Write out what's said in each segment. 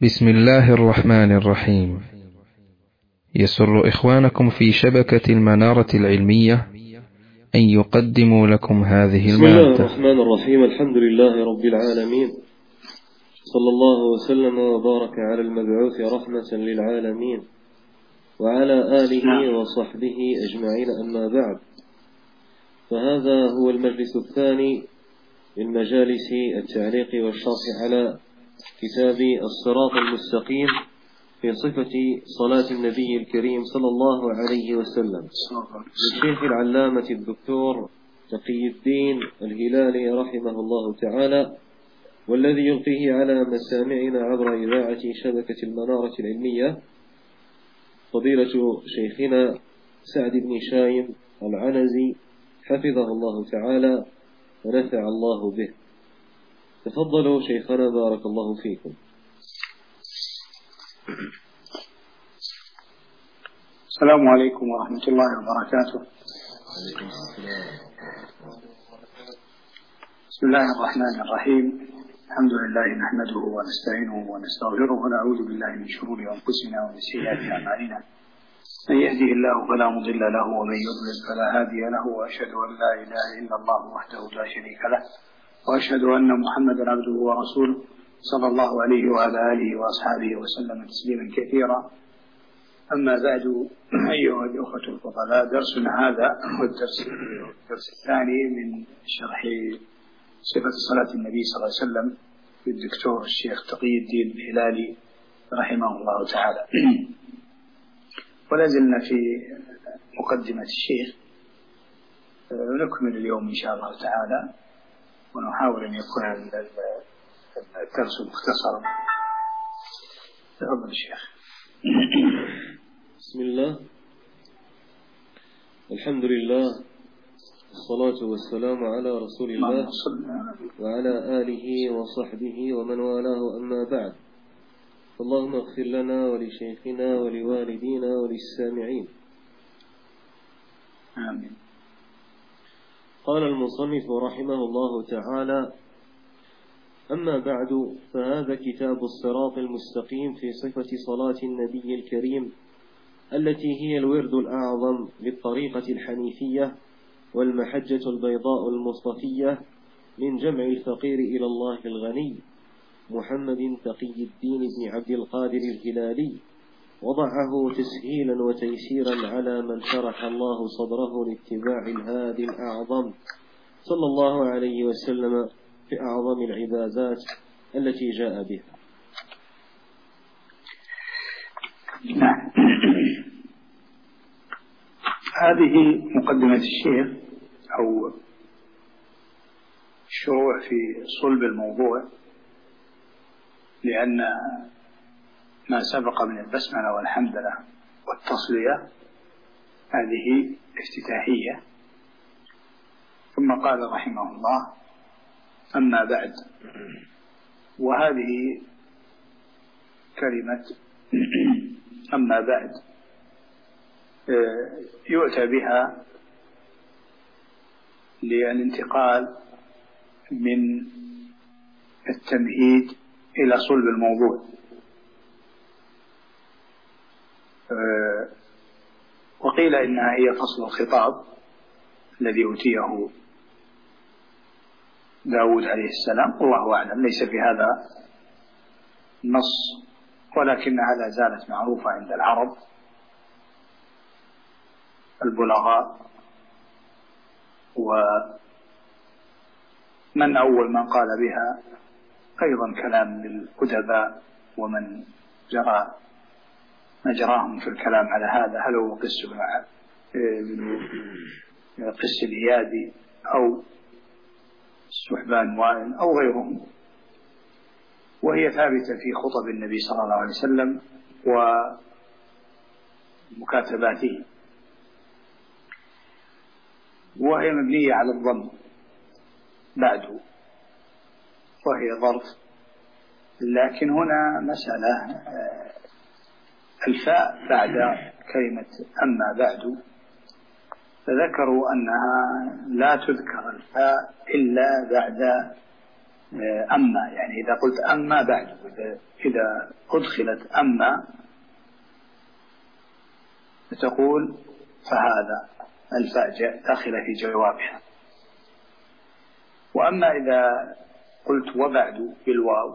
بسم الله الرحمن الرحيم. يسر إخوانكم في شبكة المنارة العلمية أن يقدموا لكم هذه بسم الله المادة. الرحمن الرحيم. الحمد لله رب العالمين، صلى الله وسلم وبارك على المبعوث رحمة للعالمين وعلى آله وصحبه أجمعين، أما بعد، فهذا هو المجلس الثاني من مجالس التعليق والشرح على كتاب الصراط المستقيم في صفة صلاة النبي الكريم صلى الله عليه وسلم للشيخ العلامة الدكتور تقي الدين الهلالي رحمه الله تعالى، والذي يلقيه على مسامعنا عبر إذاعة شبكة المنارة العلمية فضيلة شيخنا سعد بن شايم العنزي حفظه الله تعالى ونفع الله به. تفضلوا شيخنا، بارك الله فيكم. السلام عليكم ورحمة الله وبركاته. بسم الله الرحمن الرحيم. الحمد لله نحمده ونستعينه ونستغفره ونعوذ بالله من شرور أنفسنا ومن سيئات أعمالنا، من يهده الله فلا مضل له ومن يضلل فلا هادي له، وأشهد أن لا إله إلا الله وحده لا شريك له، وأشهد أن محمدا عبده ورسوله صلى الله عليه وعلى آله وأصحابه وسلم تسليما كثيرا. أما بعد، أيها الأخوة الفضلاء، درسنا هذا هو الدرس الثاني من شرح صفة صلاة النبي صلى الله عليه وسلم للدكتور الشيخ تقي الدين الهلالي رحمه الله تعالى. ولازلنا في مقدمة الشيخ، ونكمل اليوم إن شاء الله تعالى، ونحاول أن يكون الدرس مختصرا. تفضل الشيخ. بسم الله، الحمد لله، الصلاة والسلام على رسول الله وعلى آله وصحبه ومن والاه، أما بعد، اللهم اغفر لنا ولشيخنا ولوالدينا وللسامعين، آمين. قال المصنف رحمه الله تعالى: أما بعد، فهذا كتاب الصراط المستقيم في صفة صلاة النبي الكريم، التي هي الورد الأعظم للطريقة الحنيفية والمحجة البيضاء المصطفية من جمع الفقير إلى الله الغني محمد تقي الدين بن عبد القادر الهلالي، وضعه تسهيلا وتيسيرا على من شرح الله صدره لاتباع الهادي الأعظم صلى الله عليه وسلم في أعظم العبادات التي جاء بها. نعم. هذه مقدمة الشيخ أو الشروع في صلب الموضوع، لأن ما سبق من البسملة والحمدلة والتصلية هذه افتتاحية. ثم قال رحمه الله: أما بعد. وهذه كلمة أما بعد يؤتى بها للانتقال من التمهيد إلى صلب الموضوع. وقيل إنها هي فصل الخطاب الذي أوتيه داود عليه السلام، والله أعلم، ليس في هذا نص، ولكنها لا زالت معروفة عند العرب البلغاء. ومن أول من قال بها أيضا كلام للأدباء ومن جرى مجراهم في الكلام على هذا، هل هو قس الإيادي أو السحبان وائل أو غيرهم، وهي ثابتة في خطب النبي صلى الله عليه وسلم ومكاتباته، وهي مبنية على الضم بعد، وهي ظرف. لكن هنا مسألة، الفاء بعد كلمة أما بعد، فذكروا أنها لا تذكر الفاء إلا بعد أما، يعني إذا قلت أما بعد، إذا أدخلت أما تقول فهذا الفاء داخلة في جوابها. وأما إذا قلت وبعد بالواو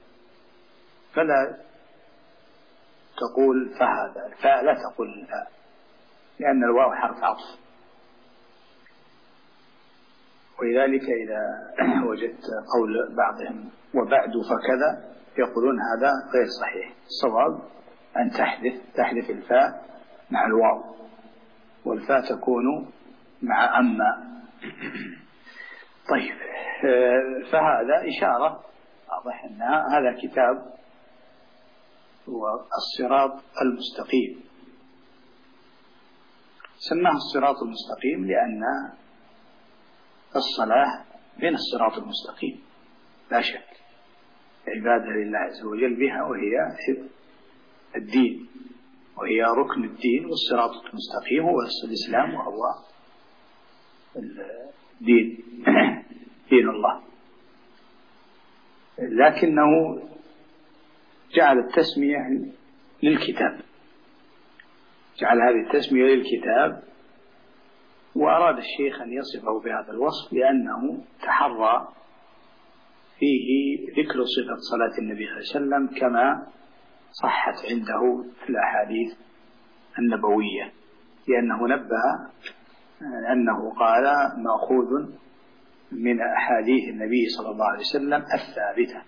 فلا تقول فهذا، الفاء لا تقول الفاء، لأن الواو حرف عطف. ولذلك إذا وجدت قول بعضهم وبعد فكذا يقولون هذا غير صحيح. الصواب أن تحذف الفاء مع الواو، والفاء تكون مع أما. طيب، فهذا إشارة واضح أن هذا كتاب هو الصراط المستقيم. سماه الصراط المستقيم لأن الصلاة من الصراط المستقيم لا شك، عبادة لله عز وجل بها، وهي الدين، وهي ركن الدين. والصراط المستقيم هو الإسلام، وهو الدين دين الله. لكنه جعل التسمية للكتاب، جعل هذه التسمية للكتاب، وأراد الشيخ أن يصفه بهذا الوصف لأنه تحرى فيه ذكر صفة صلاة النبي صلى الله عليه وسلم كما صحت عنده في الأحاديث النبوية، لأنه نبه أنه قال مأخوذ من أحاديث النبي صلى الله عليه وسلم الثابتة.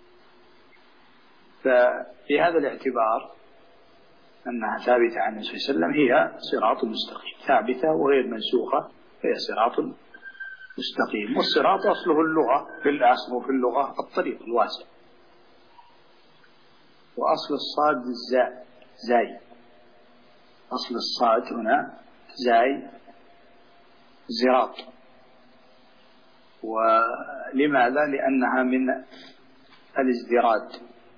ففي هذا الاعتبار أنها ثابتة عن النبي صلى الله عليه وسلم هي صراط مستقيم، ثابتة وغير منسوخة، هي صراط مستقيم. والصراط أصله اللغة، في الأصل في اللغة الطريق الواسع، وأصل الصاد زاي، أصل الصاد هنا زاي زراط. ولماذا؟ لأنها من الازدراد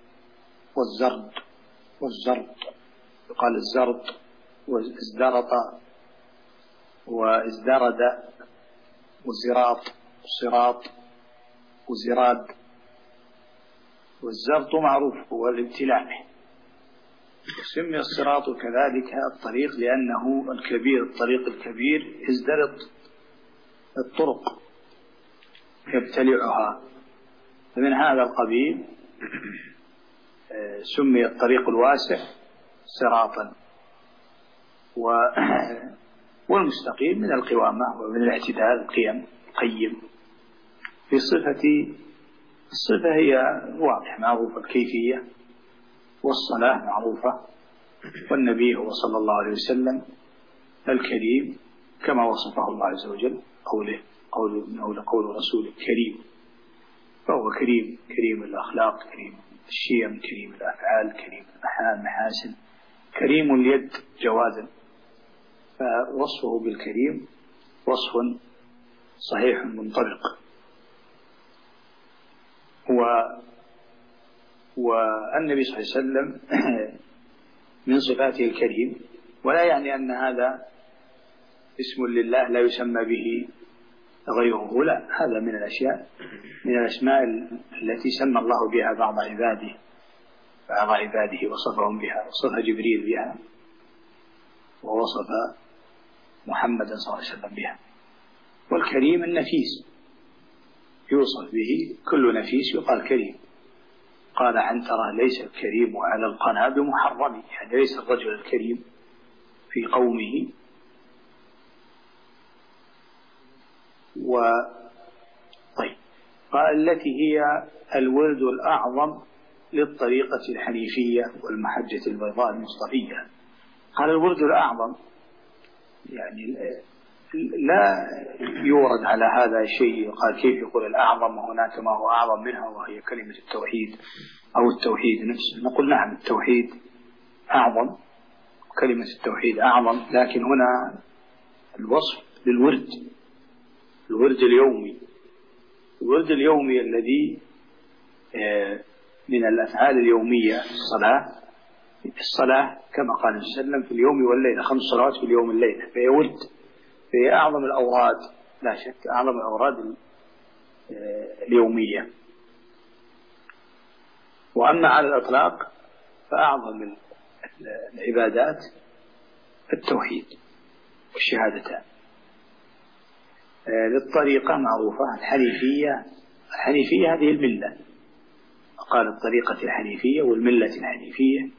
والزرد، يقال الزرد وازدرط وازدرد وزراط وصراط وزراد. والزرط معروف هو الامتلاء. سمي الصراط كذلك الطريق لأنه الكبير، الطريق الكبير ازدرط الطرق يبتلعها، فمن هذا القبيل سمي الطريق الواسع صراطا. والمستقيم من القوامة ومن الاعتدال، القيم قيم. في الصفة هي واضح معروفة الكيفية، والصلاة معروفة، والنبي هو صلى الله عليه وسلم الكريم كما وصفه الله عز وجل، قول رسوله كريم، فهو كريم الأخلاق، كريم الشيم، كريم الأفعال، كريم المحاسن، كريم اليد جوازا. فوصفه بالكريم وصف صحيح منطبق. والنبي صلى الله عليه وسلم من صفاته الكريم، ولا يعني أن هذا اسم لله لا يسمى به غيره، لا، هذا من الأسماء التي سمى الله بها بعض عباده وصفهم بها، وصف جبريل بها، ووصف محمدا صلى الله عليه وسلم بها. والكريم النفيس يوصف به، كل نفيس يقال كريم. قال عنترة ليس الكريم على القنا بمحرم، يعني ليس الرجل الكريم في قومه. طيب، قال التي هي الورد الأعظم للطريقة الحنيفية والمحجة البيضاء المصطفية. قال الورد الأعظم، يعني لا يورد على هذا شيء. قال كيف يقول الأعظم وهناك ما هو أعظم منها وهي كلمة التوحيد أو التوحيد نفسه؟ نقول نعم، التوحيد أعظم، كلمة التوحيد أعظم، لكن هنا الوصف الورد اليومي الذي من الأفعال اليومية الصلاة كما قال النبي صلى الله عليه وسلم في اليوم والليلة، 5 صلوات في اليوم والليلة، فهي ورد، فهي أعظم الأوراد، لا شك أعظم الأوراد اليومية. وأما على الإطلاق فأعظم العبادات التوحيد والشهادتان. للطريقة معروفة الحنيفية هذه الملة، قال الطريقة الحنيفية والملة الحنيفية.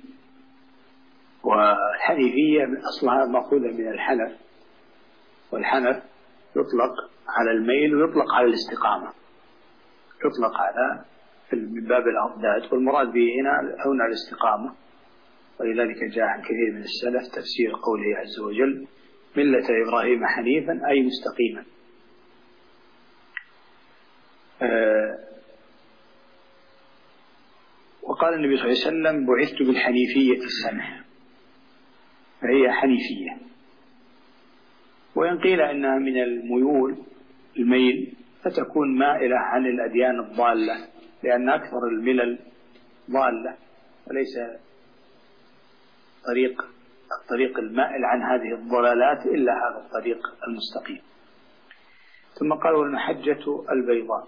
والحنيفية من أصلها مأخوذة من الحنف، والحنف يطلق على الميل ويطلق على الاستقامة، يطلق على من باب الأضداد، والمراد به هنا الاستقامة. ولذلك جاء عن كثير من السلف تفسير قوله عز وجل ملة إبراهيم حنيفا أي مستقيما. وقال النبي صلى الله عليه وسلم بعثت بالحنيفية السمح، فهي حنيفية. وإن قيل أنها من الميل فتكون مائلة عن الأديان الضالة، لأن أكثر الملل ضالة وليس الطريق المائل عن هذه الضلالات إلا هذا الطريق المستقيم. ثم قال والمحجة البيضاء.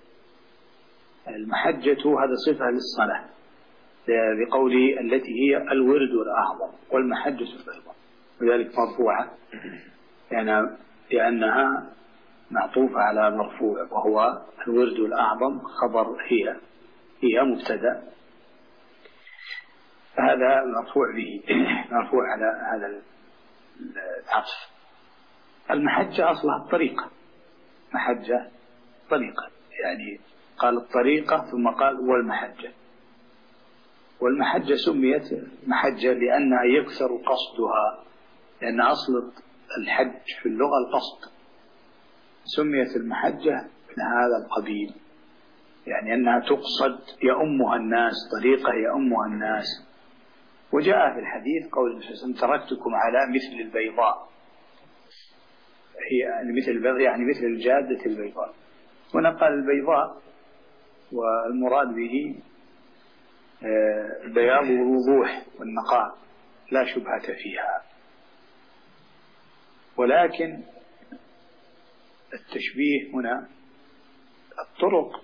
المحجة هذا صفة للصلاة بقوله التي هي الورد الأعظم، والمحجة البيضاء، وذلك مرفوعة لأنها معطوفة على مرفوع، وهو الورد الأعظم خبر هي مبتدأ، فهذا مرفوع به مرفوع على هذا العطف. المحجة أصلها الطريقة، محجة طريقة، يعني قال الطريقة ثم قال والمحجة. والمحجة سميت محجة لأنها يكثر قصدها، لأن أصل الحج في اللغة القصد. سميت المحجة من هذا القبيل، يعني أنها تقصد يأمها الناس، طريقة يأمها الناس. وجاء في الحديث قول النبي صلى الله عليه وسلم تركتكم على مثل البيضاء، هي مثل البيضاء يعني مثل الجادة البيضاء. هنا قال البيضاء والمراد به البياض والوضوح والنقاء لا شبهة فيها. ولكن التشبيه هنا الطرق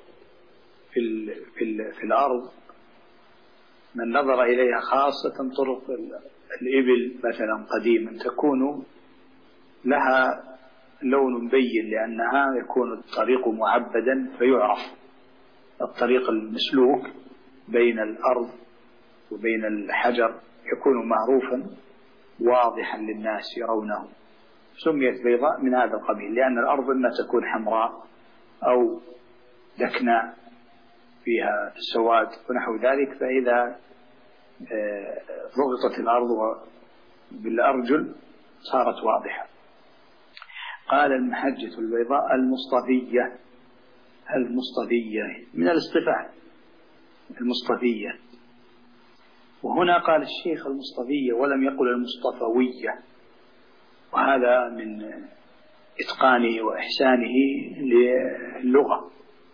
في الأرض من نظر إليها، خاصة طرق الإبل مثلا قديما تكون لها لون مبين، لأنها يكون الطريق معبدا فيعرف. الطريق المسلوك بين الأرض وبين الحجر يكون معروفا واضحا للناس يرونه. سميت بيضاء من هذا القبيل، لأن الأرض إما تكون حمراء أو دكناء فيها سواد ونحو ذلك، فإذا ضغطت الأرض بالأرجل صارت واضحة. قال المحجة البيضاء المصطفية. المصطفية من الاصطفاء، المصطفية. وهنا قال الشيخ المصطفية ولم يقل المصطفوية، وهذا من إتقانه وإحسانه للغة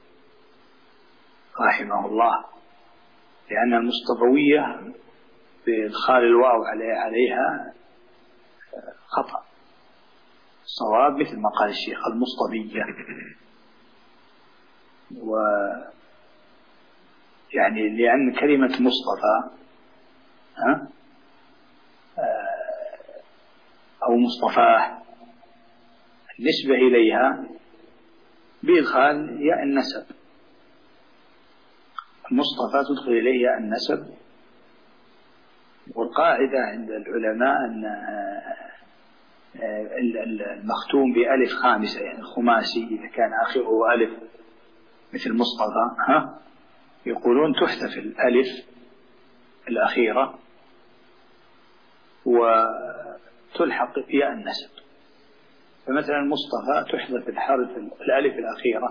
رحمه الله، لأن المصطفوية بإدخال الواو عليها خطأ. صواب مثل ما قال الشيخ المصطفية. يعني لأن كلمة مصطفى أو مصطفاه النسبة إليها بإدخال ياء النسب. المصطفى تدخل إليه ياء النسب. والقاعدة عند العلماء أن المختوم بألف خامسة، يعني الخماسي إذا كان آخره ألف مثل مصطفى يقولون تحذف الألف الأخيرة وتلحق ياء النسب. فمثلا المصطفى تحذف الألف الأخيرة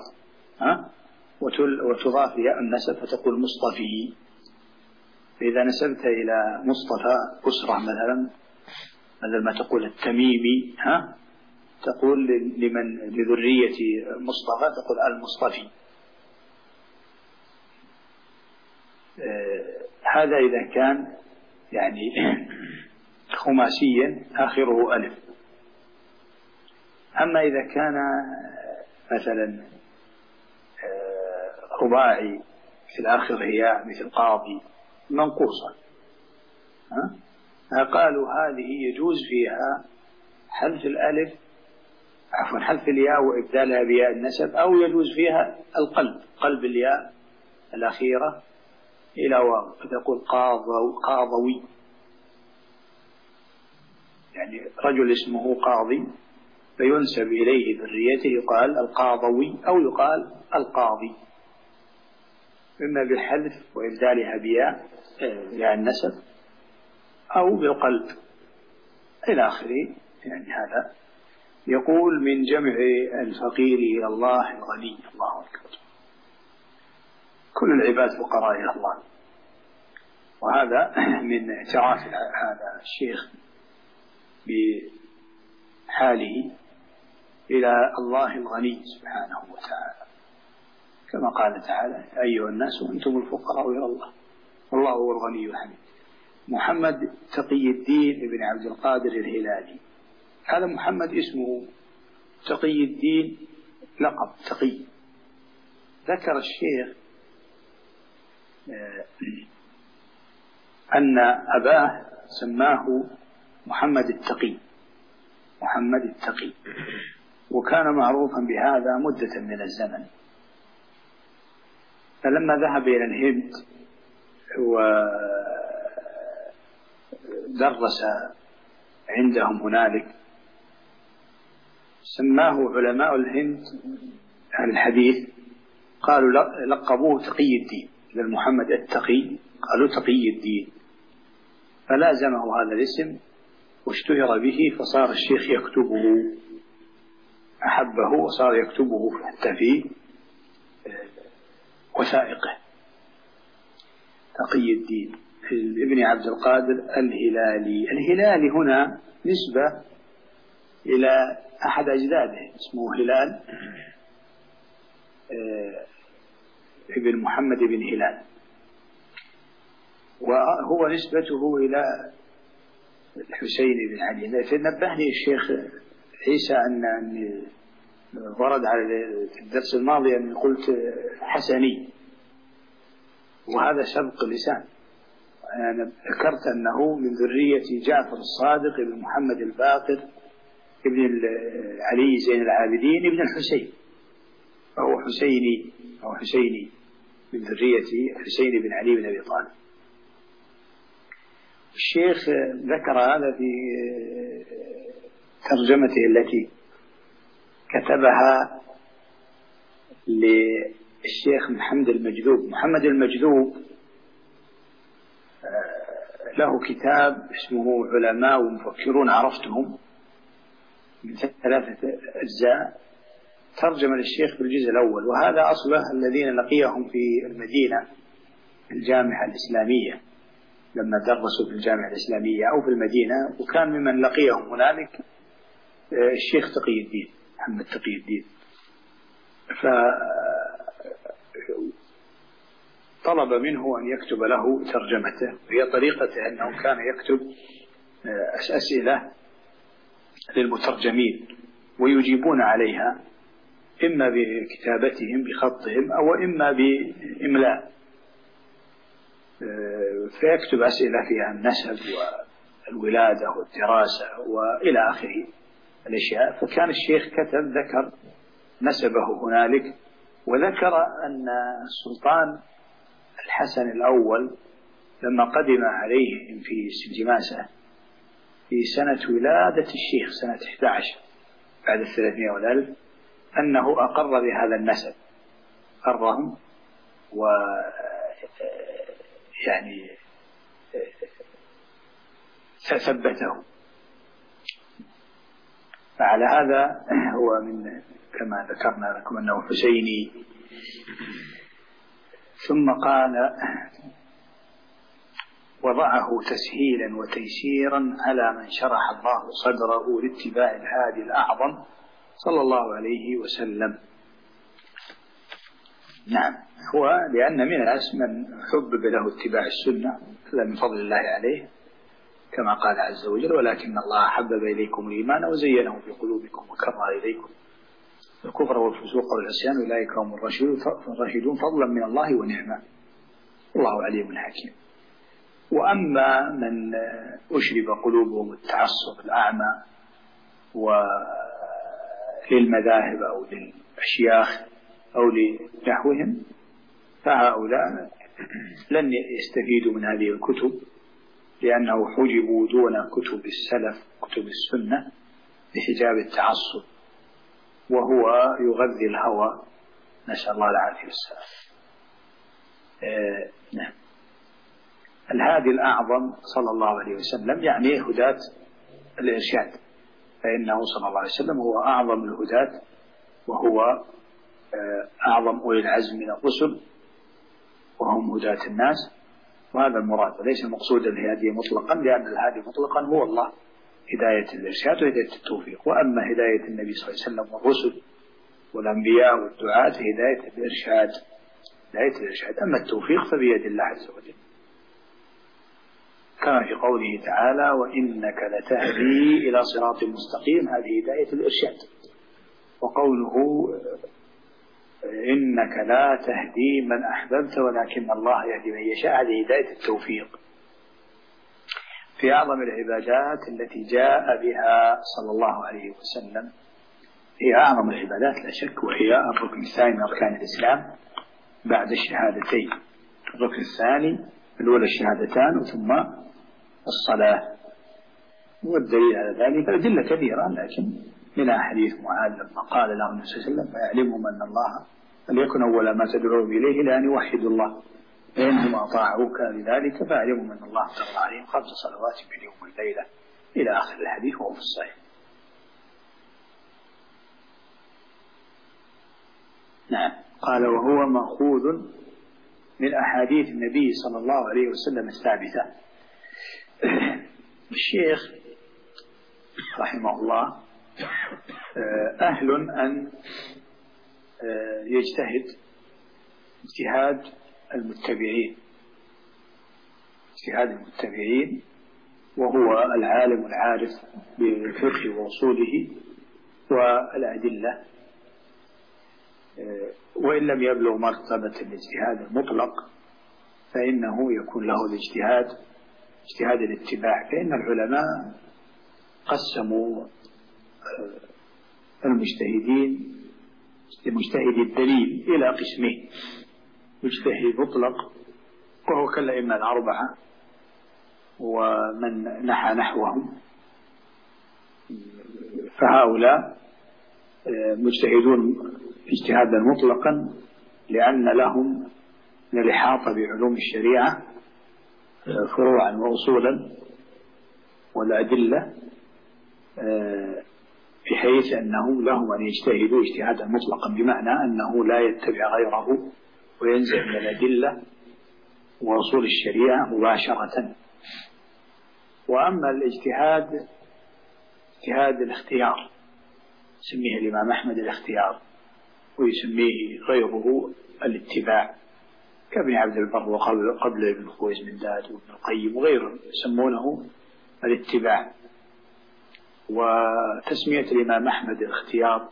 وتضاف ياء النسب فتقول مصطفي. فإذا نسبت إلى مصطفى أسرة مثلا بدل ما تقول التميمي تقول لذرية مصطفى تقول المصطفي. هذا إذا كان يعني خماسيا آخره ألف. أما إذا كان مثلا رباعي في الآخر هي مثل قاضي منقوصة. قالوا هذه يجوز فيها حذف الألف حذف الياء وإبدالها بياء النسب، أو يجوز فيها قلب الياء الأخيرة إلى واو فتقول قاضوي، يعني رجل اسمه قاضي فينسب إليه ذريته يقال القاضوي أو يقال القاضي، إما بالحذف وإبدالها بياء النسب أو بالقلب إلى آخره. يعني هذا يقول من جمع الفقير إلى الله الغني. الله أكبر، كل العباد فقراء إلى الله. وهذا من اعتراف هذا الشيخ بحاله إلى الله الغني سبحانه وتعالى، كما قال تعالى أيها الناس أنتم الفقراء إلى الله والله هو الغني الحميد. محمد تقي الدين بن عبد القادر الهلالي، هذا محمد اسمه تقي الدين لقب تقي. ذكر الشيخ أن أباه سماه محمد التقي، وكان معروفا بهذا مدة من الزمن. فلما ذهب إلى الهند ودرس عندهم هنالك سماه علماء الهند أهل الحديث قالوا لقبوه تقي الدين، للمحمد التقي قالوا تقي الدين، فلازمه هذا الاسم واشتهر به، فصار الشيخ يكتبه، أحبه وصار يكتبه حتى في وثائقه. تقي الدين ابن عبد القادر الهلالي. الهلالي هنا نسبة إلى أحد أجداده اسمه هلال ابن محمد بن هلال، وهو نسبته إلى الحسين بن علي. فنبهني الشيخ عيسى أن ورد على الدرس الماضي أن قلت حسني، وهذا سبق لسان. أنا ذكرت أنه من ذرية جعفر الصادق بن محمد الباقر ابن علي زين العابدين ابن الحسين، فهو حسيني من ذرية حسين بن علي بن أبي طالب. الشيخ ذكر هذا في ترجمته التي كتبها للشيخ محمد المجذوب له كتاب اسمه علماء ومفكرون عرفتهم من 3 أجزاء، ترجم للشيخ بالجزء الأول، وهذا أصله الذين لقيهم في المدينة الجامعة الإسلامية لما درسوا في الجامعة الإسلامية أو في المدينة، وكان ممن لقيهم هنالك الشيخ تقي الدين محمد تقي الدين. فطلب منه أن يكتب له ترجمته، وهي طريقته أنه كان يكتب أسئلة للمترجمين ويجيبون عليها إما بكتابتهم بخطهم أو إما بإملاء، فيكتب أسئلة فيها النسب والولادة والدراسة وإلى آخره الأشياء. فكان الشيخ ذكر نسبه هنالك، وذكر أن السلطان الحسن الأول لما قدم عليهم في سجماسة في سنة ولادة الشيخ سنة 11 بعد 300 والألف، أنه أقر بهذا النسب، أقرهم يعني ثبته. فعلى هذا هو من كما ذكرنا لكم أنه حسيني. ثم قال وضعه تسهيلا وتيسيرا على من شرح الله صدره لاتباع الهادي الأعظم صلى الله عليه وسلم. نعم، هو لأن من الناس من حبب له اتباع السنة، هذا من فضل الله عليه كما قال عز وجل ولكن الله حبب إليكم الإيمان وزينه في قلوبكم وكره إليكم الكفر والفسوق والعصيان أولئك هم الراشدون فضلا من الله ونعمة. الله عليم حكيم. وأما من أشرب قلوبهم التعصب الأعمى وللمذاهب أو للأشياخ أو لنحوهم فهؤلاء لن يستفيدوا من هذه الكتب، لأنه حجبوا دون كتب السلف كتب السنة بحجاب التعصب، وهو يغذي الهوى، نسأل الله العافية والسلام. نعم. الهادي الأعظم صلى الله عليه وسلم يعني هداة الإرشاد، فإنه صلى الله عليه وسلم هو أعظم الهداة، وهو أعظم أولي العزم من الرسل، وهم هداة الناس، وهذا المراد، وليس مقصودا الهادي مطلقا، لأن الهادي مطلقا هو الله، هداية الإرشاد وهداية التوفيق. وأما هداية النبي صلى الله عليه وسلم والرسل والأنبياء والدعاة هداية الإرشاد، هداية الإرشاد. أما التوفيق فبيد الله عز وجل، كما في قوله تعالى: وإنك لتهدي إلى صراط مستقيم، هذه هداية الإرشاد. وقوله: إنك لا تهدي من أحببت ولكن الله يهدي من يشاء، هذه هداية التوفيق. في أعظم العبادات التي جاء بها صلى الله عليه وسلم، هي أعظم العبادات لا شك، وهي الركن الثاني من أركان الإسلام بعد الشهادتين. الركن الثاني الأولى الشهادتان ثم الصلاة. والدليل على ذلك أدلة كثيرة، لكن منها حديث معاذ لما قال له النبي صلى الله عليه وسلم: فيعلمهم أن الله فليكن أول ما تدعوهم إليه لأن يوحدوا الله، فإنهم أطاعوك لذلك فاعلمهم أن الله افترض عليهم 5 صلوات في اليوم والليلة، إلى آخر الحديث وهو في الصحيح. نعم. قال: وهو مأخوذ من أحاديث النبي صلى الله عليه وسلم الثابتة. الشيخ رحمه الله أهل أن يجتهد اجتهاد المتبعين، وهو العالم العارف بالفقه وأصوله والأدلة، وإن لم يبلغ مرتبة الاجتهاد المطلق فإنه يكون له اجتهاد الاتباع. فإن العلماء قسموا المجتهدين لمجتهد الدليل إلى قسمين: مجتهد مطلق وهو كالأئمة الأربعة ومن نحى نحوهم، فهؤلاء مجتهدون اجتهادا مطلقا لأن لهم من الإحاطة بعلوم الشريعة فروعا وأصولا والأدلة، بحيث أنه لهم أن يجتهدوا اجتهادا مطلقا، بمعنى أنه لا يتبع غيره وينزع من الأدلة وأصول الشريعة مباشرة. وأما الاجتهاد اجتهاد الاختيار، يسميه الإمام أحمد الاختيار، ويسميه غيره الاتباع، كابن عبد البر وقبل ابن خويزمنداد وابن القيم وغيرهم يسمونه الاتباع. وتسمية الإمام أحمد الاختيار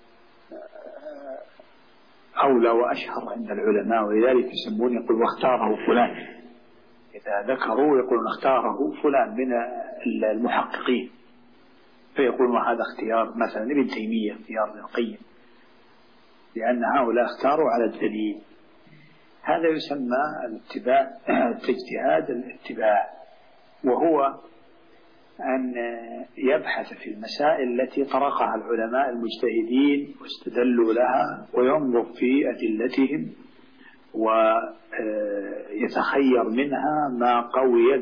أولى وأشهر عند العلماء، ولذلك يسمون يقول واختاره فلان، إذا ذكروا يقولون اختاره فلان من المحققين، فيقولون هذا اختيار مثلا ابن تيمية، اختيار ابن القيم، لأن هؤلاء اختاروا على الدليل. هذا يسمى الاتباع، اجتهاد الاتباع، وهو أن يبحث في المسائل التي طرقها العلماء المجتهدين واستدلوا لها، وينظر في أدلتهم ويتخير منها ما قوي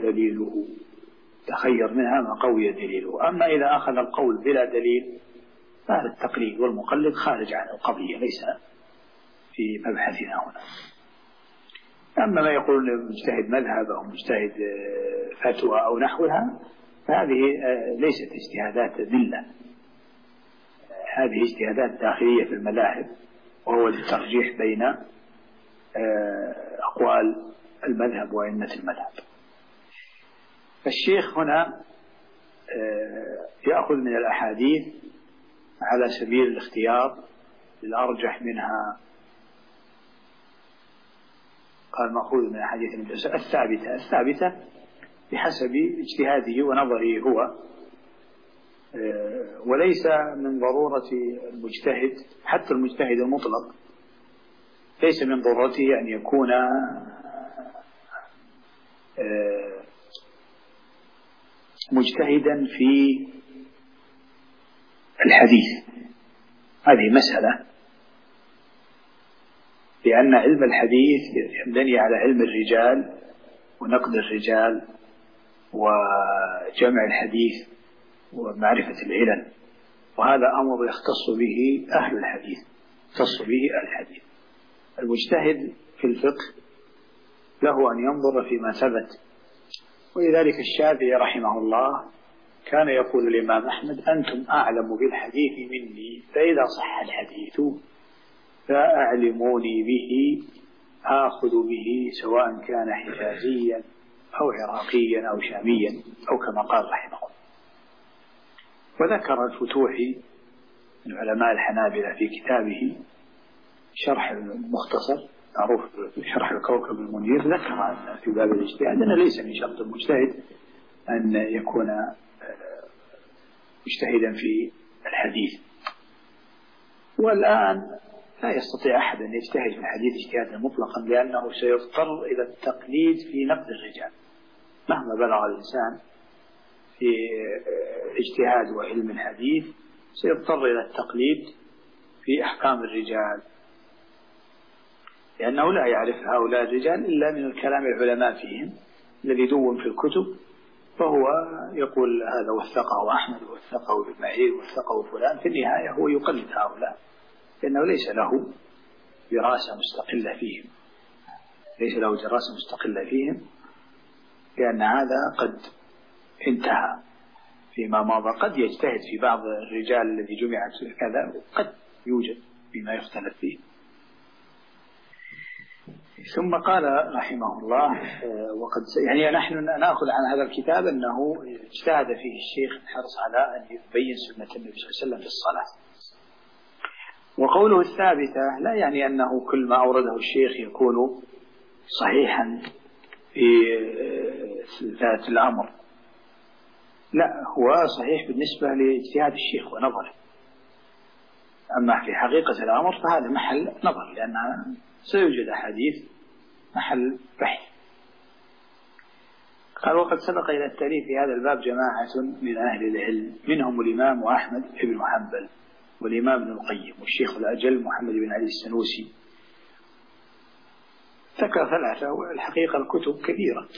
دليله. أما إذا أخذ القول بلا دليل فهذا التقليد، والمقلد خارج عن القضية، ليس في مبحثنا هنا. أما ما يقول مجتهد مذهب أو مجتهد فتوى أو نحوها فهذه ليست اجتهادات ذلة، هذه اجتهادات داخلية في المذاهب، وهو للترجيح بين أقوال المذهب وأئمة المذهب. فالشيخ هنا يأخذ من الأحاديث على سبيل الاختيار الأرجح منها قال مأخوذ من أحاديث النبي الثابتة بحسب اجتهاده ونظره هو، وليس من ضرورة المجتهد، حتى المجتهد المطلق ليس من ضرورته أن يكون مجتهدا في الحديث. هذه مسألة، لأن علم الحديث يبني على علم الرجال ونقد الرجال وجمع الحديث ومعرفة العلل، وهذا أمر يختص به أهل الحديث، يختص به الحديث. المجتهد في الفقه له أن ينظر فيما ثبت، ولذلك الشافعي رحمه الله كان يقول الإمام أحمد: أنتم أعلم بالحديث مني، فإذا صح الحديث فأعلموني به آخذ به، سواء كان حجازيا أو عراقيا أو شاميا، أو كما قال رحمه الله. وذكر الفتوحي من علماء الحنابلة في كتابه شرح المختصر معروف شرح الكوكب المنير، ذكر في باب الاجتهاد أن ليس من شرط المجتهد أن يكون مجتهدا في الحديث. والآن لا يستطيع أحد أن يجتهد في الحديث اجتهادا مطلقا، لأنه سيضطر إلى التقليد في نقد الرجال. مهما بلغ الإنسان في اجتهاد وعلم الحديث سيضطر إلى التقليد في أحكام الرجال، لأنه لا يعرف هؤلاء الرجال إلا من الكلام العلماء فيهم الذي دون في الكتب، فهو يقول هذا وثقه أحمد ووثقه ابن معين ووثقه فلان. في النهاية هو يقلد هؤلاء، لأنه ليس له دراسة مستقلة فيهم، ليس له دراسة مستقلة فيهم، لأن هذا قد انتهى فيما مضى. قد يجتهد في بعض الرجال الذي جمعت كذا، قد يوجد بما يختلف فيه. ثم قال رحمه الله: وقد يعني نحن نأخذ عن هذا الكتاب أنه اجتهد فيه الشيخ الحرص على أن يبين سنة النبي صلى الله عليه وسلم في الصلاة. وقوله الثابتة لا يعني أنه كل ما أورده الشيخ يكون صحيحا في ذات الأمر، لا، هو صحيح بالنسبة لاجتهاد الشيخ ونظره، أما في حقيقة الأمر فهذا محل نظر، لأن سيوجد حديث محل بحث. قال: وقد سبق إلى التأليف في هذا الباب جماعة من أهل العلم، منهم الإمام أحمد بن حنبل والإمام ابن القيم والشيخ الأجل محمد بن علي السنوسي. ذكر ثلاثة، والحقيقة الكتب كثيرة،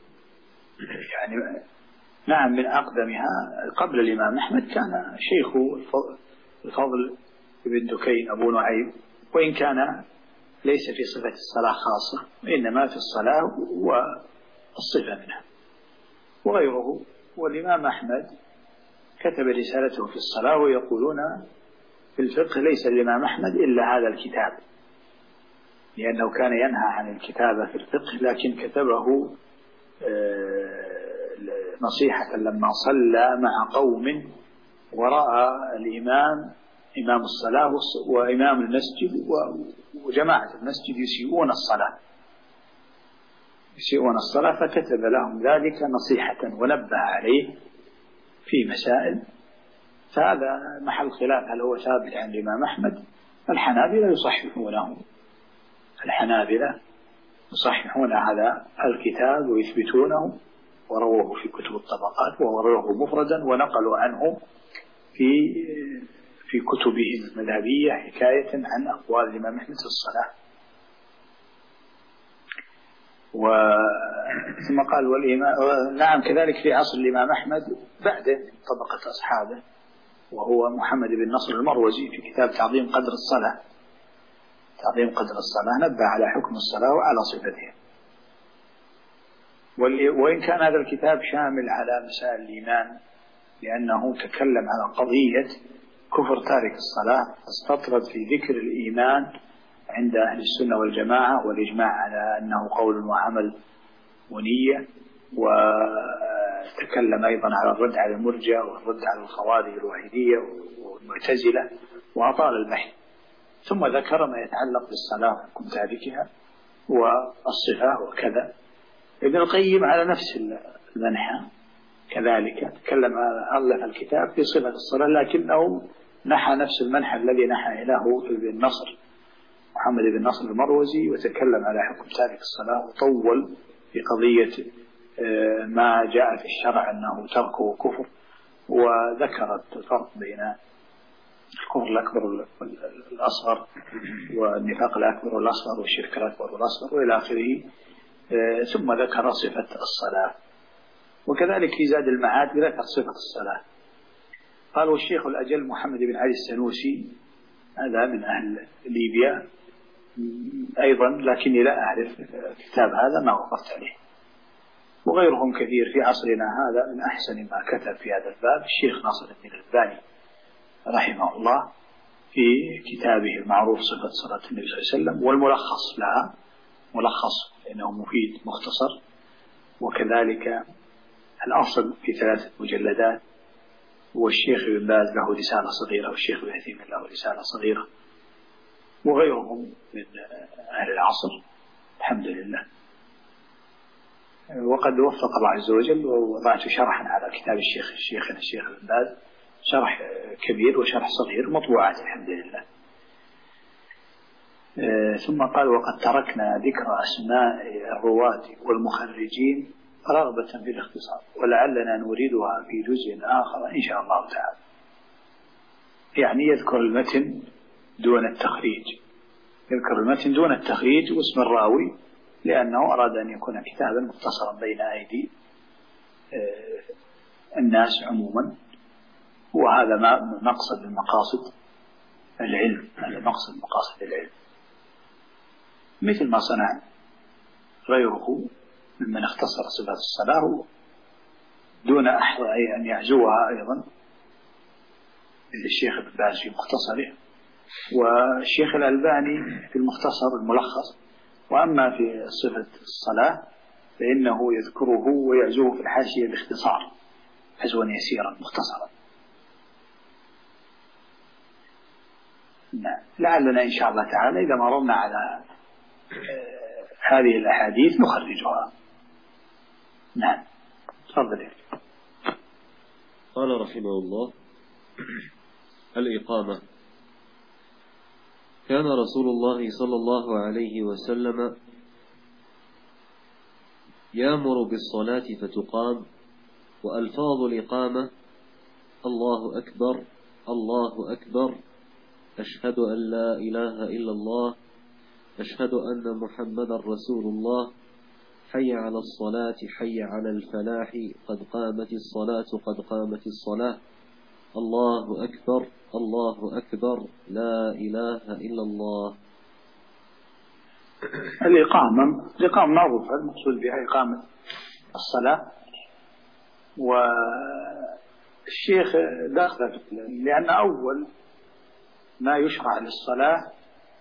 يعني نعم من أقدمها قبل الإمام أحمد كان شيخ الفضل بن دكين أبو نعيم، وإن كان ليس في صفة الصلاة خاصة، وإنما في الصلاة والصفة منها وغيره. والإمام أحمد كتب رسالته في الصلاة، ويقولون في الفقه ليس الإمام أحمد إلا هذا الكتاب، لأنه كان ينهى عن الكتابة في الفقه، لكن كتبه نصيحة لما صلى مع قوم ورأى الإمام إمام الصلاة وإمام المسجد وجماعة المسجد يسيئون الصلاة، فكتب لهم ذلك نصيحة ونبه عليه في مسائل. فهذا محل خلاف، هل هو ثابت عن الإمام أحمد؟ الحنابلة يصححون هذا الكتاب ويثبتونه، وروه في كتب الطبقات، وروه مفردا، ونقلوا عنه في كتبهم المذهبية حكاية عن أقوال الإمام أحمد في الصلاة. ثم قال: نعم كذلك في عصر الإمام أحمد بعد طبقة أصحابه، وهو محمد بن نصر المروزي في كتاب تعظيم قدر الصلاة نبه على حكم الصلاة وعلى صفتها. وإن كان هذا الكتاب شامل على مسائل الإيمان، لأنه تكلم على قضية كفر تارك الصلاة، استطرد في ذكر الإيمان عند أهل السنة والجماعة والإجماع على أنه قول وعمل ونية، وتكلم أيضا على الرد على المرجئة والرد على الخوارج الوحيدية والمعتزلة، وأطال البحث. ثم ذكر ما يتعلق بالصلاة وحكم تاركها، والصفة وكذا. ابن القيم على نفس المنحى كذلك تكلم ألف الكتاب في صفة الصلاة، لكنه نحى نفس المنحى الذي نحى إليه ابن نصر محمد بن نصر المروزي، وتكلم على حكم تارك الصلاة وطول في قضية ما جاء في الشرع أنه تركه كفر، وذكر الفرق بين الكفر الأكبر والأصغر والنفاق الأكبر والأصغر والشرك الأكبر والأصغر وإلى آخره. ثم ذكر صفة الصلاة، وكذلك في زاد المعاد ذكر صفة الصلاة. قال والشيخ الأجل محمد بن علي السنوسي، هذا من أهل ليبيا أيضا، لكني لا أعرف كتاب هذا ما وقفت عليه، وغيرهم كثير في عصرنا هذا من أحسن ما كتب في هذا الباب الشيخ ناصر الدين الألباني رحمه الله في كتابه المعروف صفة صلاة النبي صلى الله عليه وسلم، والملخص لها ملخص لأنه مفيد مختصر، وكذلك الأصل في 3 مجلدات، والشيخ ابن باز له رسالة صغيرة، والشيخ ابن عثيمين له رسالة صغيرة، وغيرهم من أهل العصر الحمد لله. وقد وفق الله عز وجل ووضعت شرحا على كتاب الشيخ ابن باز، شرح كبير وشرح صغير مطبوعات الحمد لله. ثم قال وقد تركنا ذكر أسماء الرواة والمخرجين رغبة في الاختصار، ولعلنا نريدها في جزء آخر إن شاء الله تعالى. يعني يذكر المتن دون التخريج، يذكر المتن دون التخريج واسم الراوي، لأنه أراد أن يكون كتابا مختصرا بين أيدي الناس عموما، وهذا ما مقصد من مقاصد العلم، هذا مقصد مقاصد العلم، مثل ما صنع غيره ممن اختصر صفات الصلاة دون أن يعزوها أيضا، الشيخ ابن باز في مختصره، والشيخ الألباني في المختصر الملخص. وأما في صفة الصلاة فإنه يذكره ويعزوه في الحاشية باختصار عزوا يسيرا مختصرا. لعلنا إن شاء الله تعالى إذا مررنا على هذه الأحاديث نخرجها. نعم تفضل. قال رحمه الله: الإقامة. كان رسول الله صلى الله عليه وسلم يأمر بالصلاة فتقام، وألفاظ الإقامة: الله أكبر، الله أكبر، أشهد أن لا إله إلا الله، أشهد أن محمدا رسول الله، حي على الصلاة، حي على الفلاح، قد قامت الصلاة، قد قامت الصلاة، الله أكبر، الله أكبر، لا إله إلا الله. الإقامة معروفة، المقصود بها إقامة الصلاة. والشيخ داخل لأن أول ما يشرع للصلاة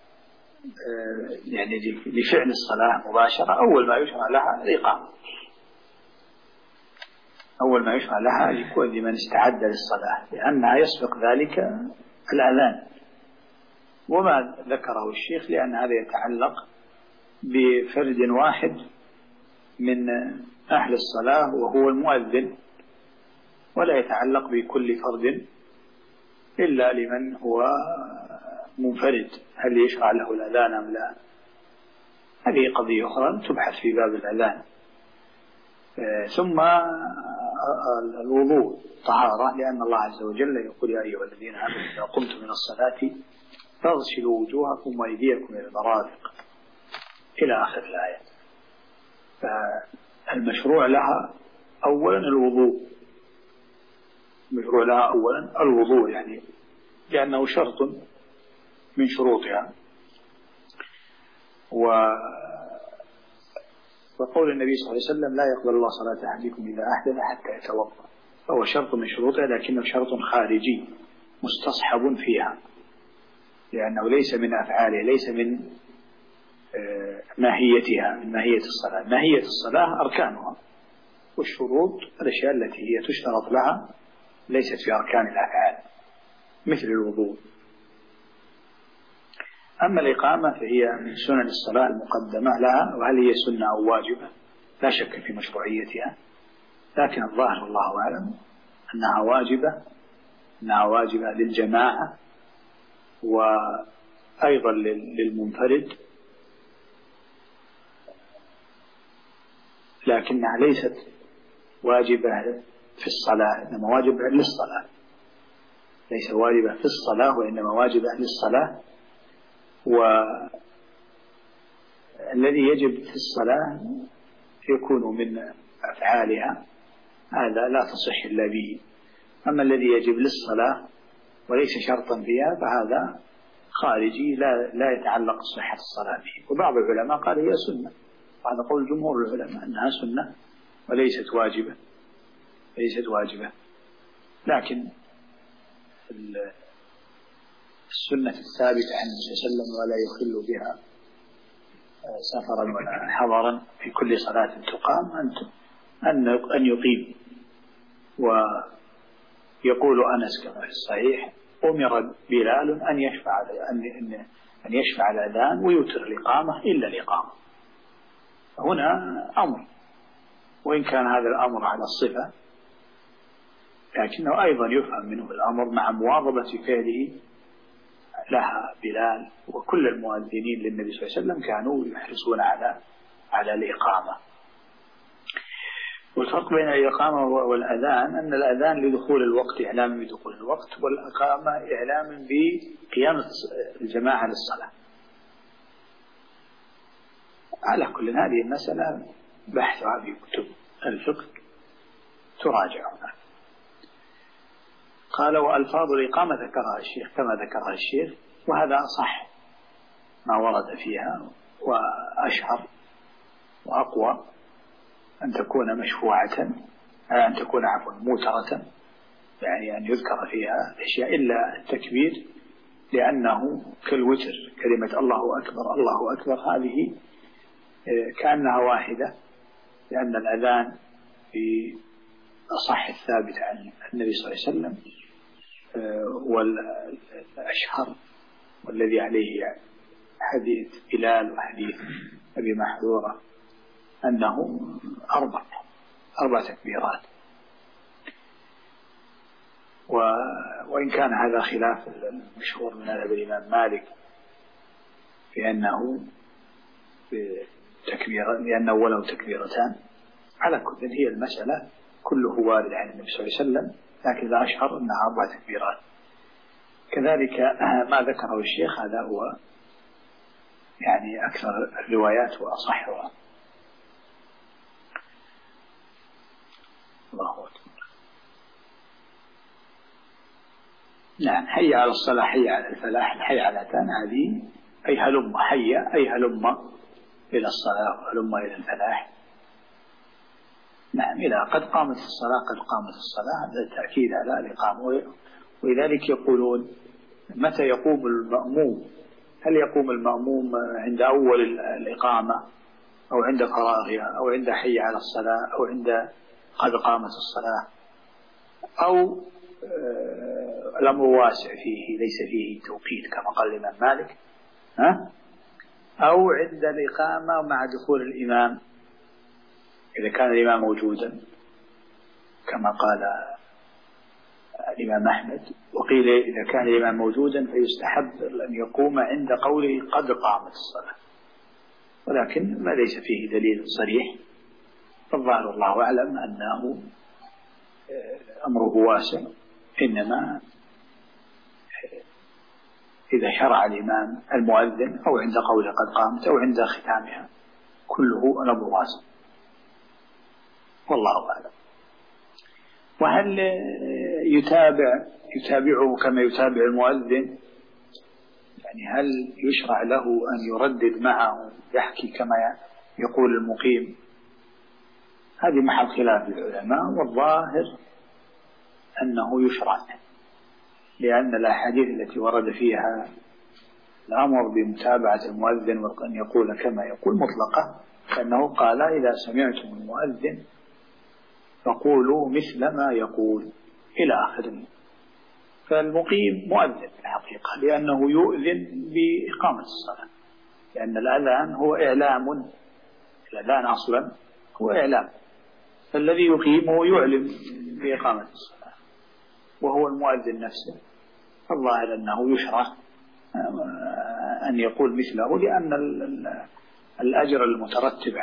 يعني لفعل الصلاة مباشرة، أول ما يشرع لها الإقامة، أول ما يشرع لها يكون لمن استعد للصلاة، لأنها يسبق ذلك الأذان. وما ذكره الشيخ لأن هذا يتعلق بفرد واحد من أهل الصلاة وهو المؤذن، ولا يتعلق بكل فرد إلا لمن هو منفرد، هل يشرع له الأذان أم لا؟ هذه قضية أخرى تبحث في باب الأذان. ثم الوضوء طهارة، لأن الله عز وجل يقول: يا أيها الذين آمنوا إذا قمتم من الصلاة فاغسلوا وجوهكم وأيديكم إلى المرافق إلى آخر الآية. فالمشروع لها أولا الوضوء، المشروع لها أولا الوضوء، يعني لأنه شرط من شروطها. وقول النبي صلى الله عليه وسلم: لا يقبل الله صلاة أحدكم إذا أحدث حتى يتوضأ، فهو شرط من شروطها، لكنه شرط خارجي مستصحب فيها، لأنه ليس من أفعاله، ليس من ماهيتها، من ماهية الصلاة. ماهية الصلاة أركانها، والشروط الأشياء التي هي تشترط لها ليست في أركان الأفعال، مثل الوضوء. أما الإقامة فهي من سنن الصلاة المقدمة لها، وهل هي سنة أو واجبة لا شك في مشروعيتها، لكن الظاهر الله أعلم أنها واجبة للجماعة وأيضا للمنفرد، لكنها ليست واجبة في الصلاة، إنما واجبة للصلاة، ليس واجبة في الصلاة وإنما واجبة للصلاة. والذي يجب في الصلاة يكون من أفعالها، هذا لا تصح إلا به. أما الذي يجب للصلاة وليس شرطا فيها فهذا خارجي لا يتعلق صحة الصلاة به. وبعض العلماء قال هي سنة، وهذا قول جمهور العلماء أنها سنة وليست واجبة. لكن السنة الثابتة عن النبي صلى الله عليه وسلم ولا يخل بها سفرا ولا حضرا في كل صلاة تقام أن يقيم. ويقول أنس كما في الصحيح: أمر بلال أن يشفع الأذان ويوتر الإقامة إلا الإقامة. هنا أمر، وإن كان هذا الأمر على الصفة لكنه أيضا يفهم منه الأمر مع مواظبة فعله لها بلال. وكل المؤذنين للنبي صلى الله عليه وسلم كانوا يحرصون على الإقامة. والفرق بين الإقامة والأذان أن الأذان لدخول الوقت، إعلام بدخول الوقت، والإقامة إعلام بقيام الجماعة للصلاة. على كل هذه المسألة بحثها في كتب الفقه تراجع هنا. قال: وألفاظ الإقامة ذكرها الشيخ كما ذكرها الشيخ، وهذا أصح ما ورد فيها وأشهر وأقوى، أن تكون مشفوعة، أن تكون موترة، يعني أن يذكر فيها أشياء إلا التكبير، لأنه كالوتر، كلمة الله أكبر الله أكبر هذه كأنها واحدة، لأن الأذان في أصح الثابت عن النبي صلى الله عليه وسلم والأشهر والذي عليه حديث بلال وحديث أبي محذورة أنه 4 تكبيرات. وإن كان هذا خلاف المشهور من مذهب الإمام مالك لأنه ولو تكبيرتان. على كل هي المسألة كله وارد عن النبي صلى الله عليه وسلم، لكن لا أشهر أنها 4 تكبيرات. كذلك ما ذكره الشيخ هذا هو يعني أكثر الروايات وأصحها. الله أكبر. نعم. حي على الصلاة، حي على الفلاح، الحي على تان، هذه أي هلم، حي أي هلم إلى الصلاة وهلم إلى الفلاح. نعم. إذا قد قامت الصلاة قد قامت الصلاة، هذا التأكيد على الإقامة. ولذلك يقولون: متى يقوم المأموم؟ هل يقوم المأموم عند أول الإقامة أو عند فراغها أو عند حي على الصلاة أو عند قد قامت الصلاة، أو الأمر واسع فيه ليس فيه توقيت كما قال الإمام مالك، أو عند الإقامة مع دخول الإمام إذا كان الإمام موجودا كما قال الإمام أحمد. وقيل إذا كان الإمام موجودا فيستحب أن يقوم عند قوله قد قامت الصلاة، ولكن ما ليس فيه دليل صريح. فالظاهر الله أعلم أنه أمره واسع، إنما إذا شرع الإمام المؤذن أو عند قوله قد قامت أو عند ختامها كله أمر واسع، والله أعلم. وهل يتابعه كما يتابع المؤذن؟ يعني هل يشرع له أن يردد معه يحكي كما يقول المقيم؟ هذه محل خلاف العلماء، والظاهر أنه يشرع، لأن الأحاديث التي ورد فيها الأمر بمتابعة المؤذن وأن يقول كما يقول مطلقة، فإنه قال: إذا سمعتم المؤذن فقولوا مثل ما يقول إلى آخره. فالمقيم مؤذن في الحقيقة، لأنه يؤذن بإقامة الصلاة، لأن الأذان هو إعلام، الأذان أصلا هو إعلام، فالذي يقيم هو يعلم بإقامة الصلاة وهو المؤذن نفسه. الظاهر أنه يشرع أن يقول مثله، لأن الأجر المترتب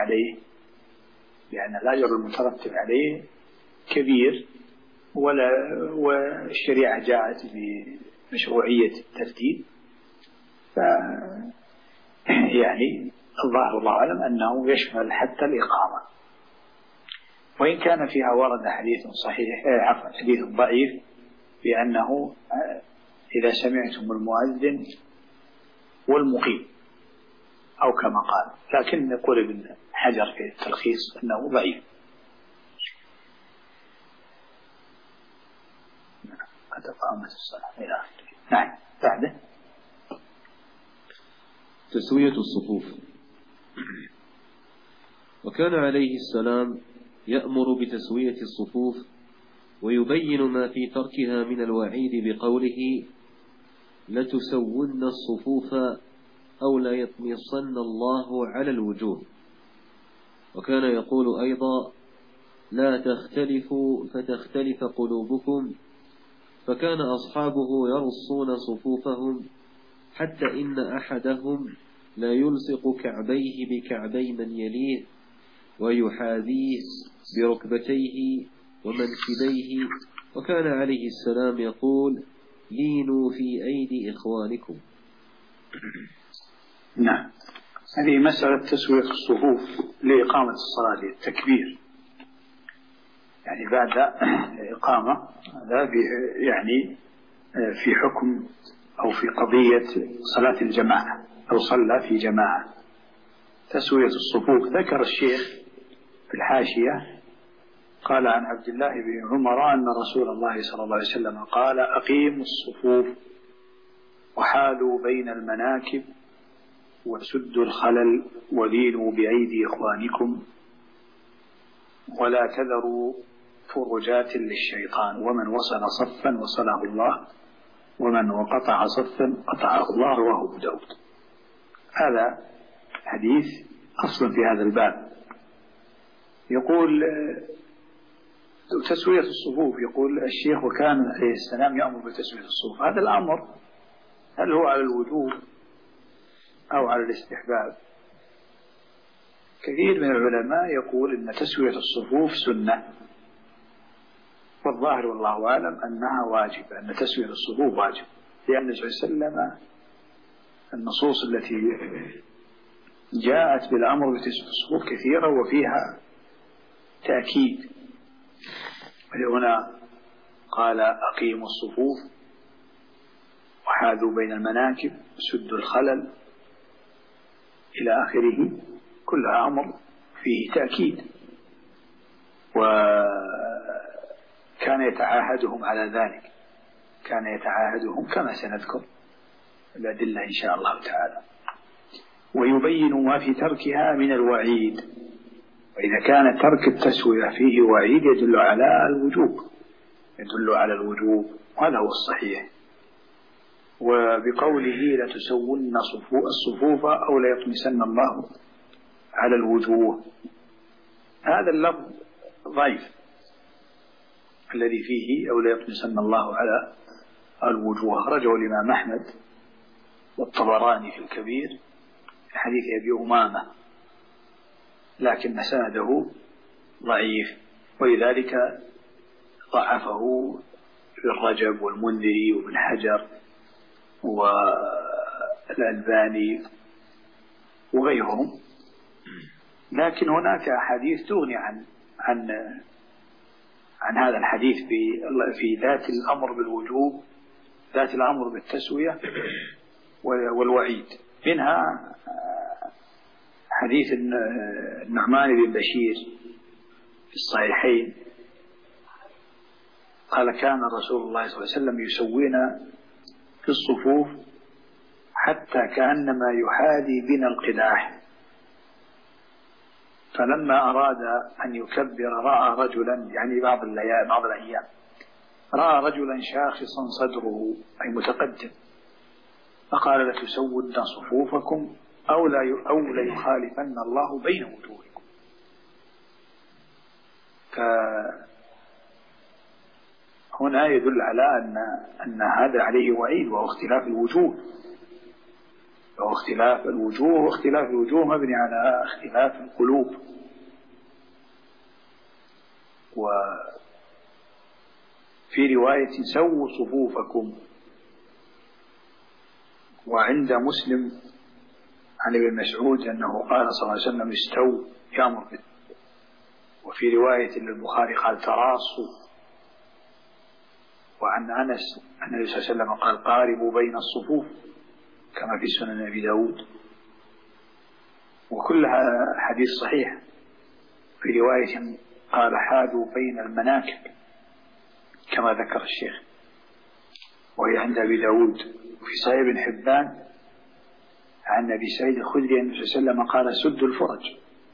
عليه كبير، والشريعة جاءت بمشروعية الترتيب، يعني الظاهر والله أعلم أنه يشمل حتى الإقامة، وإن كان فيها ورد حديث صحيح حديث ضعيف بأنه إذا سمعتم المؤذن والمقيم أو كما قال، لكن يقول ابن حجر في التلخيص أنه ضعيف. قد قامت الصلاة إلى آخره. نعم. بعده تسوية الصفوف. وكان عليه السلام يأمر بتسوية الصفوف ويبين ما في تركها من الوعيد بقوله: لتسون الصفوف أو لا يطمسن الله على الوجوه. وكان يقول أيضا: لا تختلفوا فتختلف قلوبكم. فكان أصحابه يرصون صفوفهم حتى إن أحدهم لا يلصق كعبيه بكعبي من يليه ويحاذيه بركبتيه ومنكبيه. وكان عليه السلام يقول: لينوا في أيدي إخوانكم. نعم. هذه مسألة تسوية الصفوف لإقامة الصلاة، للتكبير، يعني بعد إقامة، هذا يعني في حكم أو في قضية صلاة الجماعة أو صلى في جماعة. تسوية الصفوف ذكر الشيخ في الحاشية قال عن عبد الله بن عمر أن رسول الله صلى الله عليه وسلم قال: أقيموا الصفوف وحاذوا بين المناكب وسدوا الخلل ولينوا بأيدي إخوانكم ولا تذروا فرجات للشيطان، ومن وصل صفا وصله الله ومن وقطع صفا قطعه الله. رواه أبو داود. هذا حديث أصلا في هذا الباب. يقول تسوية الصفوف، يقول الشيخ: وكان عليه السلام يأمر بتسوية الصفوف. هذا الأمر هل هو على الوجوب أو على الاستحباب؟ كثير من العلماء يقول إن تسوية الصفوف سنة، والظاهر والله أعلم أنها واجبة، أن تسوية الصفوف واجب، لأن النبي صلى الله عليه وسلم النصوص التي جاءت بالأمر بتسوية الصفوف كثيرة وفيها تأكيد. هنا قال: أقيموا الصفوف وحاذوا بين المناكب سدوا الخلل إلى آخره، كلها أمر فيه تأكيد، وكان يتعاهدهم على ذلك، كان يتعاهدهم كما سنذكر الأدلة إن شاء الله تعالى، ويبين ما في تركها من الوعيد. وإذا كان ترك التسوية فيه وعيد يدل على الوجوب، وهذا هو الصحيح. وبقوله: لتسون الصفوف أو ليطمسن الله على الوجوه، هذا اللفظ ضعيف الذي فيه أو ليطمسن الله على الوجوه. أخرجه الإمام أحمد والطبراني في الكبير في حديث أبي أمامة، لكن سنده ضعيف، ولذلك ضعفه ابن رجب والمنذري وابن حجر والألباني وغيرهم. لكن هناك أحاديث تغني عن هذا الحديث في ذات الأمر بالوجوب، ذات الأمر بالتسوية والوعيد. منها حديث النعمان بن بشير في الصحيحين قال: كان رسول الله صلى الله عليه وسلم يسوينا في الصفوف حتى كأنما يحاذي بنا القداح، فلما أراد أن يكبر رأى رجلا، يعني بعض الأيام رأى رجلا شاخصا صدره أي متقدم، فقال لتسودن صفوفكم أو ليخالفن الله بين وجوهكم. فهنا يدل على أن هذا عليه وعيد، وهو اختلاف الوجوه، واختلاف الوجوه مبني على اختلاف القلوب. وفي رواية سووا صفوفكم، وعند مسلم عن ابن مسعود أنه قال صلى الله عليه وسلم استووا يأمر به. وفي رواية للبخاري قال تراصوا. وعن أنس أن النبي صلى الله عليه وسلم قال قاربوا بين الصفوف كما في سنن أبي داود، وكلها حديث صحيح. في رواية قال حاذوا بين المناكب كما ذكر الشيخ، وهي عند أبي داود. وفي صحيح ابن حبان عن أبي سعيد الخدري أن النبي صلى الله عليه وسلم قال سدوا الفرج.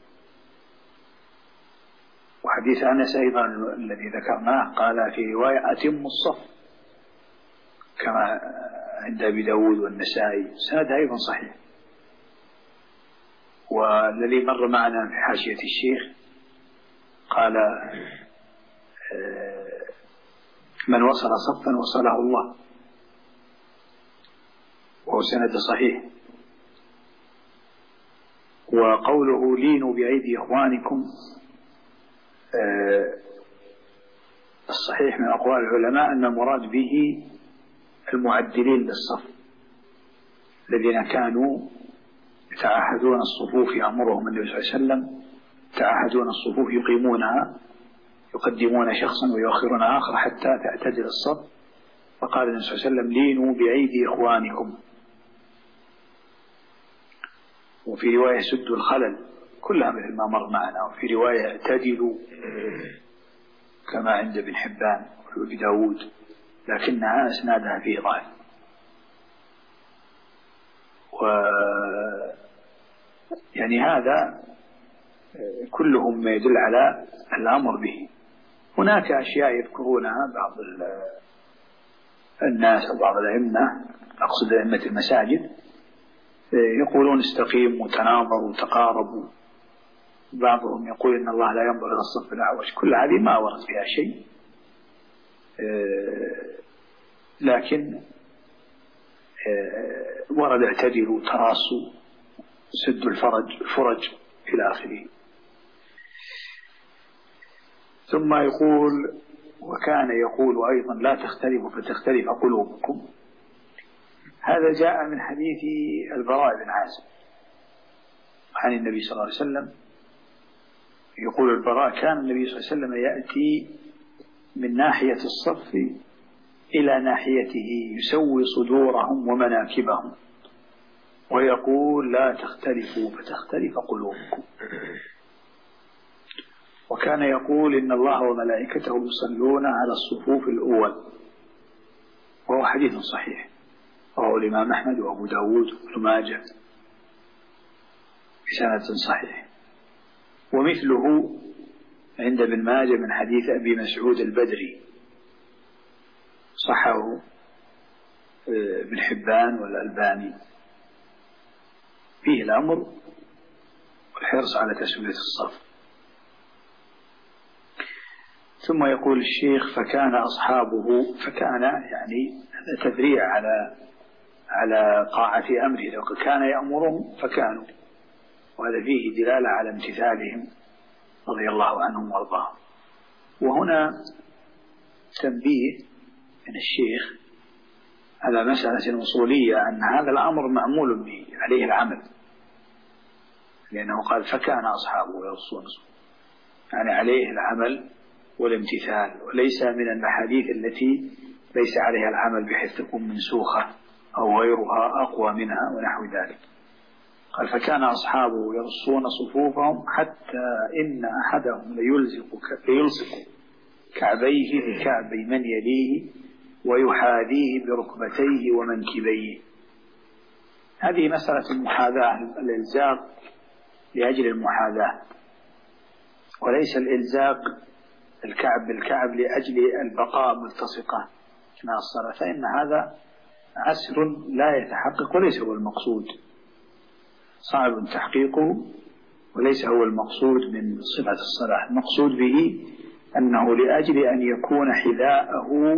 وحديث أنس أيضا الذي ذكرناه قال في رواية أتموا الصف كما عند أبي داود والنسائي، سند أيضا صحيح. والذي مر معنا في حاشية الشيخ قال من وصل صفا وصله الله، وهو سند صحيح. وقوله لينوا بأيدي إخوانكم الصحيح من أقوال العلماء أن المراد به المعدلين للصف الذين كانوا يتعاهدون الصفوف، يأمرهم النبي صلى الله عليه وسلم يتعاهدون الصفوف يقيمونها، يقدمون شخصا ويؤخرون آخر حتى تعتدل الصف. فقال النبي صلى الله عليه وسلم لينوا بأيدي إخوانكم. وفي رواية سدوا الخلل، كلها مثل ما مر معنا. وفي رواية اعتدلوا كما عند ابن حبان وابي داود، لكنها اسنادها فيه ضعف. يعني هذا كلهم ما يدل على الأمر به. هناك أشياء يذكرونها بعض الناس أو بعض الأئمة، أقصد أئمة المساجد، يقولون استقيموا وتناظروا وتقاربوا. بعضهم يقول إن الله لا ينظر إلى الصف الأعوج. كل هذه ما ورد فيها شيء، لكن ورد اعتدلوا تراصوا سدوا الفرج إلى آخره. ثم يقول وكان يقول أيضا لا تختلفوا فتختلف قلوبكم. هذا جاء من حديث البراء بن عازب عن النبي صلى الله عليه وسلم. يقول البراء كان النبي صلى الله عليه وسلم يأتي من ناحية الصف إلى ناحيته يسوي صدورهم ومناكبهم ويقول لا تختلفوا فتختلف قلوبكم. وكان يقول إن الله وملائكته يصلون على الصفوف الأول، وهو حديث صحيح، وهو الإمام أحمد وأبو داود وابن ماجه بسند صحيح. ومثله عند ابن ماجه من حديث أبي مسعود البدري، صحه ابن حبان والألباني، فيه الأمر والحرص على تسوية الصف. ثم يقول الشيخ فكان أصحابه، فكان يعني تذريع على طاعة أمره، لو كان يأمرهم فكانوا، وهذا فيه دلالة على امتثالهم رضي الله عنهم وارضاهم. وهنا تنبيه من الشيخ على مسألة أصولية، أن هذا الأمر معمول به عليه العمل، لأنه قال فكان أصحابه يرصون، يعني عليه العمل والامتثال، وليس من الأحاديث التي ليس عليها العمل بحيث تكون منسوخة أو غيرها أقوى منها ونحو ذلك. قال فكان أصحابه يرصون صفوفهم حتى إن أحدهم ليلصق كعبيه بكعبي من يليه ويحاذيه بركبتيه ومنكبيه. هذه مسألة المحاذاة، الإلزاق لأجل المحاذاة، وليس الإلزاق الكعب بالكعب لأجل البقاء ملتصقة أثناء الصلاة، فإن هذا عسر لا يتحقق وليس هو المقصود، صعب تحقيقه وليس هو المقصود من صفة الصلاة. المقصود به أنه لأجل أن يكون حذاءه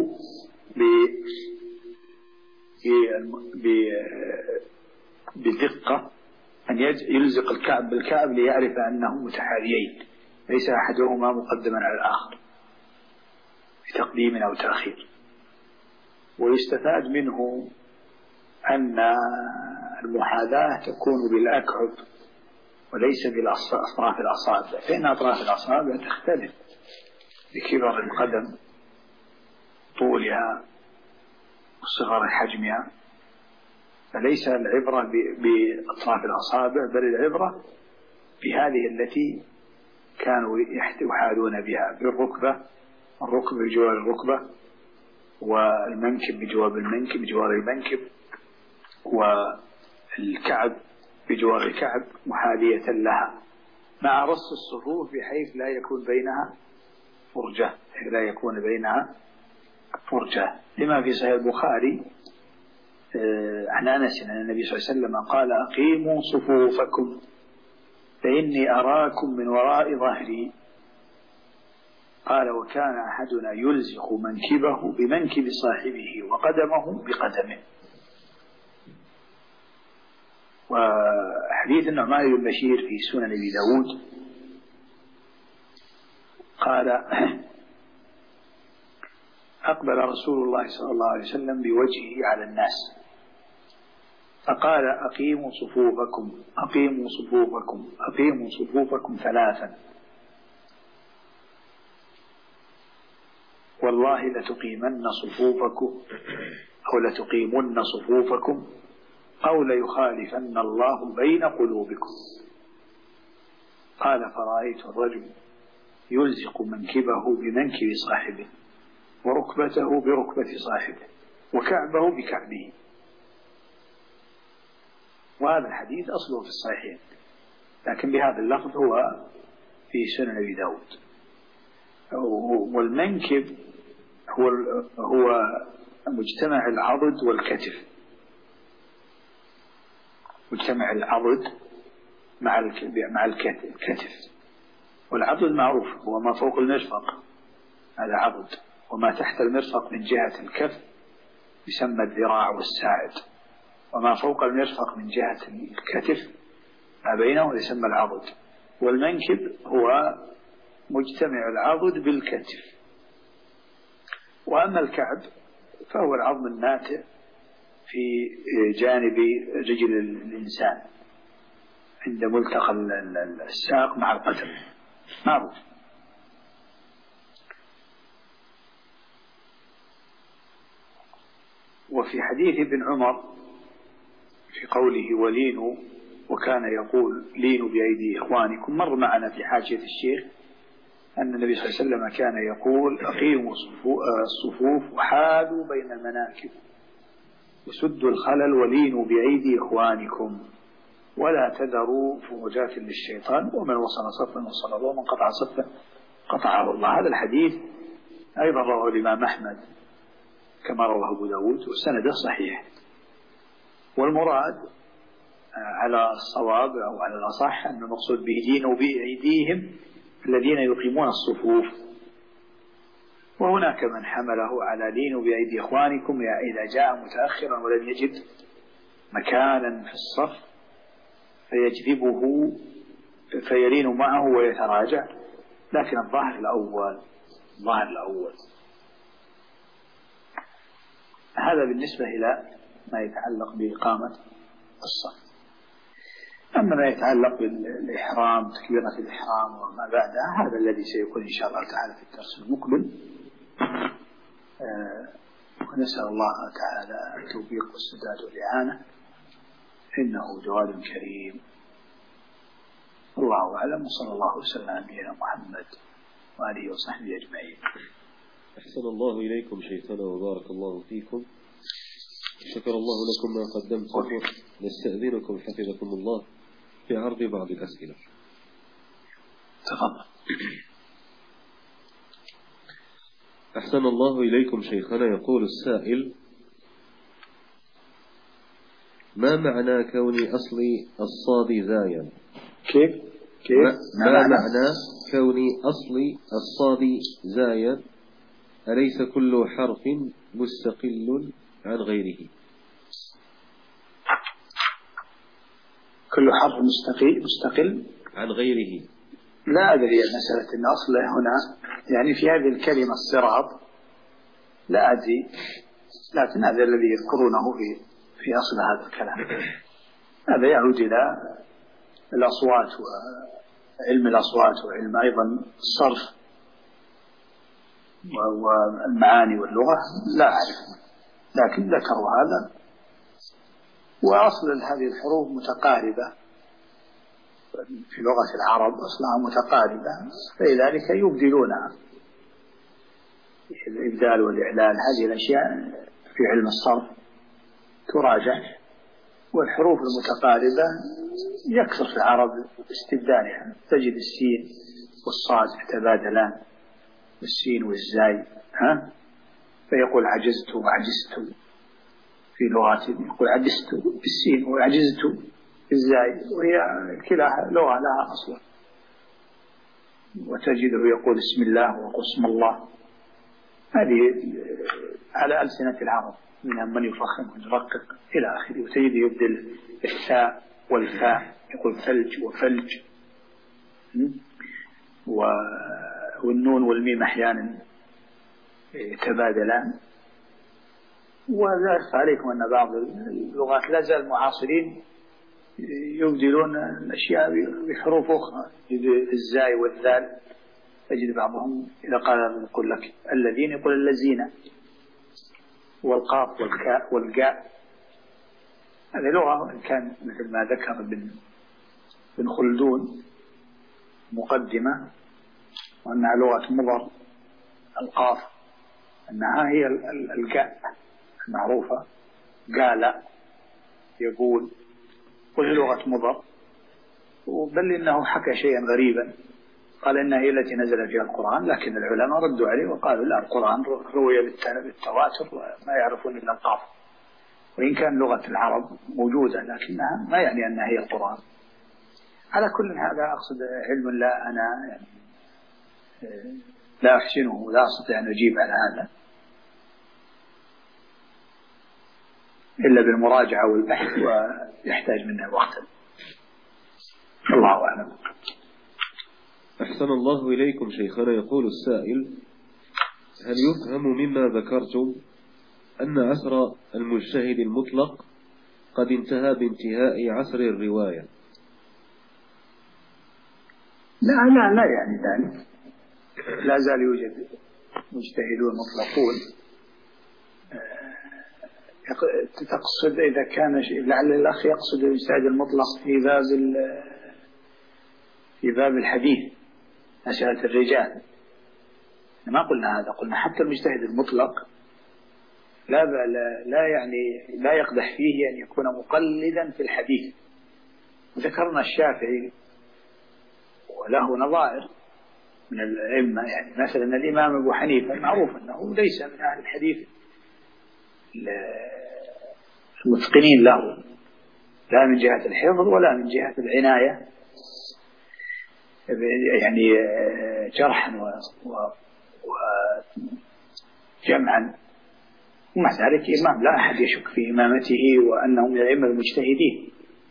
بدقة، أن يلزق الكعب بالكعب ليعرف أنهم متحاذيين، ليس أحدهما مقدما على الآخر بتقديم أو تأخير. ويستفاد منه أن المحاذاة تكون بالأكعب وليس بأطراف الأصابع، فإن أطراف الأصابع تختلف بكبر القدم، طولها وصغر حجمها، فليس العبرة بأطراف الأصابع، بل العبرة بهذه التي كانوا يحاذون بها، بالركبة، الركبة بجوار الركبة، والمنكب بجوار المنكب بجوار المنكب، والكعب بجوار الكعب محاذية لها، مع رص الصفوف بحيث لا يكون بينها فرجة، لما في صحيح البخاري عن أنس أن النبي صلى الله عليه وسلم قال: أقيموا صفوفكم فإني أراكم من وراء ظهري. قال: وكان أحدنا يلزق منكبه بمنكب صاحبه وقدمه بقدمه. وحديث النعمان بن بشير في سنن أبي داود قال: أقبل رسول الله صلى الله عليه وسلم بوجهه على الناس فقال: أقيموا صفوفكم، أقيموا صفوفكم، أقيموا صفوفكم 3، والله لتقيمن صفوفكم أو لتقيمن صفوفكم أو ليخالفن الله بين قلوبكم. قال: فرأيت الرجل يلزق منكبه بمنكب صاحبه وركبته بركبة صاحبه وكعبه بكعبه. وهذا الحديث أصله في الصحيحين، لكن بهذا اللفظ هو في سنن أبي داود. والمنكب هو مجتمع العضد والكتف، مجتمع العضد مع الكتف، والعضد معروف هو ما فوق المرفق، هذا عضد، وما تحت المرفق من جهة الكف يسمى الذراع والساعد، وما فوق المرفق من جهة الكتف ما بينه يسمى العضد. والمنكب هو مجتمع العضد بالكتف. وأما الكعب فهو العظم الناتئ في جانب رجل الإنسان عند ملتقى الساق مع القدم، معروف. وفي حديث ابن عمر في قوله ولينوا، وكان يقول لينوا بأيدي إخوانكم، مر معنا في حاشية الشيخ أن النبي صلى الله عليه وسلم كان يقول: أقيموا الصفوف وحاذوا بين المناكب وسدوا الخلل ولينوا بأيدي إخوانكم ولا تذروا فرجات للشيطان، ومن وصل صفا وصل الله، ومن قطع صفا قطعه الله. هذا الحديث أيضا رواه الإمام أحمد كما رواه أبو داود وسنده صحيح. والمراد على الصواب أو على الأصح أن المقصود به لينوا بأيديهم الذين يقيمون الصفوف. وهناك من حمله على لينوا بأيدي إخوانكم إذا جاء متأخرا ولم يجد مكانا في الصف فيجذبه فيلين معه ويتراجع، لكن الظاهر الأول. هذا بالنسبة إلى ما يتعلق بإقامة الصف. أما ما يتعلق بالإحرام، تكبيرة الإحرام وما بعدها، هذا الذي سيكون إن شاء الله تعالى في الدرس المقبل. ونسأل الله تعالى التوفيق والسداد والإعانة، إنه جواد كريم. الله أعلم، وصلى الله وسلم على نبينا محمد وآله وصحبه أجمعين. أحسن الله إليكم شيخنا وبارك الله فيكم، شكر الله لكم ما قدمتم. نستأذنكم حفظكم الله في عرض بعض الأسئلة. تفضل. أحسن الله إليكم شيخنا. يقول السائل: ما معنى كون أصل الصاد زايا؟ كيف؟ ما معنى كون أصل الصاد زايا؟ أليس كل حرف مستقل عن غيره؟ كل حرف مستقل عن غيره. لا أدري مسألة أن أصله هنا يعني في هذه الكلمة الصراط لا أدري، لكن هذا الذي يذكرونه في أصل هذا الكلام. هذا يعود إلى الأصوات وعلم الأصوات وعلم أيضا الصرف والمعاني واللغة، لا أعرف، لكن ذكروا هذا. وأصل هذه الحروف متقاربة في لغة العرب، أصلها متقاربة، فلذلك يبدلونها. الإبدال والإعلال هذه الأشياء في علم الصرف تراجع، والحروف المتقاربة يكثر في العرب استبدالها. تجد السين والصاد يتبادلان، والسين والزاي، فيقول عجزت وعجزت في لغات، يقول عجزت بالسين وعجزت بالزاي، وهي كلاها لغة لها أصلا. وتجده يقول اسم الله وقسم الله، هذه على ألسنة العرب، من من يفخم ويرقق إلى آخره. وتجده يبدل الثاء والفاء، يقول ثلج وفلج، والنون والميم أحيانا يتبادلان. وذلك عليكم أن بعض اللغات لا زال معاصرين يبدلون الأشياء بحروف أخرى. الزاي والذال تجد بعضهم إذا قال يقول لك الذين يقول الذين، والقاف والكاء والجاء. هذه لغة كان مثل ما ذكر بن خلدون مقدمة، وأنها لغة مضر، القاف أنها هي الجاء المعروفة، قال يقول، وهي لغة مضر. بل إنه حكى شيئا غريبا، قال إنها هي التي نزل فيها القرآن، لكن العلماء ردوا عليه وقالوا لا، القرآن روي بالتواتر وما يعرفون إلا القاف، وإن كان لغة العرب موجودة لكنها ما يعني أنها هي القرآن. على كل هذا أقصد علم لا أنا يعني لا أحسنه، لا أستطيع أن أجيب على هذا إلا بالمراجعة والبحث، ويحتاج منا وقتا. الله أعلم. أحسن الله إليكم شيخنا. يقول السائل: هل يفهم مما ذكرتم أن عصر المجتهد المطلق قد انتهى بانتهاء عصر الرواية؟ لا يعني ذلك، لا زال يوجد مجتهدون مطلقون. تقصد إذا كان لعل الأخ يقصد المجتهد المطلق في باب الحديث، مسألة الرجال. ما قلنا هذا، قلنا حتى المجتهد المطلق لا يعني لا يقدح فيه أن يكون مقلدا في الحديث. ذكرنا الشافعي وله نظائر من الأئمة، يعني مثلا الإمام أبو حنيفة معروف أنه ليس من أهل الحديث المتقنين له، لا من جهة الحفظ ولا من جهة العناية يعني جرحا وجمعا. ومع ذلك إمام لا أحد يشك في إمامته وأنه من الأئمة المجتهدين،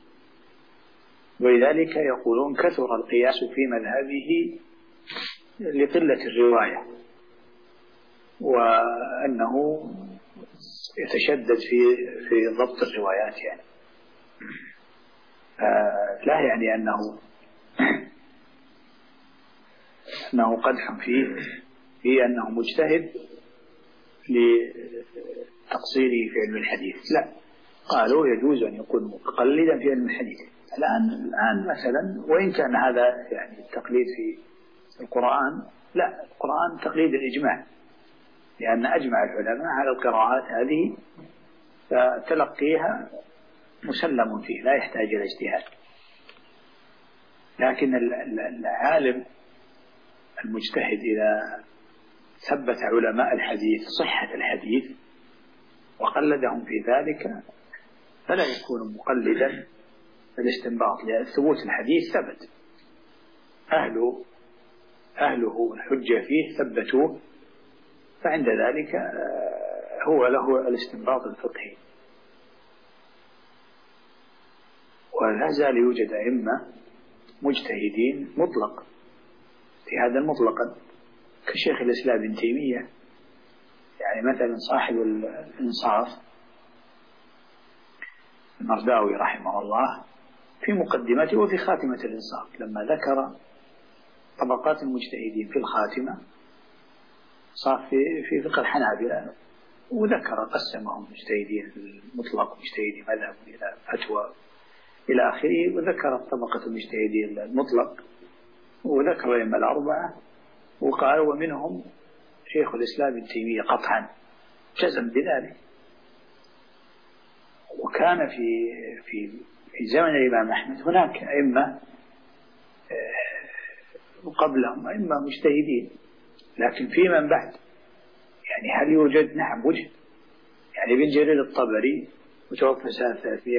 ولذلك يقولون كثر القياس في مذهبه لقلة الرواية، وأنه يتشدد في ضبط الروايات يعني. لا يعني أنه قدح في أنه مجتهد لتقصيره في علم الحديث، لا، قالوا يجوز أن يكون مقلدا في علم الحديث. الآن مثلا، وإن كان هذا يعني التقليد في القرآن، لا، القرآن تقليد الإجماع، لأن أجمع العلماء على القراءات هذه، فتلقيها مسلم فيه لا يحتاج إلى اجتهاد. لكن العالم المجتهد إذا ثبت علماء الحديث صحة الحديث وقلدهم في ذلك فلا يكون مقلدا الاستنباط، لأن ثبوت الحديث ثبت، أهله الحجة فيه ثبتوه، فعند ذلك هو له الاستنباط الفقهي. ولا زال يوجد أئمة مجتهدين مطلق في هذا المطلقا كشيخ الإسلام ابن تيمية، يعني مثلا صاحب الإنصاف المرداوي رحمه الله في مقدمته وفي خاتمة الإنصاف لما ذكر طبقات المجتهدين في الخاتمة صار في فقه الحنابلة، وذكر قسمهم مجتهدين المطلق مجتهدين مذهب إلى فتوى إلى آخره، وذكر طبقة المجتهدين المطلق وذكر الأئمة الأربعة وقال ومنهم شيخ الإسلام ابن تيمية قطعا جزم بذلك. وكان في زمن الإمام أحمد هناك أئمة قبلهم أئمة مجتهدين، لكن في من بعد يعني هل يوجد؟ نعم وجد، يعني ابن جرير الطبري وتوفى سنة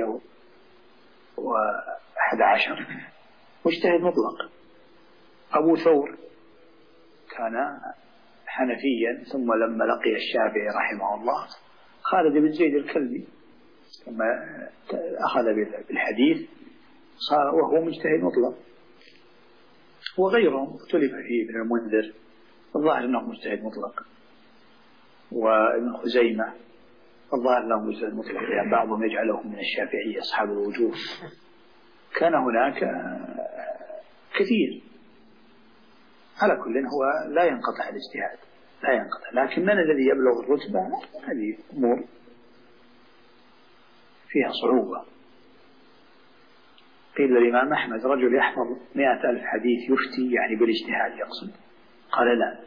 311 مجتهد مطلق. أبو ثور كان حنفيا ثم لما لقي الشافعي رحمه الله خالد بن زيد الكلبي ثم أخذ بالحديث صار وهو مجتهد مطلق. وغيرهم اختلف فيه ابن المنذر الظاهر أنه مجتهد مطلق، وابن خزيمة الظاهر أنه مجتهد مطلق، يعني بعضهم يجعلهم من الشافعية أصحاب الوجوه. كان هناك كثير. على كل هو لا ينقطع الاجتهاد لا ينقطع، لكن من الذي يبلغ الرتبة هذه أمور فيها صعوبة. قيل للإمام أحمد رجل يحفظ 100,000 حديث يفتي يعني بالاجتهاد يقصد؟ قال لا.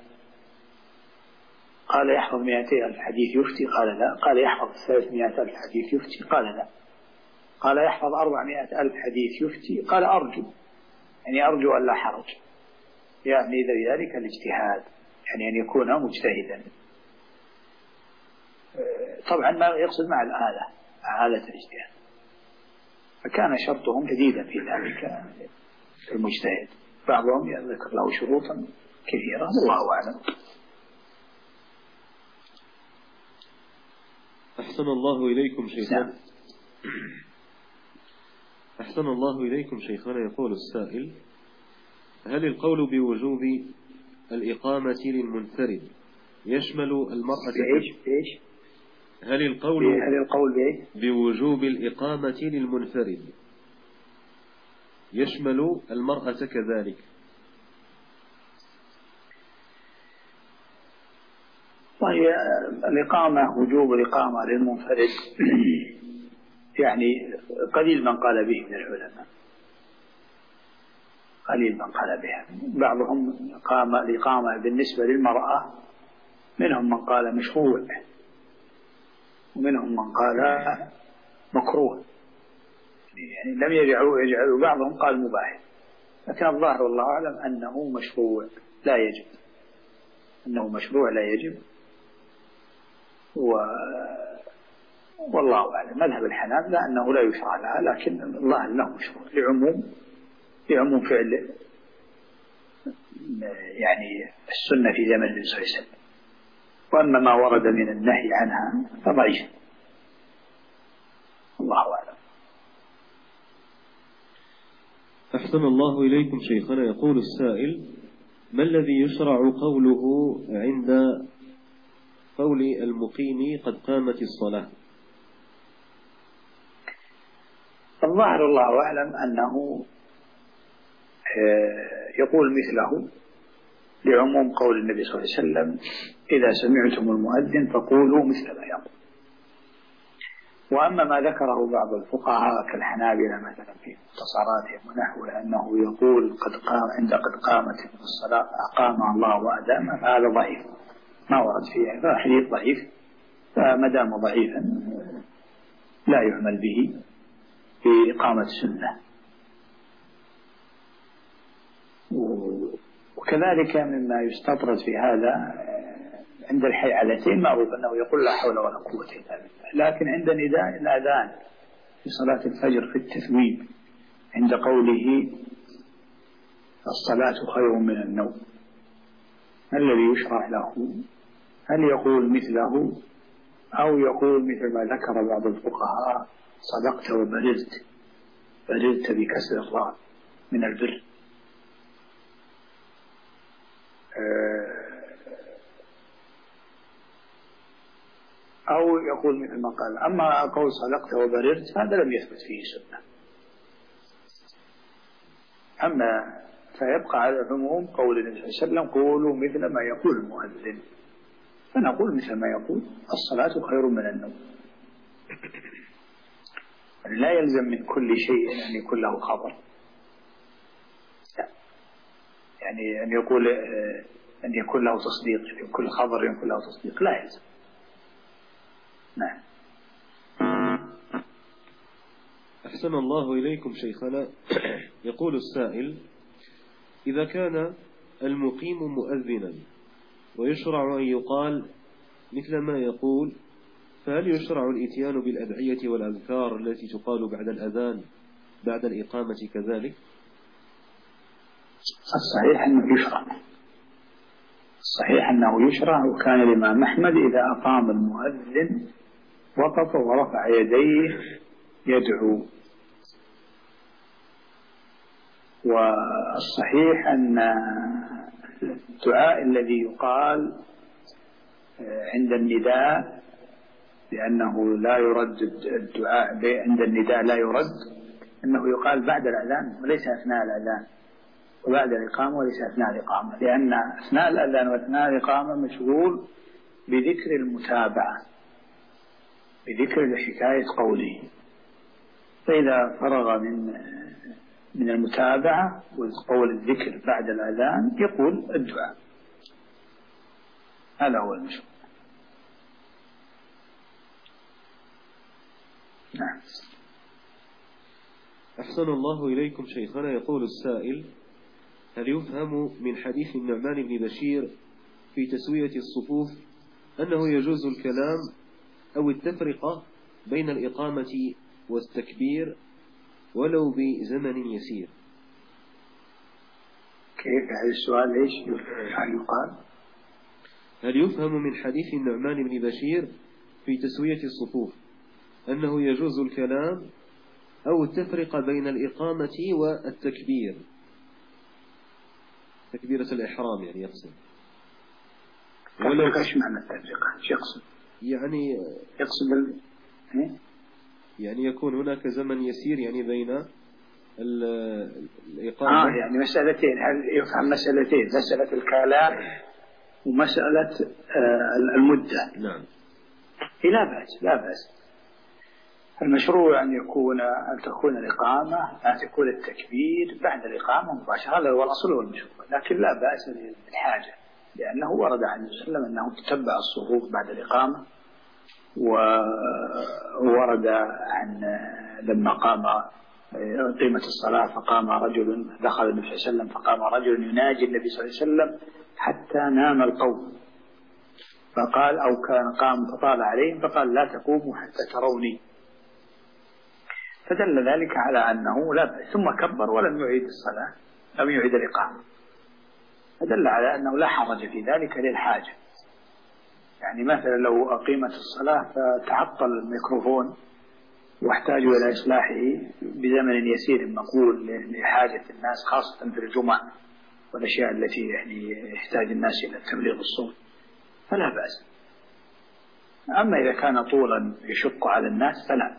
قال يحفظ 200,000 حديث يفتي؟ قال لا. قال يحفظ 300,000 حديث يفتي؟ قال لا. قال يحفظ 400,000 حديث يفتي؟ قال أرجو، يعني أرجو أن لا حرج، يعني ذلك الاجتهاد، يعني أن يكون مجتهدا. طبعا ما يقصد مع آلة الاجتهاد، فكان شرطهم جديدا في ذلك المجتهد. بعضهم يذكر له شروطا كثيرة والله أعلم. أحسن الله إليكم شيخنا. أحسن الله إليكم شيخنا. يقول السائل: هل القول بوجوب الإقامة للمنفرد يشمل المرأة؟ إيش؟ هل القول بوجوب الإقامة للمنفرد يشمل المرأة كذلك؟ طيب الإقامة وجوب الإقامة للمنفرد يعني قليل من قال به من العلماء، قليل من قال بها. بعضهم قام الإقامة بالنسبة للمرأة منهم من قال مشروع ومنهم من قال مكروه، يعني لم يجعلوا بعضهم قال مباح، لكن الظاهر والله أعلم أنه مشروع لا يجب، أنه مشروع لا يجب. والله أعلم مذهب الحنابلة أنه لا يشرع لها، لكن الله أنه مشروع لعموم فعل يعني السنة في زمن النبي صلى الله عليه وسلم. وأما ما ورد من النهي عنها فضعيف، الله أعلم. أحسن الله إليكم شيخنا. يقول السائل: ما الذي يشرع قوله عند قول المقيم قد قامت الصلاة؟ الظاهر الله أعلم أنه يقول مثله لعموم قول النبي صلى الله عليه وسلم: إذا سمعتم المؤذن فقولوا مثل ما يقول. وأما ما ذكره بعض الفقهاء كالحنابلة مثلا في مختصراتهم ونحوه أنه يقول قد قامت الصلاة أقام الله وأدام، فهذا ضعيف ما ورد فيه، هذا حديث ضعيف، فما دام ضعيفا لا يعمل به في إقامة السنة. وكذلك مما يستطرد في هذا عند الحيعلتين معروف أنه يقول لا حول ولا قوة إلا بالله، لكن عند نداء الأذان في صلاة الفجر في التثويب عند قوله الصلاة خير من النوم، ما الذي يشرع له؟ هل يقول مثله أو يقول مثل ما ذكر بعض الفقهاء صدقت وبررت، بررت بكسر الراء من البر، أو يقول مثل ما قال. أما قول صدقت وبررت هذا لم يثبت فيه سنة. أما فيبقى على العموم قول النبي صلى الله عليه وسلم قولوا مثل ما يقول المؤذن، فنقول مثل ما يقول الصلاة خير من النوم. لا يلزم من كل شيء أن يكون له خبر، يعني أن يقول أن يكون له تصديق، يعني كل خبر يكون له تصديق لا يلزم. نعم. أحسن الله إليكم شيخنا. يقول السائل: إذا كان المقيم مؤذنا ويشرع أن يقال مثل ما يقول، فهل يشرع الإتيان بالأدعية والأذكار التي تقال بعد الأذان بعد الإقامة كذلك؟ الصحيح أنه يشرع، الصحيح أنه يشرع. وكان الإمام أحمد إذا أقام المؤذن وقف ورفع يديه يدعو. والصحيح أن الدعاء الذي يقال عند النداء لأنه لا يرد، الدعاء عند النداء لا يرد، أنه يقال بعد الأذان وليس أثناء الأذان، وبعد الإقامة وليس أثناء الإقامة، لأن أثناء الأذان وأثناء الإقامة مشغول بذكر المتابعة، بذكر حكاية قوله. فإذا فرغ من المتابعة وقول الذكر بعد الأذان يقول الدعاء. هذا هو المشروع. نعم. أحسن الله إليكم شيخنا. يقول السائل: هل يفهم من حديث النعمان بن بشير في تسوية الصفوف أنه يجوز الكلام أو التفرقة بين الإقامة والتكبير ولو بزمن يسير؟ كيف هذا السؤال؟ إيش يقال؟ هل يفهم من حديث النعمان بن بشير في تسوية الصفوف أنه يجوز الكلام أو التفرقة بين الإقامة والتكبير، تكبيرة الإحرام يعني يقصد؟ ولو إيش معنى التفرقة؟ إيش يقصد؟ يعني يقصد يعني يكون هناك زمن يسير يعني بين الإقامة. يعني مسألتين. هل يفهم مسألتين، مسألة الكلام ومسألة المدة؟ نعم. لا بأس، لا بأس. المشروع أن تكون الإقامة، أن تكون التكبير بعد الإقامة مباشرة، هذا هو الأصل والمشروع، لكن لا بأس بالحاجة، لأنه ورد عن النبي صلى الله عليه وسلم أنه تتبع الصفوف بعد الإقامة. وورد عن لما قيمت الصلاة فقام رجل، دخل النبي صلى الله عليه وسلم فقام رجل يناجي النبي صلى الله عليه وسلم حتى نام القوم، فقال أو كان قام فطال عليهم فقال لا تقوموا حتى تروني، فدل ذلك على أنه لا بأس. ثم كبر ولم يعيد الصلاة، لم يعيد الإقامة، فدل على أنه لا حرج في ذلك للحاجة. يعني مثلا لو أقيمت الصلاة فتعطل الميكروفون واحتاجوا إلى إصلاحه بزمن يسير مقبول لحاجة الناس خاصة في الجمعة والأشياء التي يعني يحتاج الناس إلى تبليغ الصوت فلا بأس. أما إذا كان طولا يشق على الناس فلا،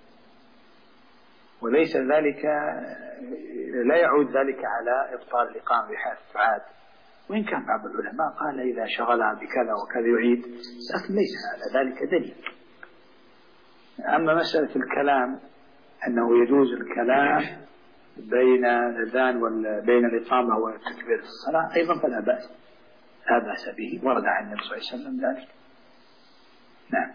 وليس ذلك لا يعود ذلك على إبطال الإقامة بحيث تعاد، وإن كان بعض العلماء قال إذا شغلها بكذا وكذا يعيد، لكن ليس على ذلك دليل. أما مسألة الكلام أنه يجوز الكلام بين الأذان وبين الإقامة والتكبير في الصلاة أيضا فلا بأس، لا بأس به، ورد عن النبي صلى الله عليه وسلم ذلك. نعم.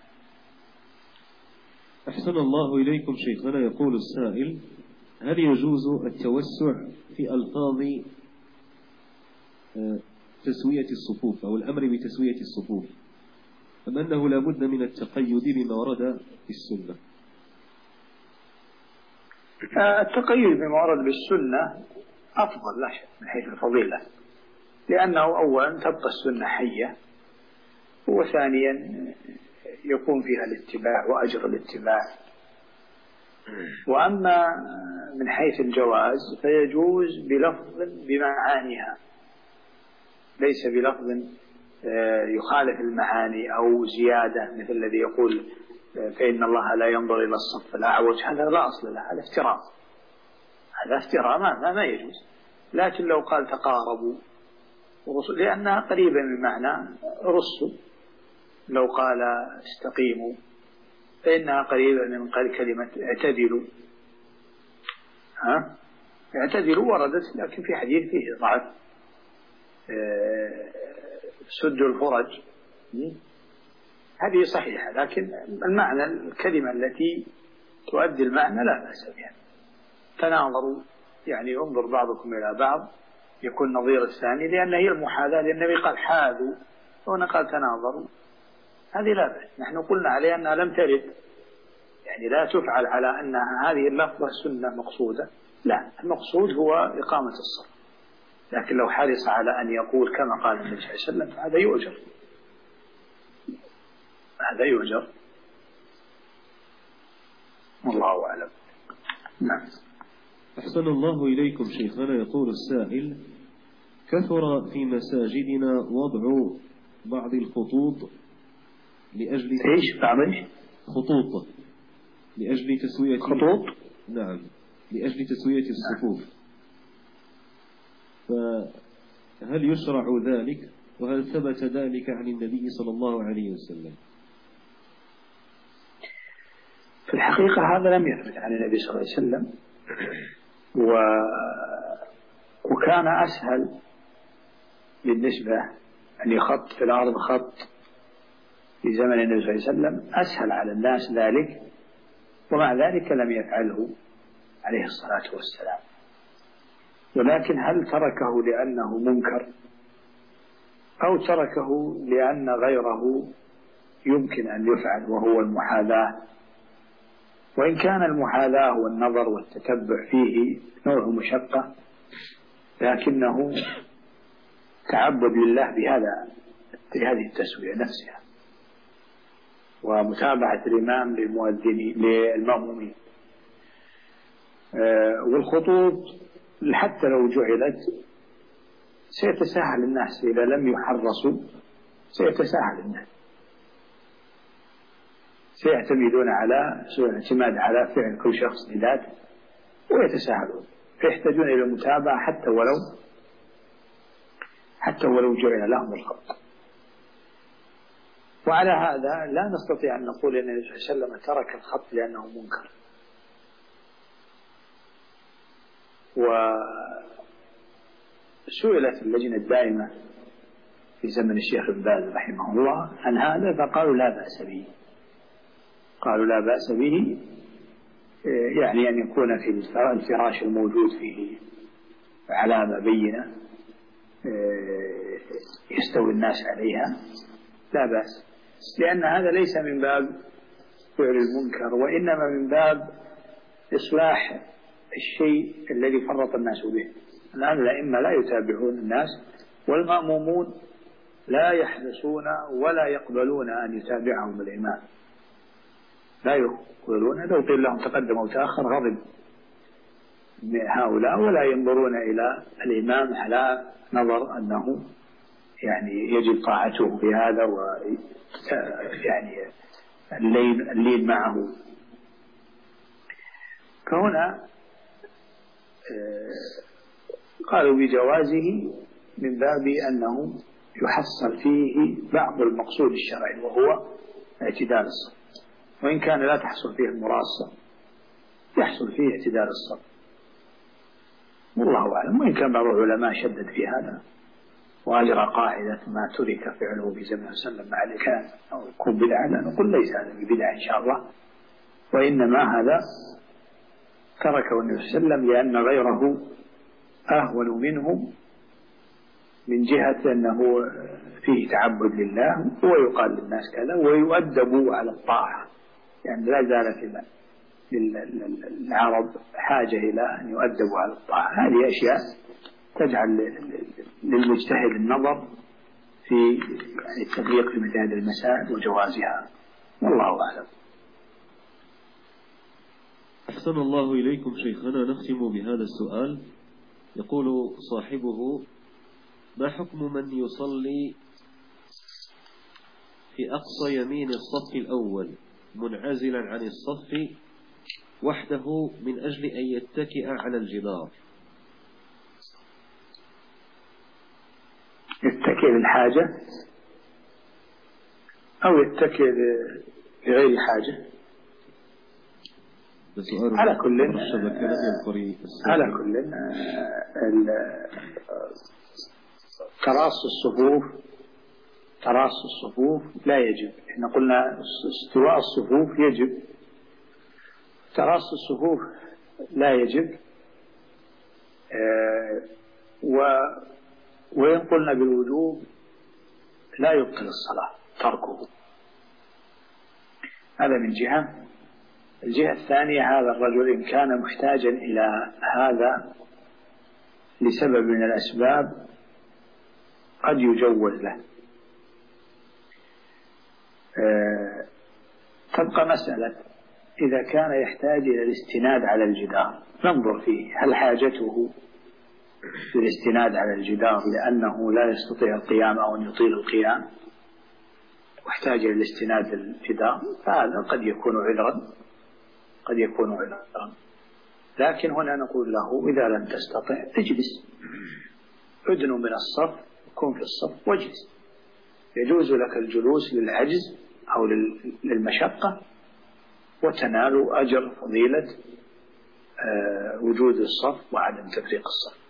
أحسن الله إليكم شيخنا. يقول السائل: هل يجوز التوسع في ألفاظ تسوية الصفوف أو الأمر بتسوية الصفوف أم أنه لا بد من التقيد بما ورد في السنة؟ التقيد بما ورد بالسنة أفضل لا شك من حيث الفضيلة، لأنه أولا تبقى السنة حية، وثانيا يكون فيها الاتباع وأجر الاتباع. وأما من حيث الجواز فيجوز بلفظ بمعانيها، ليس بلفظ يخالف المعاني أو زيادة مثل الذي يقول فإن الله لا ينظر إلى الصف الأعوج، هذا لا أصل له، هذا افتراء، هذا افتراء ما يجوز. لكن لو قال تقاربوا لأنها قريبة من معنى رسوا، لو قال استقيموا فإنها قريبة من كلمة اعتدلوا. اعتدلوا وردت لكن في حديث فيه ضعف. سدوا الفرج هذه صحيحة، لكن المعنى الكلمة التي تؤدي المعنى لا بأس بها. تناظروا يعني انظر بعضكم إلى بعض، يكون نظير الثاني، لأن هي المحاذاة، لأن النبي قال حاذوا وهنا قال تناظروا، هذه لا بأس. نحن قلنا عليها أنها لم ترد، يعني لا تفعل على أن هذه اللفظة سنة مقصودة، لا، المقصود هو إقامة الصف. لكن لو حرص على أن يقول كما قال النبي صلى الله عليه وسلم هذا يؤجر، هذا يؤجر، والله أعلم. نعم. أحسن الله إليكم شيخنا. يقول السائل: كثر في مساجدنا وضع بعض الخطوط لأجل خطوط لأجل تسوية خطوط، نعم، لأجل تسوية الصفوف، فهل يشرع ذلك؟ وهل ثبت ذلك عن النبي صلى الله عليه وسلم؟ في الحقيقة هذا لم يثبت عن النبي صلى الله عليه وسلم، وكان أسهل بالنسبة أن يخط في الأرض خط في زمن النبي صلى الله عليه وسلم، أسهل على الناس ذلك، ومع ذلك لم يفعله عليه الصلاة والسلام. ولكن هل تركه لأنه منكر أو تركه لأن غيره يمكن أن يفعل وهو المحاذاة؟ وإن كان المحاذاة والنظر والتتبع فيه نوع مشقة، لكنه تعبد لله بهذه التسوية نفسها، ومتابعة الإمام للمأمومين. والخطوط حتى لو جعلت سيتساهل الناس، إذا لم يحرصوا سيتساهل الناس، سيعتمدون على سوء الاعتماد على فعل كل شخص لذاته ويتساهلون، فيحتاجون إلى المتابعة حتى ولو جعل لهم الخط. وعلى هذا لا نستطيع أن نقول أن النبي صلى الله عليه وسلم ترك الخط لأنه منكر. وسئلت اللجنة الدائمة في زمن الشيخ ابن باز رحمه الله عن هذا، فقالوا لا بأس به، قالوا لا بأس به، يعني أن يكون في الفراش الموجود فيه علامة بينة يستوي الناس عليها، لا بأس، لأن هذا ليس من باب فعل المنكر، وإنما من باب إصلاح الشيء الذي فرط الناس به. الآن الأئمة لا يتابعون الناس، والمأمومون لا يحرصون ولا يقبلون أن يتابعهم الإمام، لا يقولون، لو قيل لهم تقدم أو تأخر غضب هؤلاء، ولا ينظرون إلى الإمام على نظر أنه يعني يجب طاعته بهذا، ويعني اللين معه. فهنا قالوا بجوازه من باب أنه يحصل فيه بعض المقصود الشرعي وهو اعتدال الصف، وإن كان لا تحصل فيه المراصة يحصل فيه اعتدال الصف، والله أعلم. وإن كان بعض العلماء شدد في هذا وأجرى قاعدة ما ترك فعله في زمن وسلم مع الإكرام أو يكون بدعة، لا نقول ليس هذا ببدعة إن شاء الله، وإنما هذا تركه النبي صلى الله عليه وسلم لأن غيره أهون منه من جهة أنه فيه تعبد لله ويقال للناس كذا ويؤدبوا على الطاعة، يعني لا زالت للعرب حاجة إلى أن يؤدبوا على الطاعة. هذه أشياء تجعل للمجتهد النظر في يعني التدقيق في مثل هذه المسائل وجوازها، والله أعلم. أحسن الله إليكم شيخنا. نختم بهذا السؤال. يقول صاحبه: ما حكم من يصلي في أقصى يمين الصف الأول منعزلا عن الصف وحده من أجل أن يتكئ على الجدار؟ يتكئ للحاجة أو يتكئ لغير حاجة، على كل تراص الصفوف لا يجب. احنا قلنا استواء الصفوف يجب، تراص الصفوف لا يجب. وإن قلنا بالوجوب لا يبطل الصلاة تركه. هذا من جهة. الجهة الثانية: هذا الرجل إن كان محتاجا إلى هذا لسبب من الأسباب قد يجوز له. تبقى مسألة إذا كان يحتاج إلى الاستناد على الجدار، ننظر فيه هل حاجته في الاستناد على الجدار لأنه لا يستطيع القيام أو أن يطيل القيام واحتاج إلى الاستناد للجدار، فهذا قد يكون عذرا. لكن هنا نقول له: إذا لم تستطع اجلس، ادنو من الصف، كن في الصف واجلس. يجوز لك الجلوس للعجز أو للمشقة، وتنال أجر فضيلة وجود الصف وعدم تفريق الصف.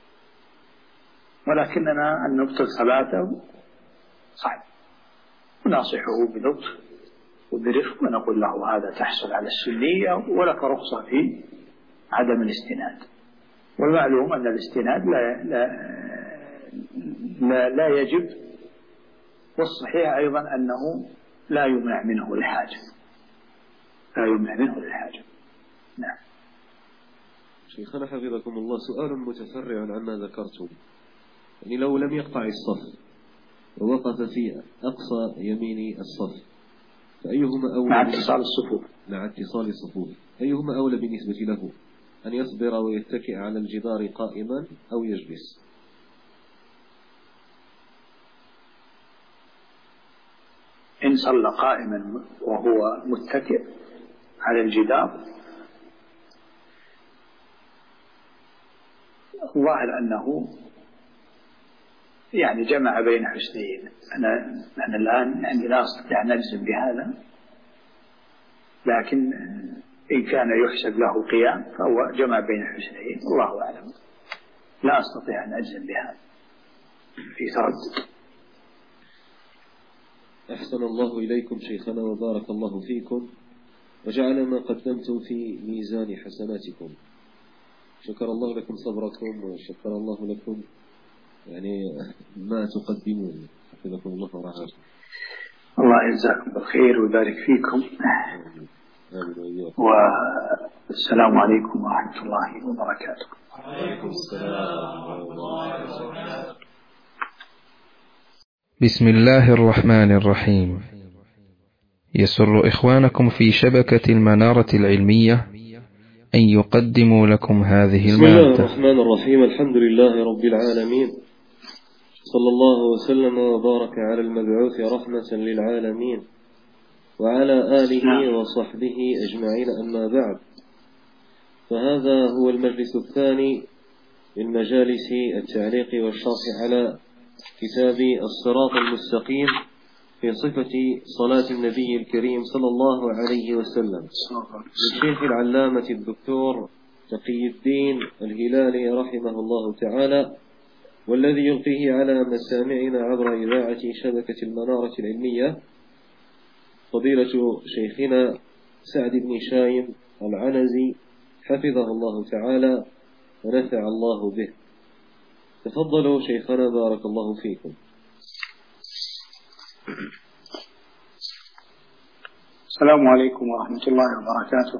ولكننا أن نبطل صلاته صعب، وننصحه بلطف وبرفق ونقول له: هذا تحصل على السنية ولك رخصة في عدم الاستناد. والمعلوم أن الاستناد لا يجب، والصحيح أيضا أنه لا يمنع منه الحاجة. نعم. شيخنا حفظكم الله، سؤال متفرع عما ذكرتم. يعني لو لم يقطع الصف ووقف في أقصى يمين الصف، فأيهما أولى مع اتصال الصفوف أيهما أولى بالنسبة له، أن يصبر ويتكئ على الجدار قائما أو يجلس؟ إن صلى قائما وهو متكئ على الجدار، الظاهر أنه يعني جمع بين حسنين. نحن الآن يعني لا أستطيع أن نجزم بهذا، لكن إن كان يحسب له قيام فهو جمع بين حسنين، الله أعلم. لا أستطيع أن أجزم بهذا في تردد. أحسن الله إليكم شيخنا وبارك الله فيكم وجعل ما قدمتم في ميزان حسناتكم. شكر الله لكم صبركم وشكر الله لكم يعني ما تقدمون. حفظكم الله ورعاكم. الله يجزاكم بالخير ويبارك فيكم. والسلام عليكم ورحمة الله وبركاته. وعليكم السلام ورحمة الله وبركاته. بسم الله الرحمن الرحيم. يسر إخوانكم في شبكة المنارة العلمية أن يقدموا لكم هذه المادة. بسم الله الرحمن الرحيم. الحمد لله رب العالمين، صلى الله وسلم وبارك على المبعوث رحمة للعالمين وعلى آله وصحبه أجمعين، أما بعد، فهذا هو المجلس الثاني من مجالس التعليق والشرح على كتاب الصراط المستقيم في صفة صلاة النبي الكريم صلى الله عليه وسلم للشيخ العلامة الدكتور تقي الدين الهلالي رحمه الله تعالى، والذي يلقيه على مسامعنا عبر إذاعة شبكة المنارة العلمية فضيلة شيخنا سعد بن شايم العنزي حفظه الله تعالى ونفع الله به. تفضلوا شيخنا بارك الله فيكم. السلام عليكم ورحمة الله وبركاته.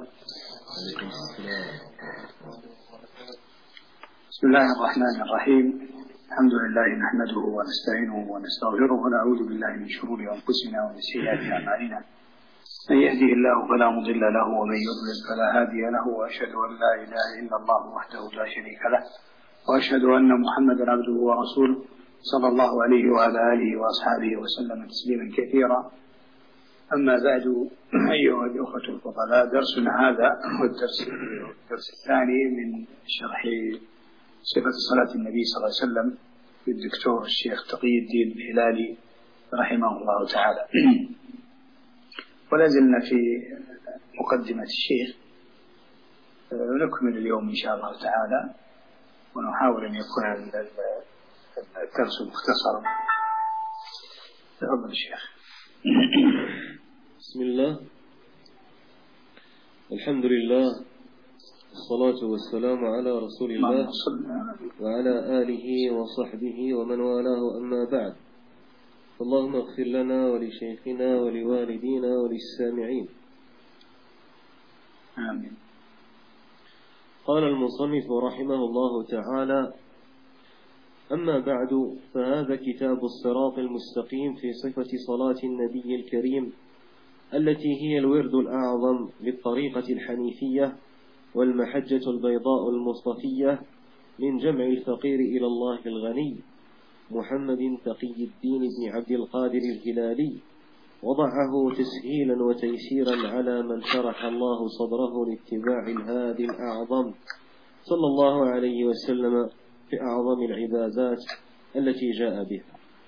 بسم الله الرحمن الرحيم. الحمد لله نحمده ونستعينه ونستغفره ونعوذ بالله من شرور أنفسنا ومن سيئات أعمالنا. من يهده الله فلا مضل له ومن يضلل فلا هادي له، وأشهد أن لا إله إلا الله وحده لا شريك له، وأشهد أن محمدا عبده ورسوله صلى الله عليه وعلى آله وأصحابه وسلم تسليما كثيرا. أما بعد، أيها الأخوة الفضلاء، درسنا هذا هو الدرس الثاني من شرح صفة صلاة النبي صلى الله عليه وسلم للدكتور الشيخ تقي الدين الهلالي رحمه الله تعالى. ولازلنا في مقدمة الشيخ، نكمل اليوم إن شاء الله تعالى، ونحاول أن يكون الدرس مختصرا. تفضل الشيخ. بسم الله، الحمد لله، الصلاة والسلام على رسول الله وعلى آله وصحبه ومن والاه، أما بعد. اللهم اغفر لنا ولشيخنا ولوالدينا وللسامعين، آمين. قال المصنف رحمه الله تعالى: أما بعد، فهذا كتاب الصراط المستقيم في صفة صلاة النبي الكريم، التي هي الورد الأعظم للطريقة الحنيفية والمحجة البيضاء المصطفية من جمع الفقير إلى الله الغني محمد تقي الدين بن عبد القادر الهلالي، وضعه تسهيلا وتيسيرا على من شرح الله صدره لاتباع الهادي الأعظم صلى الله عليه وسلم في أعظم العبادات التي جاء بها.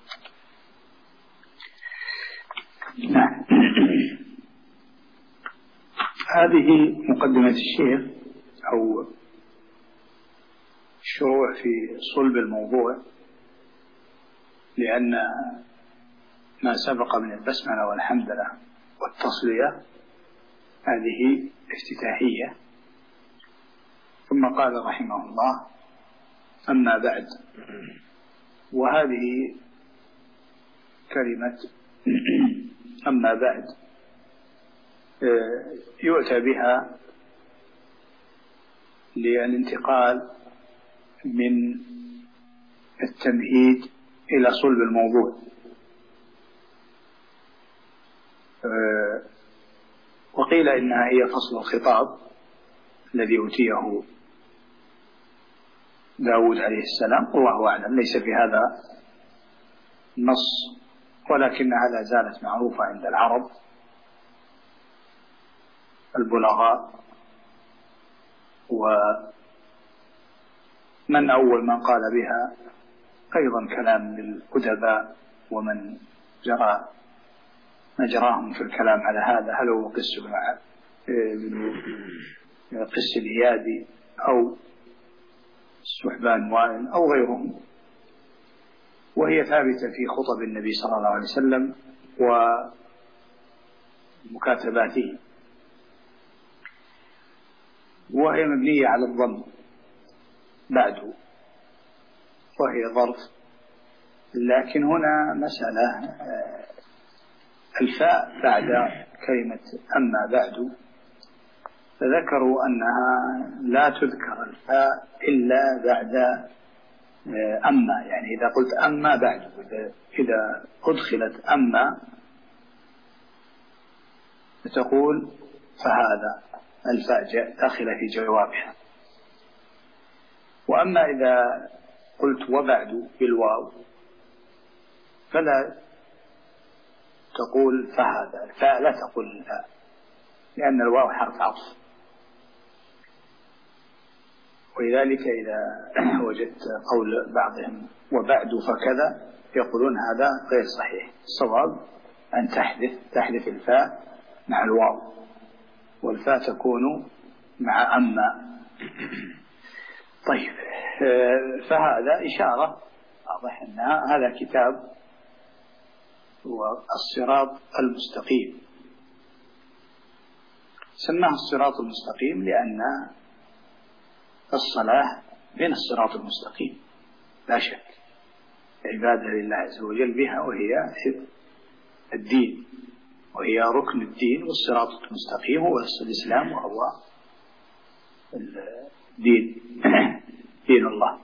نعم. هذه مقدمة الشيخ أو الشروع في صلب الموضوع، لأن ما سبق من البسملة والحمدلة والتصلية هذه افتتاحية. ثم قال رحمه الله: أما بعد. وهذه كلمة أما بعد يؤتى بها للانتقال من التمهيد إلى صلب الموضوع. وقيل إنها هي فصل الخطاب الذي أوتيه داود عليه السلام، والله أعلم، ليس في هذا نص، ولكنها لا زالت معروفة عند العرب البلغاء. ومن أول من قال بها أيضا كلام للأدباء ومن جرى مجراهم في الكلام على هذا، هل هو قس الإيادي أو السحبان وائل أو غيرهم. وهي ثابتة في خطب النبي صلى الله عليه وسلم ومكاتباته، وهي مبنية على الضم بعد، وهي ظرف. لكن هنا مسألة، الفاء بعد كلمة أما بعد، فذكروا أنها لا تذكر الفاء إلا بعد أما، يعني إذا قلت أما بعد، إذا أدخلت أما تقول فهذا الفاء داخلة في جوابها. وأما إذا قلت وبعد بالواو فلا تقول فهذا، الفاء لا تقول الفاء، لأن الواو حرف عطف. ولذلك إذا وجدت قول بعضهم وبعد فكذا، يقولون هذا غير صحيح. الصواب أن تحذف الفاء مع الواو، والفاء تكون مع أما. طيب، فهذا إشارة واضح أن هذا كتاب هو الصراط المستقيم. سماه الصراط المستقيم لأن الصلاة من الصراط المستقيم لا شك، عبادة لله عز وجل بها، وهي الدين، وهي ركن الدين، والصراط المستقيم هو الإسلام وهو الدين دين الله.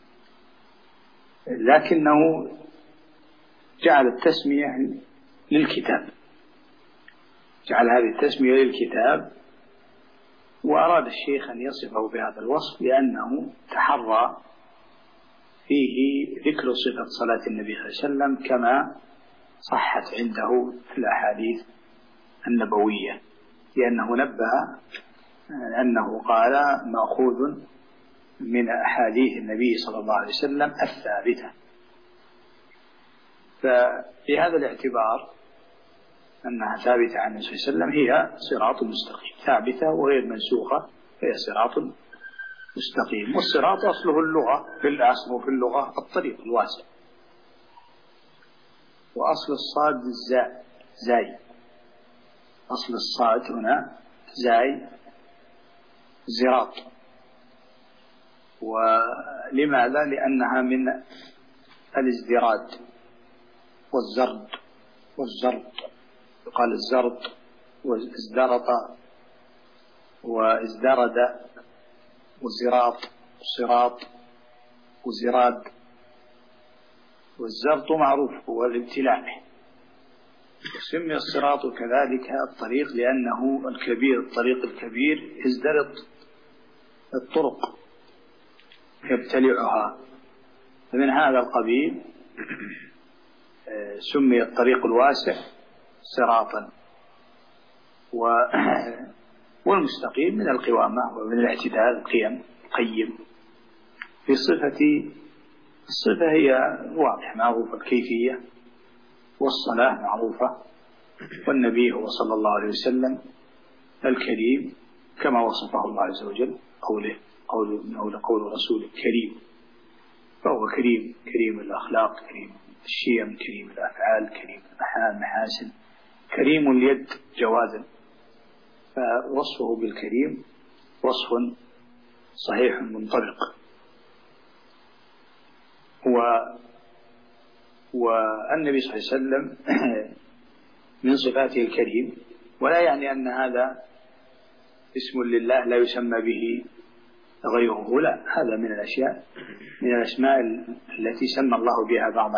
لكنه جعل التسمية للكتاب، جعل هذه التسمية للكتاب، وأراد الشيخ أن يصفه بهذا الوصف لأنه تحرى فيه ذكر صفة صلاة النبي صلى الله عليه وسلم كما صحت عنده في الأحاديث النبوية، لأنه نبه أنه قال مأخوذ من أحاديث النبي صلى الله عليه وسلم الثابتة. ففي هذا الاعتبار أنها ثابتة عن النبي صلى الله عليه وسلم هي صراط مستقيم، ثابتة وغير منسوخة، فهي صراط مستقيم. والصراط أصله اللغة، في الأصل في اللغة الطريق الواسع، وأصل الصاد زاي، أصل الصاد هنا زاي زراط. ولماذا؟ لأنها من الازدراد والزرد، يقال الزرد وازدرط وازدرد وزراط وصراط وزراد. والزرط معروف هو الابتلاع، وسمي الصراط كذلك الطريق لأنه الكبير، الطريق الكبير يزدرط الطرق يبتلعها، فمن هذا القبيل سمي الطريق الواسع صراطا. والمستقيم من القوامة ومن الاعتدال، القيم قيم. في الصفة هي واضح معروفة الكيفية، والصلاة معروفة، والنبي هو صلى الله عليه وسلم الكريم كما وصفه الله عز وجل، قول رسول الكريم، فهو كريم الأخلاق، كريم الشيم، كريم الأفعال، كريم المحاسن، كريم اليد جوازا. فوصفه بالكريم وصف صحيح منطبق. والنبي صلى الله عليه وسلم من صفاته الكريم، ولا يعني أن هذا اسم لله لا يسمى به غيره، لا، هذا من الأشياء، من الأسماء التي سمى الله بها بعض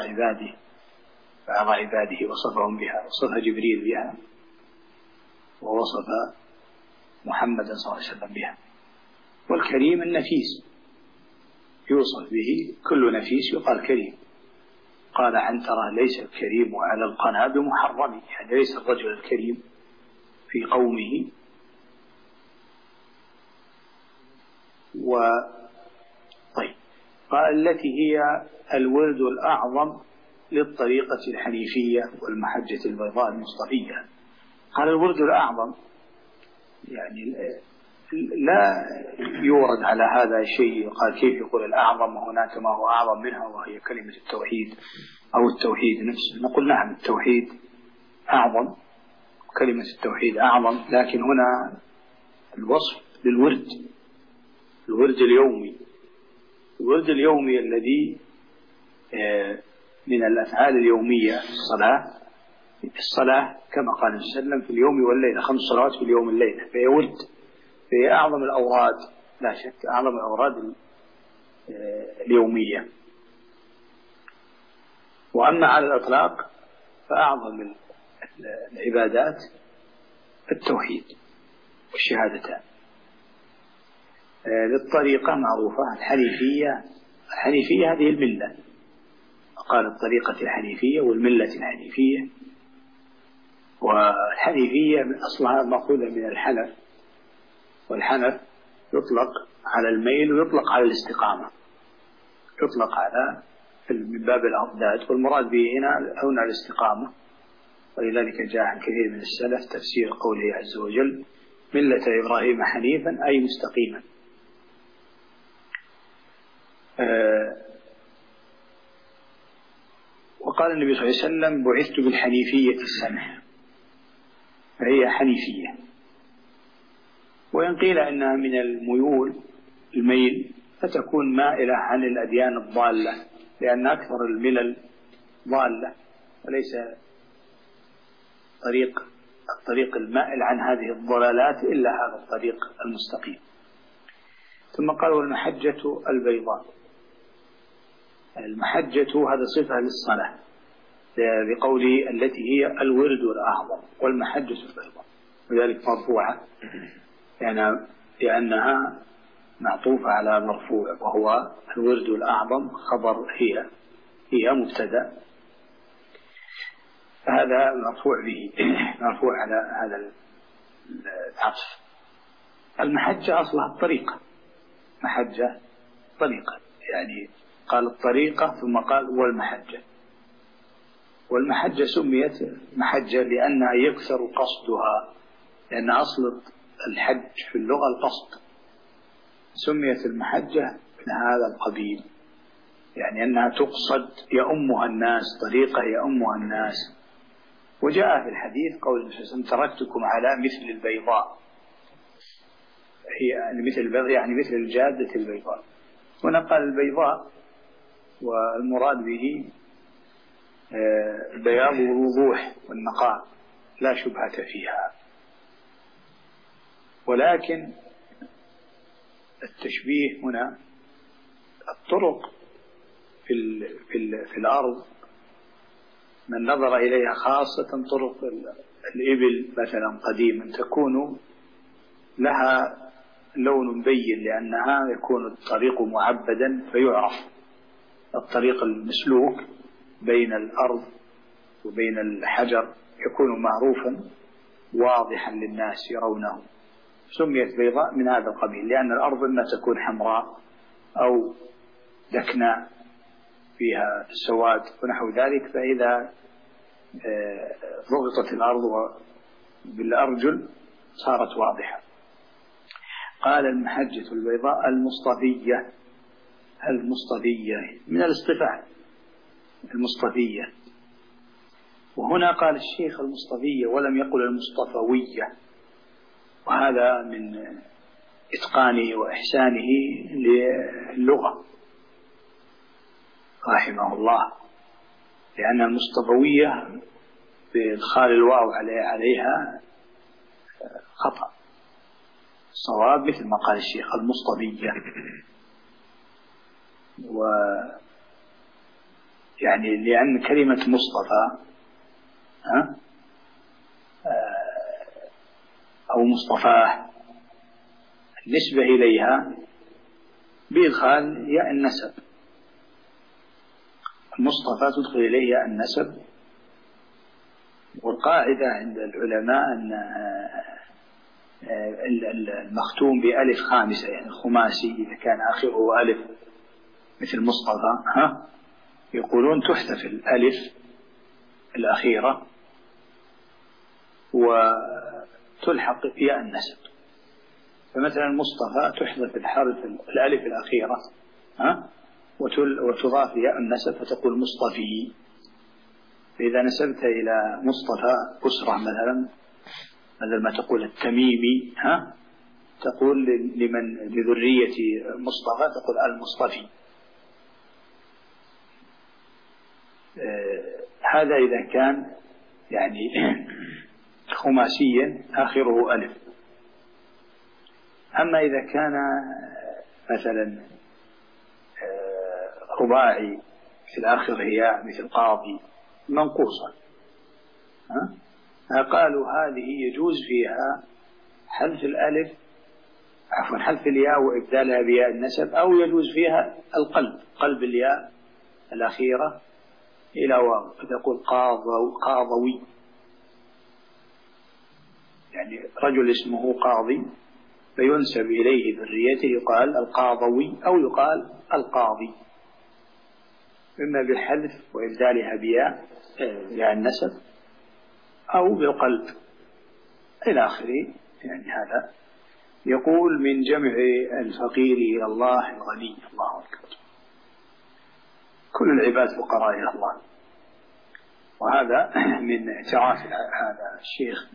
عباده وصفهم بها، وصف جبريل بها، ووصف محمد صلى الله عليه وسلم بها. والكريم النفيس يوصف به، كل نفيس يقال كريم. قال عنترة ليس الكريم على القنا بمحرم، يعني ليس الرجل الكريم في قومه. طيب، قال التي هي الورد الأعظم للطريقة الحنيفية والمحجة البيضاء المصطفية. قال الورد الأعظم، يعني لا يورد على هذا الشيء. قال كيف يقول الأعظم وهناك ما هو أعظم منها وهي كلمة التوحيد أو التوحيد نفسه؟ نقول نعم، التوحيد أعظم، كلمة التوحيد أعظم، لكن هنا الوصف للورد، الورد اليومي الذي من الأفعال اليومية. الصلاة كما قال النبي صلى الله عليه وسلم في اليوم والليلة 5 صلوات في اليوم والليلة، فهي ورد، فهي أعظم الأوراد، لا شك أعظم الأوراد اليومية. وأما على الإطلاق فأعظم العبادات التوحيد والشهادتان. للطريقة معروفة الحنيفية هذه الملة، قال الطريقة الحنيفية والملة الحنيفية. والحنيفية من أصلها مأخوذة من الحنف، والحنف يطلق على الميل ويطلق على الاستقامة، يطلق على من باب الأضداد، والمراد به هنا الاستقامة. ولذلك جاء عن كثير من السلف تفسير قوله عز وجل ملة إبراهيم حنيفا أي مستقيما. وقال النبي صلى الله عليه وسلم بعثت بالحنيفية السمح، فهي حنيفية. وإن قيل إنها من الميل فتكون مائلة عن الأديان الضالة، لأن أكثر الملل ضالة وليس الطريق المائل عن هذه الضلالات إلا هذا الطريق المستقيم. ثم قال والمحجة البيضاء. المحجة هذا صفة للصلاة بقوله التي هي الورد الأعظم، والمحجة البيضاء، وذلك مرفوعة لأنها معطوفة على مرفوع وهو الورد الأعظم، خبر هي مبتدأ، فهذا مرفوع به، مرفوع على هذا العطف. المحجة أصلها الطريقة، محجة طريقة، يعني قال الطريقة ثم قال والمحجة. والمحجة سميت محجة لأنها يكثر قصدها، لأن أصل الحج في اللغة القصد. سميت المحجة من هذا القبيل، يعني أنها تقصد يأمها الناس، طريقة يأمها الناس. وجاء في الحديث قول النبي صلى الله عليه وسلم تركتكم على مثل البيضاء، هي مثل البيضاء يعني مثل الجادة البيضاء. هنا قال البيضاء والمراد به بياض الوضوح والنقاء لا شبهة فيها. ولكن التشبيه هنا الطرق في الأرض من نظر إليها، خاصة طرق الإبل مثلا قديما، تكون لها لون مبين لأنها يكون الطريق معبدا فيعرف. الطريق المسلوك بين الأرض وبين الحجر يكون معروفا واضحا للناس يرونه. سميت بيضاء من هذا القبيل، لأن الأرض إما تكون حمراء أو دكناء فيها سواد ونحو ذلك، فإذا ضغطت الأرض بالأرجل صارت واضحة. قال المحجة البيضاء المصطفية. المصطفية من الاصطفاء، المصطفية. وهنا قال الشيخ المصطفية ولم يقل المصطفوية، وهذا من إتقانه وإحسانه للغة رحمه الله، لأن المصطفوية بإدخال الواو عليها خطأ. الصواب مثل ما قال الشيخ المصطفية. يعني لأن كلمة مصطفى أو مصطفاه النسبة إليها بإدخال ياء النسب. المصطفى تدخل إليه ياء النسب. والقاعدة عند العلماء أن المختوم بألف خامسة، يعني الخماسي إذا كان آخره ألف مثل مصطفى يقولون تحذف الألف الأخيرة وتلحق ياء النسب. فمثلا مصطفى تحذف الألف الأخيرة وتضاف ياء النسب فتقول مصطفي. فإذا نسبت إلى مصطفى أسرة مثلا، بدل ما تقول التميمي تقول لذرية مصطفى تقول المصطفي. هذا إذا كان يعني خماسيا آخره ألف. أما إذا كان مثلا رباعي في الآخر هي مثل قاضي منقوصة، قالوا هذه يجوز فيها حذف الألف حذف الياء وإبدالها بياء النسب، أو يجوز فيها قلب الياء الأخيرة إلى واو فتقول قاضوي، يعني رجل اسمه قاضي فينسب إليه ذريته يقال القاضوي أو يقال القاضي، إما بالحذف وإبدالها بياء النسب أو بالقلب إلى آخره. يعني هذا يقول من جمع الفقير إلى الله الغني. الله أكبر، كل العباد فقراء إلى الله. وهذا من اعتراف هذا الشيخ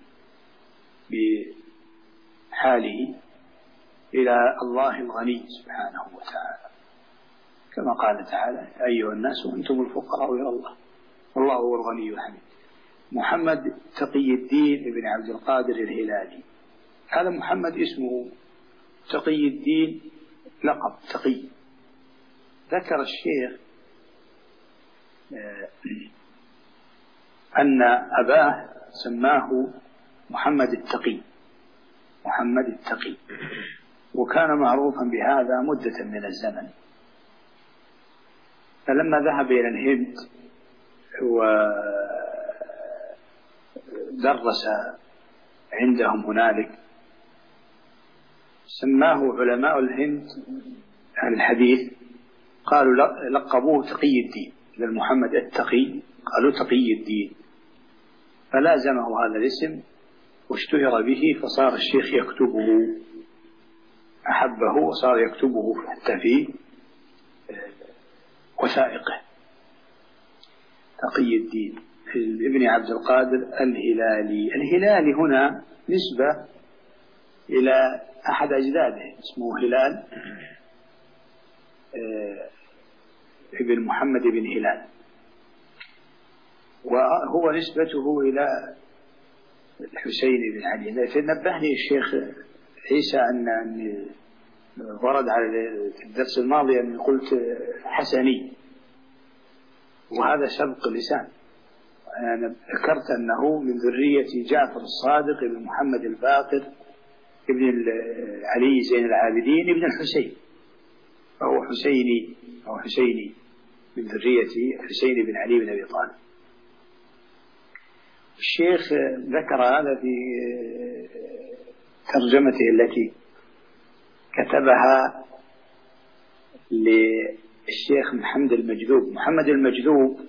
بحاله إلى الله الغني سبحانه وتعالى، كما قال تعالى أيها الناس أنتم الفقراء إلى الله والله هو الغني الحميد. محمد تقي الدين بن عبد القادر الهلالي. هذا محمد اسمه تقي الدين، لقب تقي. ذكر الشيخ أن أباه سماه محمد التقي، محمد التقي، وكان معروفا بهذا مدة من الزمن. فلما ذهب إلى الهند ودرس عندهم هنالك سماه علماء الهند عن الحديث قالوا لقبوه تقي الدين، للمحمد التقي قالوا تقي الدين، فلازمه هذا الاسم واشتهر به، فصار الشيخ يكتبه، أحبه وصار يكتبه حتى في وثائقه. تقي الدين ابن عبد القادر الهلالي. الهلالي هنا نسبة إلى أحد أجداده اسمه هلال ابن محمد بن هلال، وهو نسبته إلى الحسين بن علي. فنبهني الشيخ عيسى أن ورد على الدرس الماضي أن قلت حسني، وهذا سبق لسان. أنا ذكرت أنه من ذرية جعفر الصادق بن محمد الباقر ابن علي زين العابدين ابن الحسين، فهو حسيني أو حسيني من ذرية حسين بن علي بن أبي طالب. الشيخ ذكر هذا في ترجمته التي كتبها للشيخ محمد المجذوب. محمد المجذوب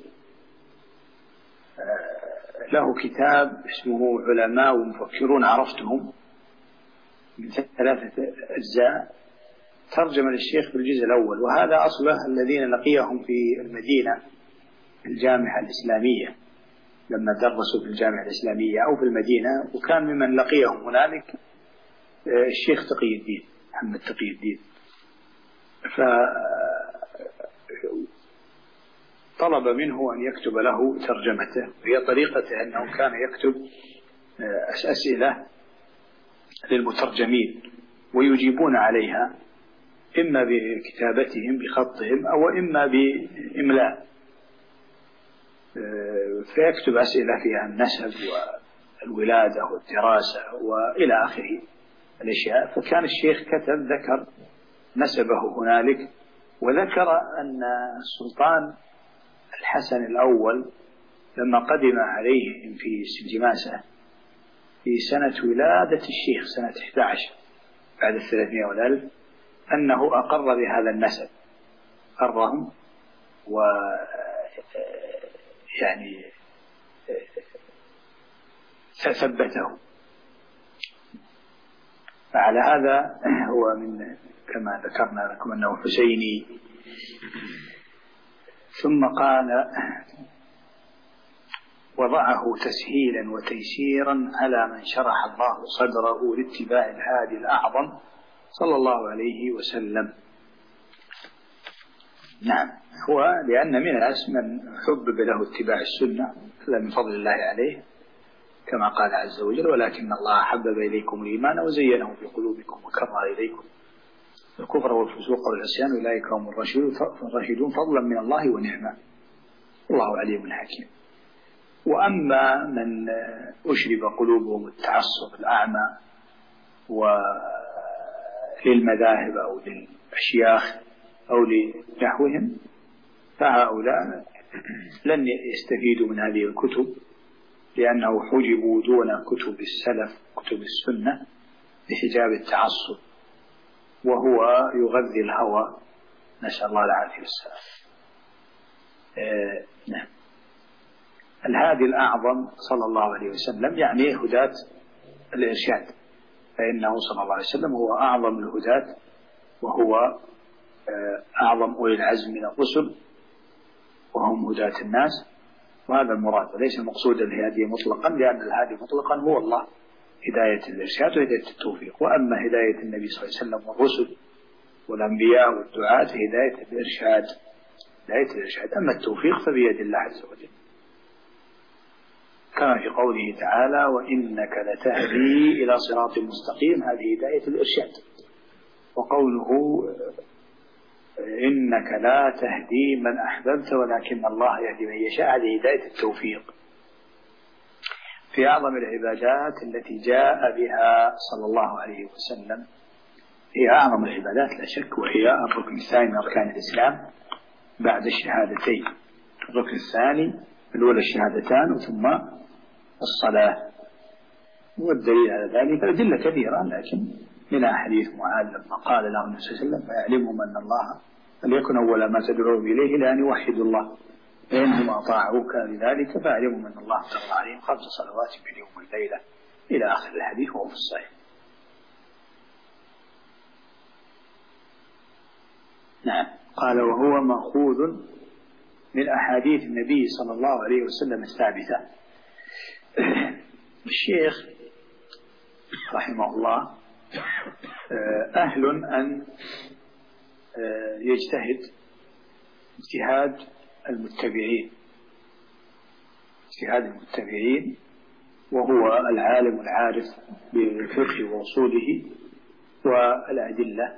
له كتاب اسمه علماء ومفكرون عرفتهم من 3 أجزاء، ترجم للشيخ في الجزء الأول، وهذا أصله الذين لقيهم في المدينة الجامعة الإسلامية لما درسوا في الجامعة الإسلامية أو في المدينة، وكان ممن لقيهم هنالك الشيخ تقي الدين محمد تقي الدين. فطلب منه أن يكتب له ترجمته، وهي طريقته أنه كان يكتب أسئلة للمترجمين ويجيبون عليها إما بكتابتهم بخطهم أو إما بإملاء، فيكتب أسئلة فيها النسب والولادة والدراسة وإلى آخره الأشياء. فكان الشيخ كتب ذكر نسبه هنالك، وذكر أن السلطان الحسن الأول لما قدم عليهم في سلجماسة في سنة ولادة الشيخ سنة 11 بعد 300 والألف، أنه أقر بهذا النسب، أقرهم يعني ثبته. فعلى هذا هو من كما ذكرنا لكم أنه حسيني. ثم قال وضعه تسهيلا وتيسيرا على من شرح الله صدره لاتباع الهادي الأعظم صلى الله عليه وسلم. نعم، هو لأن من الناس من حبب له اتباع السنة، هذا من فضل الله عليه كما قال عز وجل ولكن الله حبب إليكم الإيمان وزينه في قلوبكم وكره إليكم الكفر والفسوق والعصيان أولئك هم الراشدون فضلا من الله ونعمة الله عليم حكيم. وأما من أشرب قلوبهم التعصب الأعمى وللمذاهب أو للأشياخ أو لنحوهم فهؤلاء لن يستفيدوا من هذه الكتب، لأنه حجبوا دون كتب السلف كتب السنة بحجاب التعصب، وهو يغذي الهوى، نسأل الله العافية والسلام. نعم. الهادي الأعظم صلى الله عليه وسلم يعني هداة الإرشاد، فإنه صلى الله عليه وسلم هو أعظم الهداة وهو أعظم أولي العزم من الرسل وهم هداة الناس، وهذا المراد، وليس المقصود الهادي مطلقا، لأن الهادي مطلقا هو الله هداية الإرشاد وهداية التوفيق، وأما هداية النبي صلى الله عليه وسلم والرسل والأنبياء والدعاة هداية الإرشاد، هداية الإرشاد، أما التوفيق فبيد الله عز وجل. كما في قوله تعالى وإنك لتهدي إلى صراط مستقيم، هذه هداية الإرشاد. وقوله إنك لا تهدي من أحببت ولكن الله يهدي من يشاء، هذه هداية التوفيق. في أعظم العبادات التي جاء بها صلى الله عليه وسلم، هي أعظم العبادات لا شك، وهي الركن الثاني من أركان الإسلام بعد الشهادتين. الركن الثاني الأولى الشهادتان ثم الصلاة. والدليل على ذلك أدلة كثيرة، لكن منها حديث معاذ لما قال له النبي صلى الله عليه وسلم فيعلمهم أن الله فليكن أول ما تدعوهم إليه لأن يوحدوا الله، فإنهم أطاعوك لذلك فاعلمهم أن الله افترض عليهم 5 صلوات في اليوم والليلة إلى آخر الحديث وهو في الصحيح. نعم. قال وهو مأخوذ من أحاديث النبي صلى الله عليه وسلم الثابتة. الشيخ رحمه الله أهل أن يجتهد اجتهاد المتبعين، وهو العالم العارف بالفقه وأصوله والأدلة،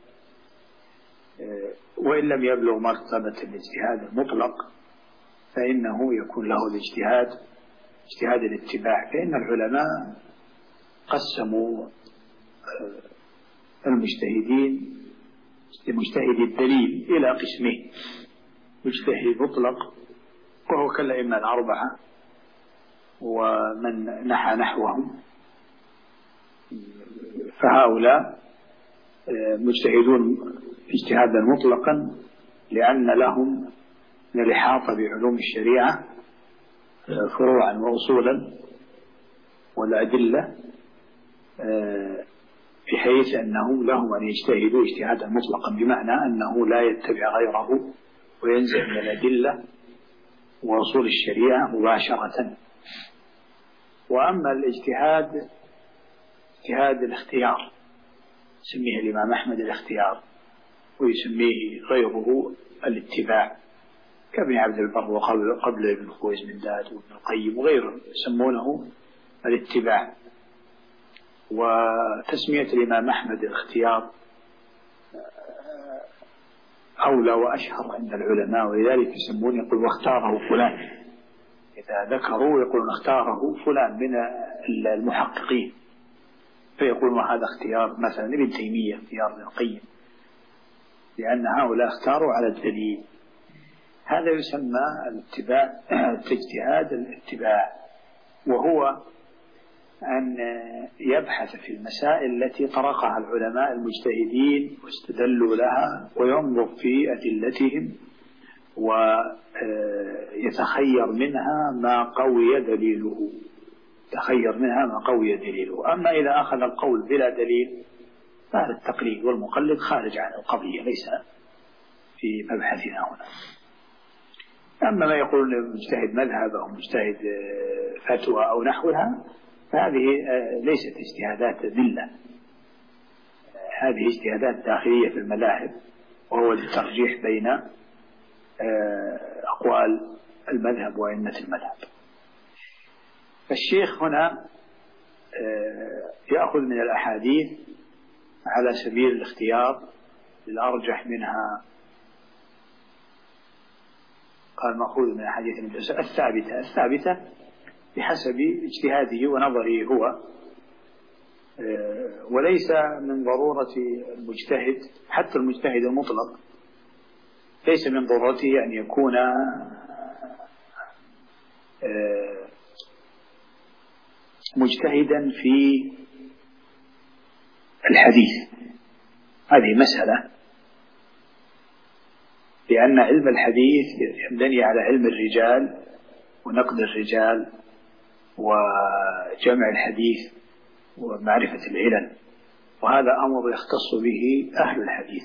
وإن لم يبلغ مرتبة الاجتهاد المطلق فإنه يكون له اجتهاد الاتباع. فإن العلماء قسموا المجتهدين مجتهد الدليل إلى قسمين: مجتهد مطلق وهو كالأئمة الأربعة ومن نحى نحوهم، فهؤلاء مجتهدون اجتهادا مطلقا لأن لهم من الإحاطة بعلوم الشريعة فروعا وأصولا والأدلة، بحيث أنهم لهم أن يجتهدوا اجتهادا مطلقا، بمعنى أنه لا يتبع غيره وينزع من الأدلة وأصول الشريعة مباشرة. وأما اجتهاد الاختيار يسميه الإمام أحمد الاختيار، ويسميه غيره الاتباع، كابن عبد البر وقبل ابن خويزمنداد وابن القيم وغيرهم يسمونه الاتباع. وتسمية الإمام أحمد الاختيار أولى وأشهر عند العلماء، ولذلك يسمون يقول واختاره فلان، إذا ذكروا يقولون اختاره فلان من المحققين، فيقولون هذا اختيار مثلا ابن تيمية، اختيار ابن القيم، لأن هؤلاء اختاروا على الدليل. هذا يسمى اجتهاد الاتباع، وهو أن يبحث في المسائل التي طرقها العلماء المجتهدين واستدلوا لها، وينظر في أدلتهم ويتخير منها ما قوي دليله. أما إذا أخذ القول بلا دليل فهذا التقليد والمقلد خارج عن القضية، ليس في مبحثنا هنا. أما ما يقول مجتهد مذهب أو مجتهد فتوى أو نحوها فهذه ليست اجتهادات أدلة، هذه اجتهادات داخلية في المذاهب، وهو الترجيح بين أقوال المذهب وأئمة المذهب. فالشيخ هنا يأخذ من الأحاديث على سبيل الاختيار الأرجح منها. قال مأخوذ من الحديث الثابتة بحسب اجتهاده ونظره هو، وليس من ضرورة المجتهد، حتى المجتهد المطلق ليس من ضرورته أن يكون مجتهدا في الحديث. هذه مسألة، لأن علم الحديث يبني على علم الرجال ونقد الرجال وجمع الحديث ومعرفة العلل، وهذا أمر يختص به أهل الحديث.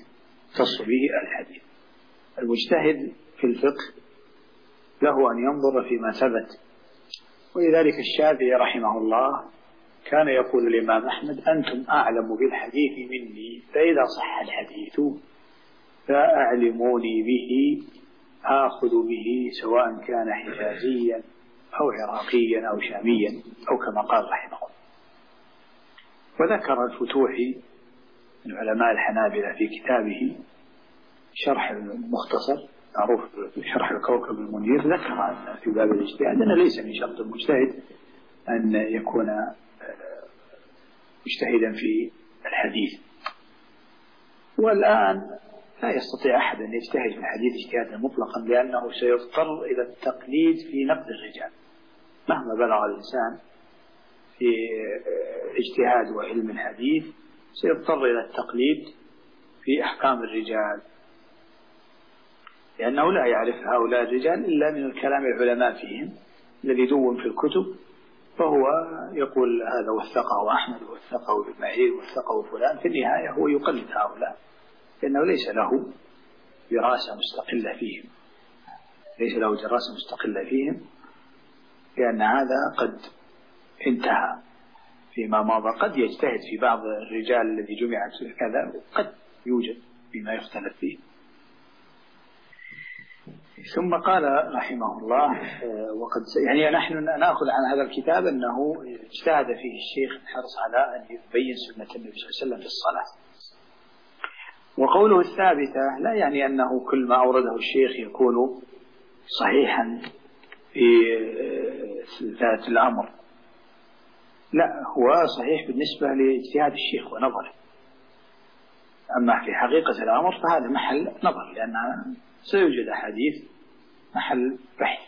المجتهد في الفقه له أن ينظر فيما ثبت، ولذلك الشافعي رحمه الله كان يقول الإمام أحمد أنتم أعلم بالحديث مني، فإذا صح الحديث فأعلموني به آخذ به، سواء كان حجازيا أو عراقيا أو شاميا أو كما قال رحمه الله. وذكر الفتوحي من علماء الحنابلة في كتابه شرح المختصر معروف شرح الكوكب المنير، ذكر في باب الاجتهاد أنه ليس من شرط المجتهد أن يكون مجتهدا في الحديث. والآن لا يستطيع أحد أن يجتهد في الحديث اجتهادا مطلقا، لأنه سيضطر إلى التقليد في نقد الرجال مهما بلغ الإنسان في اجتهاد وعلم الحديث، سيضطر إلى التقليد في أحكام الرجال، لأنه لا يعرف هؤلاء الرجال إلا من الكلام العلماء فيهم الذي دون في الكتب، فهو يقول هذا وثقه أحمد ووثقه ابن معين ووثقه فلان، في النهاية هو يقلد هؤلاء لأنه ليس له دراسة مستقلة فيهم، ليس له دراسة مستقلة فيهم، لأن هذا قد انتهى فيما مضى. قد يجتهد في بعض الرجال الذي جمعت كذا، وقد يوجد فيما يختلف فيه. ثم قال رحمه الله وقد يعني نحن نأخذ عن هذا الكتاب أنه اجتهد فيه الشيخ الحرص على أن يبين سنة النبي صلى الله عليه وسلم في الصلاة. وقوله الثابتة لا يعني أنه كل ما أورده الشيخ يكون صحيحا في ذات الأمر، لا، هو صحيح بالنسبة لاجتهاد الشيخ ونظره، أما في حقيقة الأمر فهذا محل نظر، لأن سيوجد أحاديث محل بحث.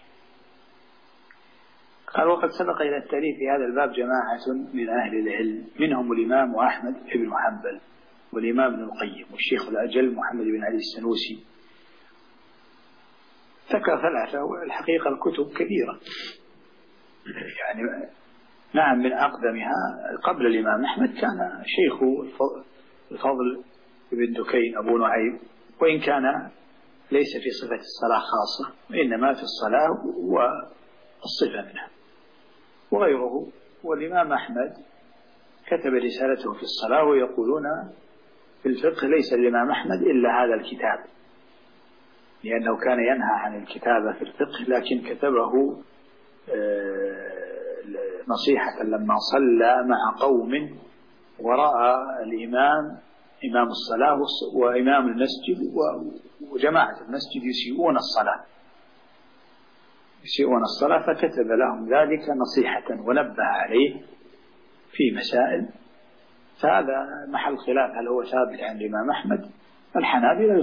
قال وقد سبق إلى التأليف في هذا الباب جماعة من أهل العلم، منهم الإمام أحمد بن حنبل والإمام ابن القيم والشيخ الأجل محمد بن علي السنوسي. ذكر ثلاثة، والحقيقة الكتب كثيرة، يعني نعم من أقدمها قبل الإمام أحمد كان شيخ الفضل بن دكين أبو نعيم، وإن كان ليس في صفة الصلاة خاصة، وإنما في الصلاة والصفة منها وغيره. والإمام أحمد كتب رسالته في الصلاة، ويقولون في الفقه ليس الإمام أحمد إلا هذا الكتاب، لأنه كان ينهى عن الكتابة في الفقه، لكن كتبه نصيحة لما صلى مع قوم ورأى الإمام إمام الصلاة وإمام المسجد وجماعة المسجد يسيئون الصلاة، فكتب لهم ذلك نصيحة ونبه عليه في مسائل. فهذا محل خلاف هل هو ثابت عن الإمام أحمد. الحنابلة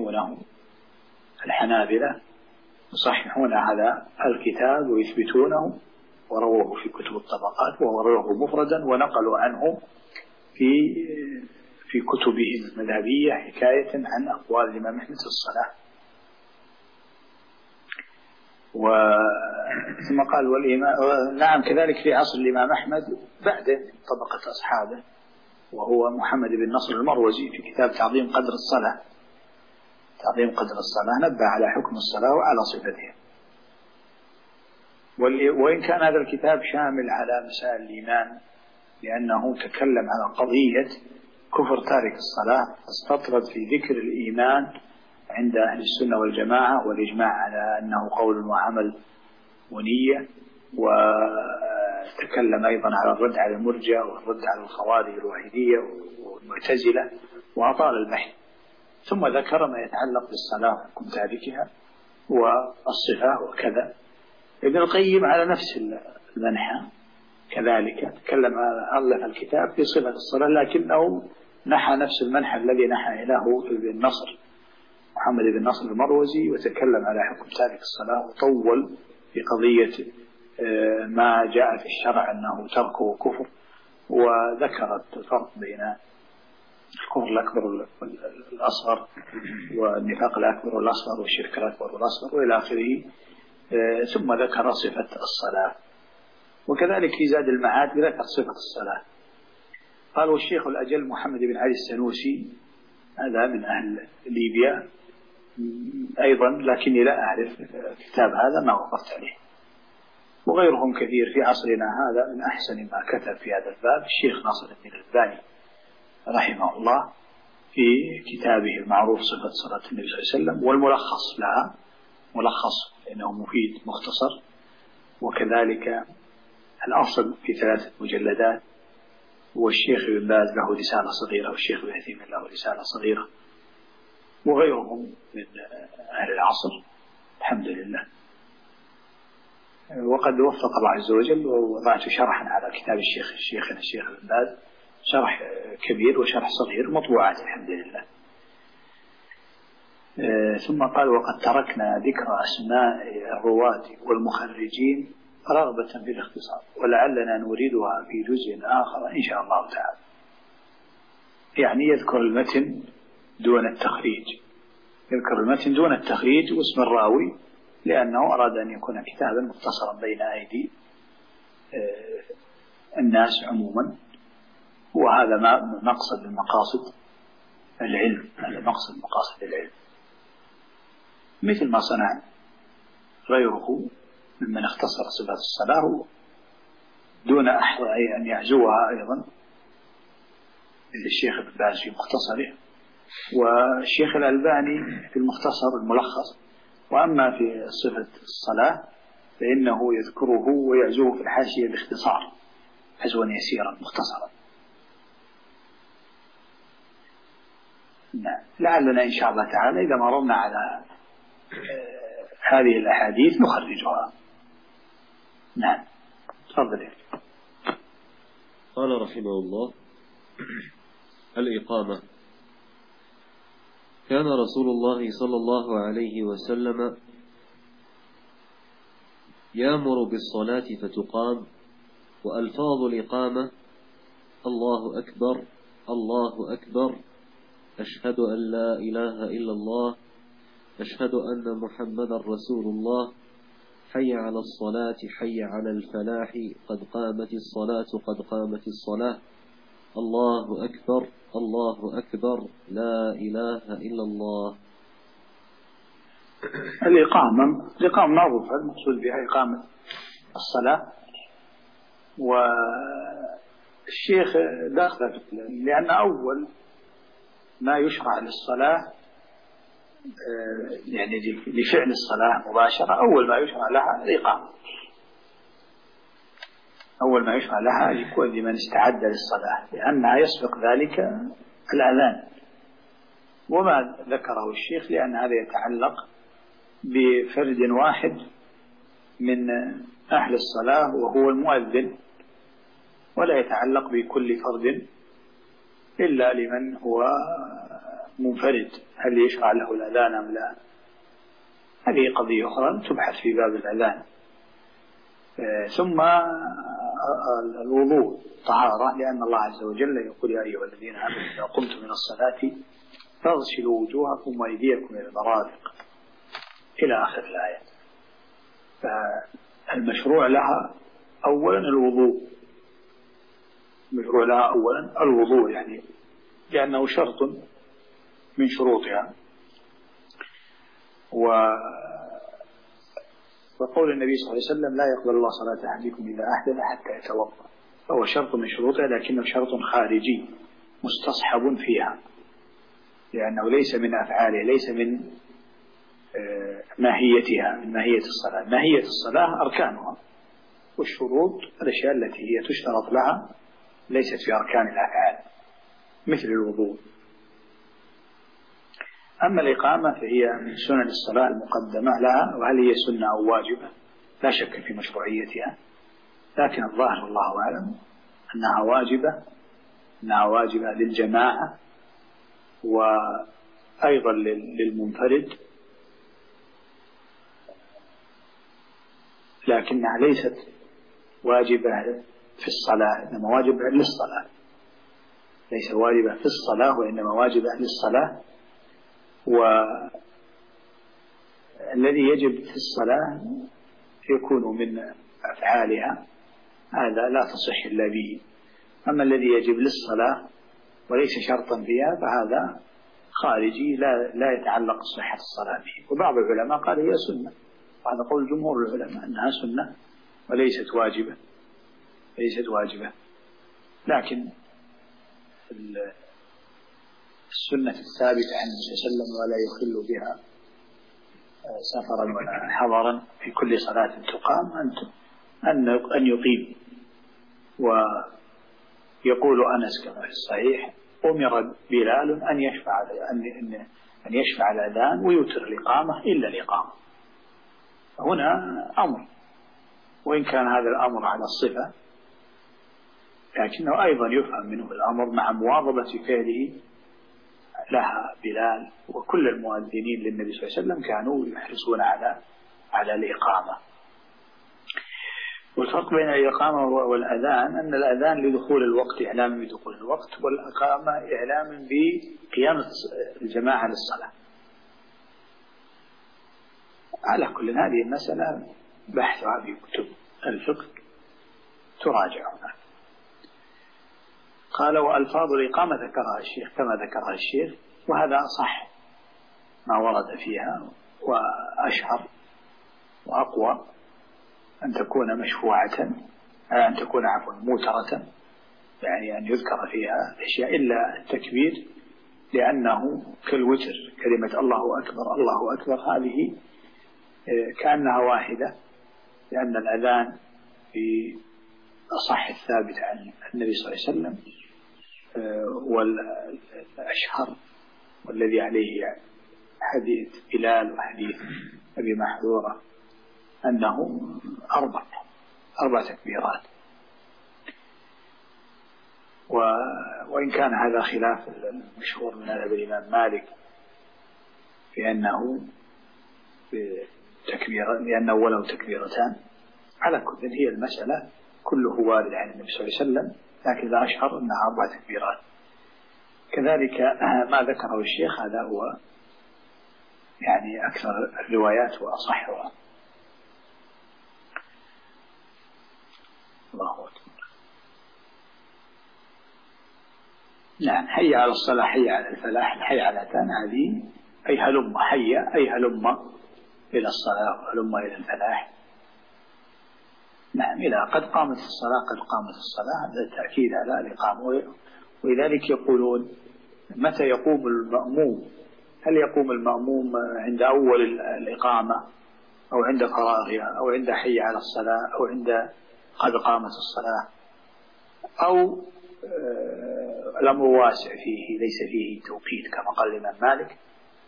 يصححون هذا الكتاب ويثبتونه، ورووه في كتب الطبقات ورووه مفردا، ونقلوا عنه في كتبهم المذهبية حكاية عن أقوال الإمام أحمد في الصلاة. ثم قال نعم كذلك في عصر الإمام أحمد بعد طبقة أصحابه، وهو محمد بن نصر المروزي في كتاب تعظيم قدر الصلاة نبه على حكم الصلاة وعلى صفتها. وإن كان هذا الكتاب شامل على مسائل الإيمان، لأنه تكلم على قضية كفر تارك الصلاة، فاستطرد في ذكر الإيمان عند أهل السنة والجماعة والإجماع على أنه قول وعمل ونية، وتكلم أيضا على الرد على المرجئة والرد على الخوارج الوحيدية والمعتزلة، وأطال البحث. ثم ذكر ما يتعلق بالصلاة وحكم تاركها والصفة وكذا. ابن القيم على نفس المنحى كذلك تكلم على الكتاب في صفة الصلاة، لكنه نحى نفس المنحى الذي نحى إليه ابن نصر محمد بن نصر المروزي، وتكلم على حكم تارك الصلاة وطول في قضية ما جاء في الشرع أنه تركه كفر، وذكر الفرق بين الكفر الأكبر والأصغر والنفاق الأكبر والأصغر والشرك الأكبر والأصغر وإلى آخره. ثم ذكر صفة الصلاة، وكذلك في زاد المعاد ذكر صفة الصلاة. قال والشيخ الأجل محمد بن علي السنوسي، هذا من أهل ليبيا أيضا، لكني لا أعرف الكتاب هذا ما وقفت عليه. وغيرهم كثير في عصرنا هذا من أحسن ما كتب في هذا الباب الشيخ ناصر الدين الألباني رحمه الله في كتابه المعروف صفة صلاة النبي صلى الله عليه وسلم، والملخص لها ملخص لأنه مفيد مختصر، وكذلك الأصل في 3 مجلدات، والشيخ ابن باز له رسالة صغيرة، والشيخ ابن عثيمين له رسالة صغيرة، وغيرهم من أهل العصر الحمد لله. وقد وفق الله عز وجل ووضعت شرحا على كتاب الشيخ ابن باز، شرح كبير وشرح صغير مطبوعات الحمد لله. ثم قال: وقد تركنا ذكر أسماء الرواة والمخرجين رغبة في الاختصار، ولعلنا نريدها في جزء آخر إن شاء الله تعالى. يعني يذكر المتن دون التخريج، واسم الراوي، لأنه أراد أن يكون كتابا مختصرا بين أيدي الناس عموما، وهذا مقصد من مقاصد العلم، مثل ما صنع غيره ممن اختصر صفات الصلاة دون أن يعزوها أيضا، مثل الشيخ ابن باز في مختصره، والشيخ الألباني في المختصر الملخص. وأما في صفة الصلاة فإنه يذكره ويعزوه في الحاشية باختصار، عزوا يسيرا مختصرا. لعلنا إن شاء الله تعالى إذا مررنا على هذه الأحاديث نخرجها. نعم، تفضل. قال رحمه الله: الإقامة. كان رسول الله صلى الله عليه وسلم يأمر بالصلاة فتقام، وألفاظ الإقامة: الله أكبر، الله أكبر، أشهد أن لا إله إلا الله، أشهد أن محمدا رسول الله، حي على الصلاة، حي على الفلاح، قد قامت الصلاة، قد قامت الصلاة، الله أكبر، الله أكبر، لا إله إلا الله. الإقامة معروفة، المقصود بها إقامة الصلاة. والشيخ داخل، لأن أول ما يشرع للصلاة يعني لفعل الصلاة مباشرة، أول ما يشرع لها الإقامة، أول ما يشرع لها يكون لمن استعد للصلاة، لأنها يسبق ذلك الأذان. وما ذكره الشيخ لأن هذا يتعلق بفرد واحد من أهل الصلاة وهو المؤذن، ولا يتعلق بكل فرد إلا لمن هو منفرد، هل يشرع له الأذان أم لا؟ هذه قضية أخرى تبحث في باب الأذان. ثم الوضوء طهارة، لأن الله عز وجل يقول: يا أيها الذين آمنوا إذا قمتم من الصلاة فاغسلوا وجوهكم وأيديكم إلى المرافق إلى آخر الآية. فالمشروع لها أولا الوضوء، يعني لأنه شرط من شروطها. وقول النبي صلى الله عليه وسلم: لا يقبل الله صلاة أحدكم إذا أحدث حتى يتوضأ، فهو شرط من شروطها، لكنه شرط خارجي مستصحب فيها، لأنه ليس من أفعاله، ليس من ماهيتها، من ماهية الصلاة. ماهية الصلاة أركانها، والشروط الأشياء التي هي تشترط لها ليست في أركان الأفعال مثل الوضوء. أما الإقامة فهي من سنن الصلاة المقدمة لها، وهل هي سنة أو واجبة؟ لا شك في مشروعيتها، لكن الظاهر والله أعلم أنها واجبة للجماعة وأيضا للمنفرد، لكنها ليست واجبة في الصلاة، إنما واجبة للصلاة، ليس واجبة في الصلاة وإنما واجبة للصلاة. والذي يجب في الصلاة يكون من أفعالها، هذا لا تصح إلا به. أما الذي يجب للصلاة وليس شرطا فيها فهذا خارجي لا يتعلق صحة الصلاة به. وبعض العلماء قال هي سنة، وهذا قول جمهور العلماء أنها سنة وليست واجبة. لكن السنة الثابتة عن النبي صلى الله عليه وسلم: ولا يخل بها سفرا ولا حضرا، في كل صلاة تقام أن أن يقيم. ويقول أنس كما في الصحيح: أمر بلال أن يشفع الأذان ويوتر الإقامة إلا الإقامة. هنا أمر، وإن كان هذا الأمر على الصفة لكنه أيضا يفهم منه الأمر مع مواظبة فعله لها بلال. وكل المؤذنين للنبي صلى الله عليه وسلم كانوا يحرصون على الإقامة. والفرق بين الإقامة والأذان أن الأذان لدخول الوقت، إعلام بدخول الوقت، والإقامة إعلام بقيام الجماعة للصلاة. على كل هذه المسألة بحثها في كتب الفقه تراجع هناك. قال: وألفاظ الإقامة ذكرها الشيخ كما ذكرها الشيخ، وهذا أصح ما ورد فيها وأشهر وأقوى، أن تكون مشفوعة، أن تكون موترة، يعني أن يذكر فيها أشياء إلا التكبير، لأنه كالوتر، كلمة الله أكبر الله أكبر هذه كأنها واحدة، لأن الأذان في أصح الثابت عن النبي صلى الله عليه وسلم والأشهر والذي عليه حديث بلال وحديث أبي محذورة أنه أربع تكبيرات. وإن كان هذا خلاف المشهور من مذهب الإمام مالك في أنه لأنه ولو تكبيرتان. على كل هي المسألة كله وارد عن النبي صلى الله عليه وسلم، لكن إذا أشهر أنها 4 تكبيرات. كذلك ما ذكره الشيخ هذا هو يعني أكثر الروايات وأصحها. الله أكبر. نعم. حي على الصلاة، حي على الفلاح، حي على الأذان، هذه أي هلم، حي أي هلم إلى الصلاة وهلم إلى الفلاح. نعم. إذا قد قامت الصلاة قد قامت الصلاة، هذا التأكيد على الإقامة. ولذلك يقولون: متى يقوم المأموم؟ هل يقوم المأموم عند أول الإقامة أو عند فراغها أو عند حي على الصلاة أو عند قد قامت الصلاة، أو الأمر واسع فيه ليس فيه توقيت كما قال الإمام مالك،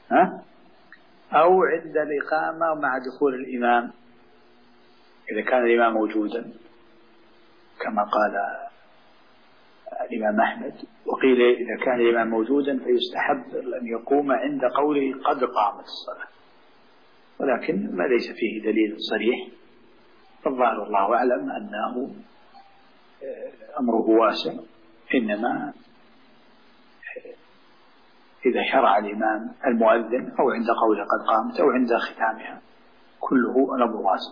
أو عند الإقامة مع دخول الإمام إذا كان الإمام موجودا كما قال الإمام أحمد. وقيل إذا كان الإمام موجودا فيستحب أن يقوم عند قوله قد قامت الصلاة، ولكن ما ليس فيه دليل صريح. فالظاهر الله أعلم أنه أمره واسع، إنما إذا شرع الإمام المؤذن أو عند قوله قد قامت أو عند ختامها كله أمر واسع،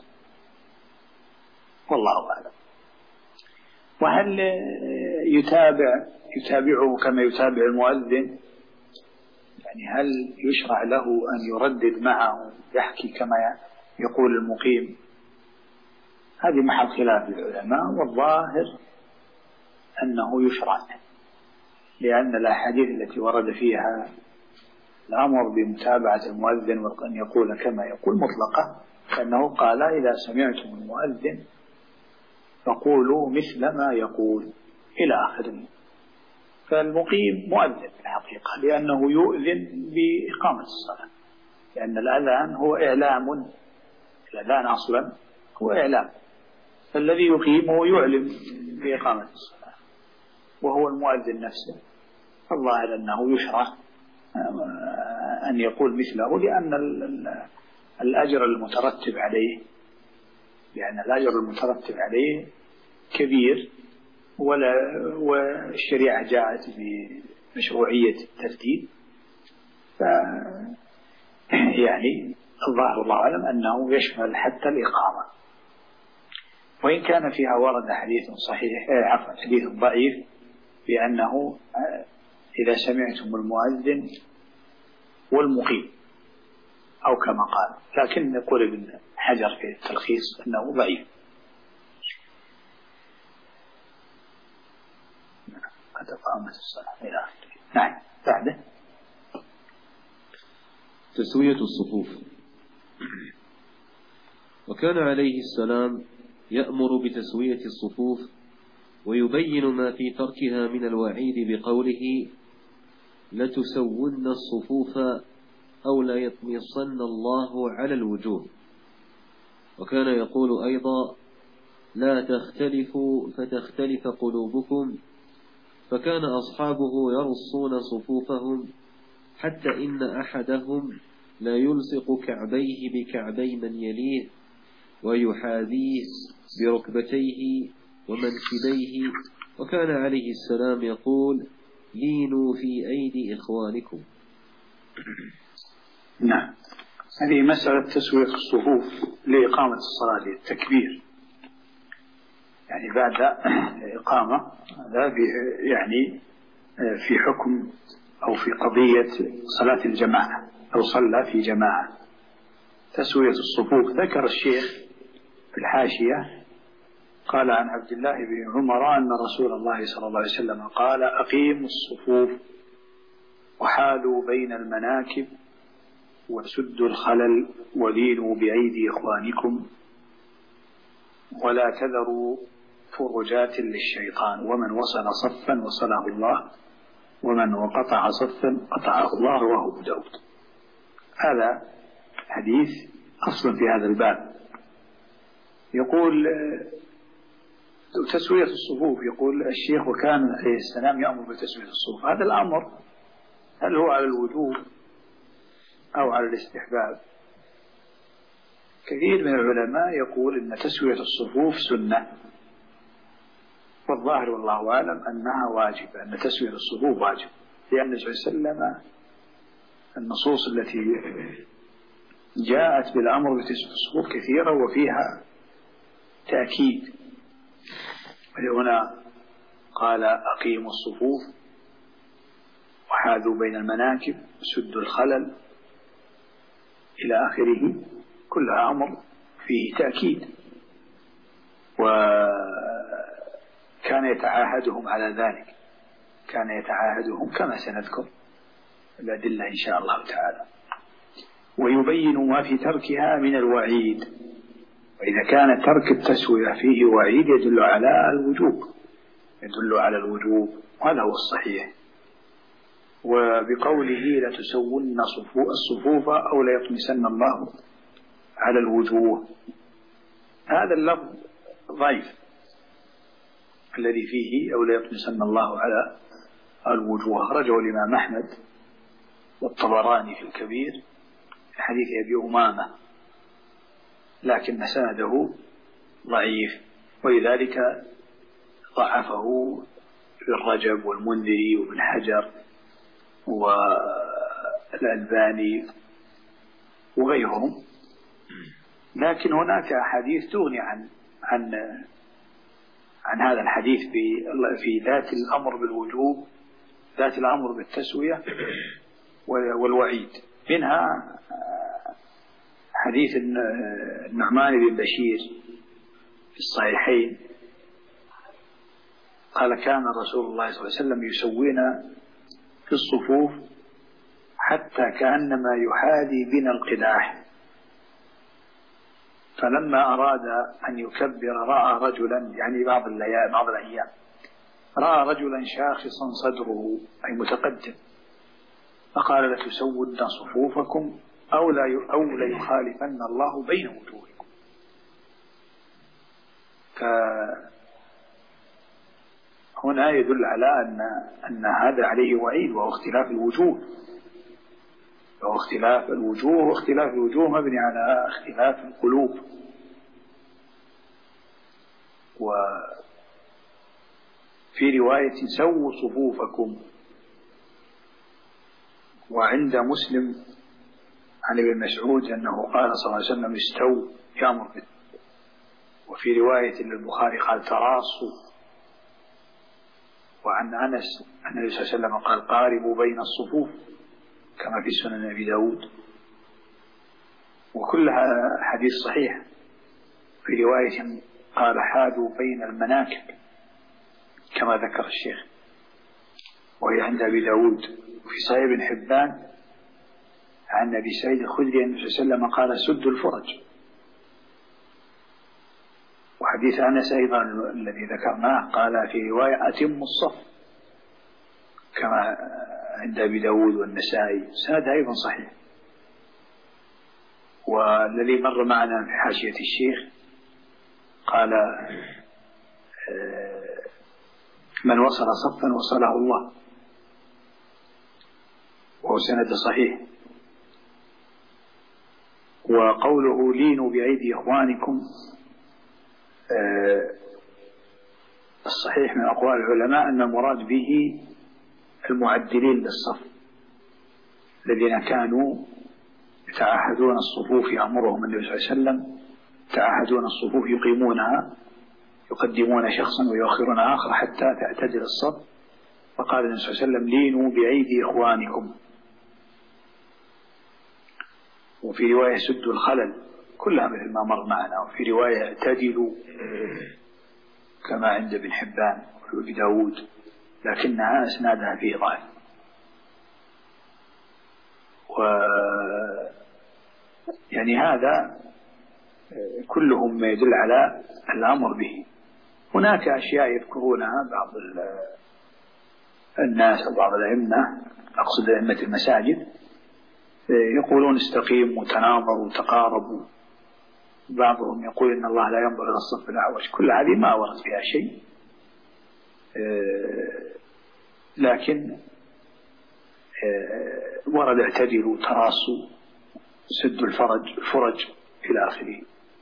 والله أعلم. وهل يتابعه كما يتابع المؤذن؟ يعني هل يشرع له أن يردد معه يحكي كما يقول المقيم؟ هذه محل خلاف العلماء، والظاهر أنه يشرع، لأن الأحاديث التي ورد فيها الأمر بمتابعة المؤذن وأن يقول كما يقول مطلقة، لأنه قال: إذا سمعتم المؤذن فقولوا مثل ما يقول إلى آخره. فالمقيم مؤذن في الحقيقة، لأنه يؤذن بإقامة الصلاة، لأن الأذان هو إعلام، الأذان أصلا هو إعلام، فالذي يقيم هو يعلم بإقامة الصلاة وهو المؤذن نفسه. الظاهر أنه يشرع أن يقول مثله، لأن الأجر المترتب عليه، لأن الأجر المترتب عليه كبير، والشريعة جاءت بمشروعية الترتيب. يعني الظاهر الله أعلم أنه يشمل حتى الإقامة، وإن كان فيها ورد حديث صحيح حديث ضعيف بأنه إذا سمعتم المؤذن والمقيم أو كما قال، لكن يقول ابن حجر في التلخيص أنه ضعيف. قد قامت الصلاة إلى آخره. نعم. بعده تسوية الصفوف. وكان عليه السلام يأمر بتسوية الصفوف ويبين ما في تركها من الوعيد بقوله لتسون الصفوف أو لا يطمسن الله على الوجوه. وكان يقول أيضا لا تختلفوا فتختلف قلوبكم، فكان أصحابه يرصون صفوفهم حتى إن أحدهم لا يلصق كعبيه بكعبي من يليه ويحاذيه بركبتيه ومنكبيه، وكان عليه السلام يقول لينوا في أيدي إخوانكم. نعم، هذه مسألة تسوية الصفوف لإقامة الصلاة للتكبير، يعني بعد الإقامة هذا يعني في حكم أو في قضية صلاة الجماعة أو صلى في جماعة. تسوية الصفوف ذكر الشيخ في الحاشية قال عن عبد الله بن عمر أن رسول الله صلى الله عليه وسلم قال أقيموا الصفوف وحالوا بين المناكب وسدوا الخلل ولينوا بأيدي إخوانكم ولا تذروا فرجات للشيطان، ومن وصل صفا وصله الله ومن وقطع صفا قطعه الله. رواه أبو داود. هذا حديث أصلا في هذا الباب. يقول تسوية الصفوف، يقول الشيخ وكان عليه السلام يأمر بتسوية الصفوف. هذا الأمر هل هو على الوجوب أو على الاستحباب؟ كثير من العلماء يقول إن تسوية الصفوف سنة، والظاهر والله أعلم أنها واجبة، أن تسوية الصفوف واجب، لأن النبي صلى الله عليه وسلم النصوص التي جاءت بالأمر بتسوية الصفوف كثيرة وفيها تأكيد. هنا قال أقيموا الصفوف وحاذوا بين المناكب وسدوا الخلل إلى آخره، كلها أمر فيه تأكيد. وكان يتعاهدهم على ذلك، كان يتعاهدهم كما سنذكر الأدلة إن شاء الله تعالى. ويبين ما في تركها من الوعيد، وإذا كان ترك التسوية فيه وعيد يدل على الوجوب، يدل على الوجوب، وهذا هو الصحيح. وبقوله لتسون الصفوف أو ليطمسن الله على الوجوه، هذا اللفظ ضعيف الذي فيه أو ليطمسن الله على الوجوه. رجعوا الإمام أحمد والطبراني في الكبير حديث أبي أمامة، لكن سنده ضعيف، ولذلك ضعفه ابن رجب والمنذري وابن حجر والألباني وغيرهم. لكن هناك أحاديث تغني عن هذا الحديث في ذات الأمر بالوجوب، ذات الأمر بالتسوية والوعيد. منها حديث النعمان بن بشير في الصحيحين قال كان رسول الله صلى الله عليه وسلم يسوينا في الصفوف حتى كأنما يحاذي بنا القداح، فلما أراد أن يكبر رأى رجلا، يعني بعض الأيام رأى رجلا شاخصا صدره أي متقدم، فقال لتسودن صفوفكم أو ليخالفن الله بين وجوهكم. فهنا يدل على أن هذا عليه وعيد، وهو اختلاف الوجوه، واختلاف الوجوه مبني على اختلاف القلوب. وفي رواية سووا صفوفكم، وعند مسلم عن ابن مسعود أنه قال صلى الله عليه وسلم استووا يأمر به. وفي رواية للبخاري قال تراصوا. وعن أنس أن النبي صلى الله عليه وسلم قال قاربوا بين الصفوف كما في سنن أبي داود، وكلها حديث صحيح. في رواية قال حاذوا بين المناكب كما ذكر الشيخ، وهي عند أبي داود. وفي صحيح ابن حبان عن أبي سعيد الخدري أن النبي صلى الله عليه وسلم قال سدوا الفرج. وحديث أنس أيضا الذي ذكرناه قال في رواية أتم الصف كما عند أبي داود والنسائي، سند أيضا صحيح. والذي مر معنا في حاشية الشيخ قال من وصل صفا وصله الله، وهو سند صحيح. وقوله لينوا بأيدي إخوانكم الصحيح من أقوال العلماء أن المراد به المعدلين للصف الذين كانوا يتعاهدون الصفوف، يأمرهم النبي صلى الله عليه وسلم يتعاهدون الصفوف يقيمونها، يقدمون شخصا ويؤخرون آخر حتى تعتدل الصف. فقال النبي صلى الله عليه وسلم لينوا بأيدي إخوانكم. وفي رواية سدوا الخلل، كلها مثل ما مر معنا. وفي رواية اعتدلوا كما عند ابن حبان وابي داود، لكنها اسنادها فيه ضعف. يعني هذا كلهم ما يدل على الأمر به. هناك أشياء يذكرونها بعض الناس أو بعض الأئمة، أقصد أئمة المساجد، يقولون استقيموا وتناظروا وتقاربوا. بعضهم يقول إن الله لا ينظر إلى الصف الأعوج. كل هذه ما ورد فيها شيء، لكن ورد اعتدلوا، تراصوا، سدوا الفرج إلى آخره.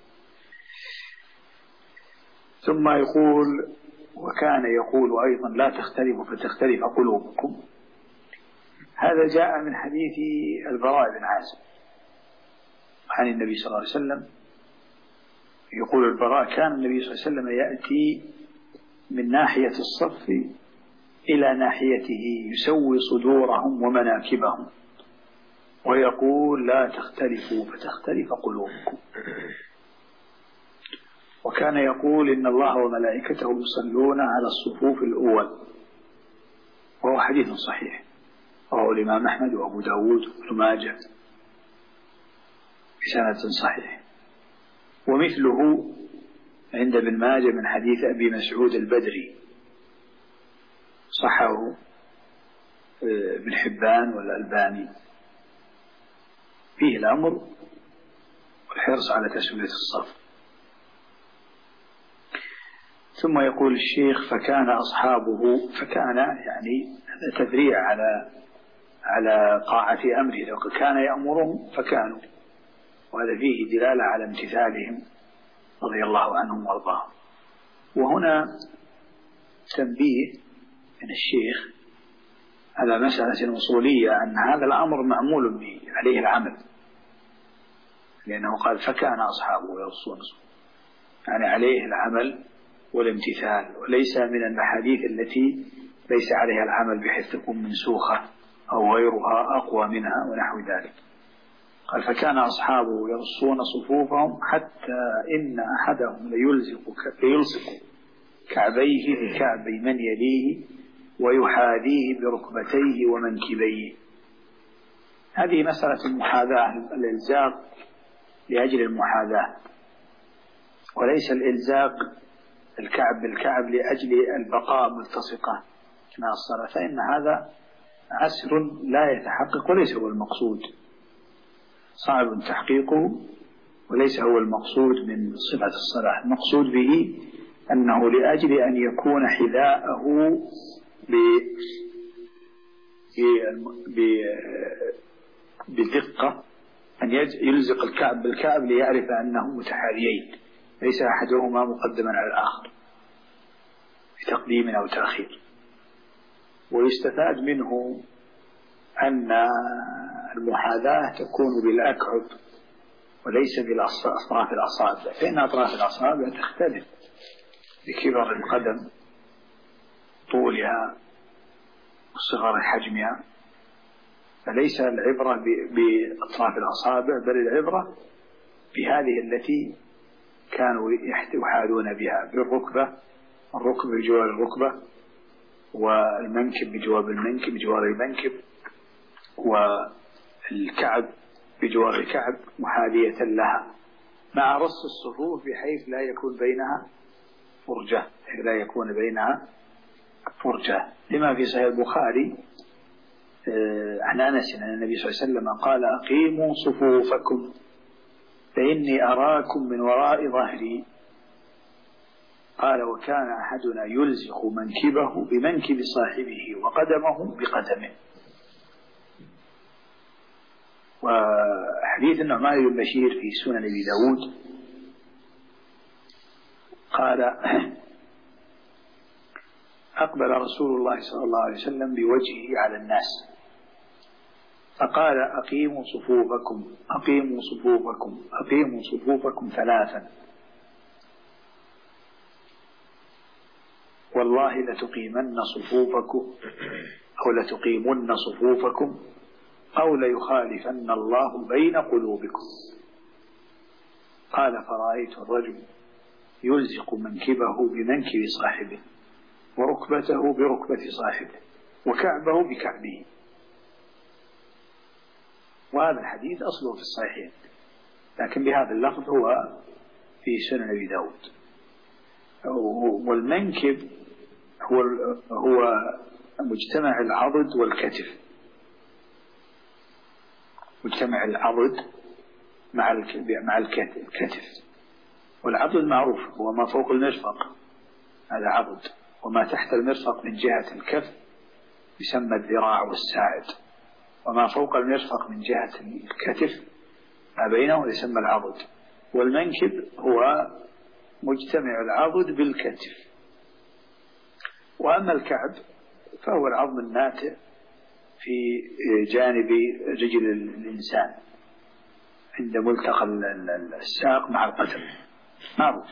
ثم يقول وكان يقول أيضا لا تختلفوا فتختلف قلوبكم. هذا جاء من حديث البراء بن عازب عن النبي صلى الله عليه وسلم. يقول البراء كان النبي صلى الله عليه وسلم يأتي من ناحية الصف إلى ناحيته يسوي صدورهم ومناكبهم ويقول لا تختلفوا فتختلف قلوبكم. وكان يقول إن الله وملائكته يصلون على الصفوف الأول، وهو حديث صحيح رواه الإمام أحمد وأبو داود وابن ماجه بسند صحيح. ومثله عند ابن ماجه من حديث أبي مسعود البدري، صحه ابن حبان والألباني، فيه الأمر والحرص على تسوية الصف. ثم يقول الشيخ فكان أصحابه، فكان يعني تذريع على طاعة أمره، لو كان يأمرهم فكانوا، وهذا فيه دلالة على امتثالهم رضي الله عنهم وارضاهم. وهنا تنبيه من الشيخ على مسألة أصولية، أن هذا الأمر معمول به عليه العمل، لأنه قال فكان أصحابه يرصون، يعني عليه العمل والامتثال، وليس من الأحاديث التي ليس عليها العمل بحيث تكون منسوخة أو غيرها أقوى منها ونحو ذلك. قال فكان أصحابه يرصون صفوفهم حتى إن أحدهم ليلصق كعبيه بكعبي من يليه ويحاذيه بركبتيه ومنكبيه. هذه مسألة المحاذاة، الإلزاق لأجل المحاذاة، وليس الإلزاق الكعب بالكعب لأجل البقاء ملتصقة مع الصلاة، فإن هذا عسر لا يتحقق وليس هو المقصود، صعب تحقيقه وليس هو المقصود من صفة الصلاة. المقصود به أنه لأجل أن يكون حذاءه بدقة، أن يلزق الكعب بالكعب ليعرف أنهم متحاذيين، ليس أحدهما مقدما على الآخر بتقديم أو تأخير. ويستفاد منه أن المحاذاة تكون بالأكعب وليس بأطراف الأصابع، فإن أطراف الأصابع تختلف بكبر القدم، طولها وصغر حجمها، فليس العبرة بأطراف الأصابع، بل العبرة بهذه التي كانوا يحاذون بها، بالركبة، الركبة بجوار الركبة، والمنكب بجوار المنكب بجوار المنكب، والكعب بجوار الكعب محاذية لها، مع رص الصفوف بحيث لا يكون بينها فرجة لا يكون بينها فرجة، لما في صحيح البخاري عن أنس أن النبي صلى الله عليه وسلم قال أقيموا صفوفكم فإني أراكم من وراء ظهري. قال وكان أحدنا يلزق منكبه بمنكب صاحبه وقدمه بقدمه. وحديث النعمان بن بشير في سنن أبي داود قال أقبل رسول الله صلى الله عليه وسلم بوجهه على الناس فقال أقيموا صفوفكم أقيموا صفوفكم أقيموا صفوفكم ثلاثا والله لتقيمن صفوفكم أو لتقيمن صفوفكم أو ليخالفن الله بين قلوبكم. قال فرأيت الرجل يلزق منكبه بمنكب صاحبه وركبته بركبة صاحبه وكعبه بكعبه. وهذا الحديث أصله في الصحيحين لكن بهذا اللفظ هو في سنن أبي داود. والمنكب هو مجتمع العضد والكتف، مجتمع العضد مع الكتف. والعضد معروف هو ما فوق المرفق هذا عضد، وما تحت المرفق من جهة الكف يسمى الذراع والساعد، وما فوق المرفق من جهة الكتف ما بينه يسمى العضد. والمنكب هو مجتمع العضد بالكتف. وأما الكعب فهو العظم الناتئ في جانب رجل الإنسان عند ملتقى الساق مع القدم معروف.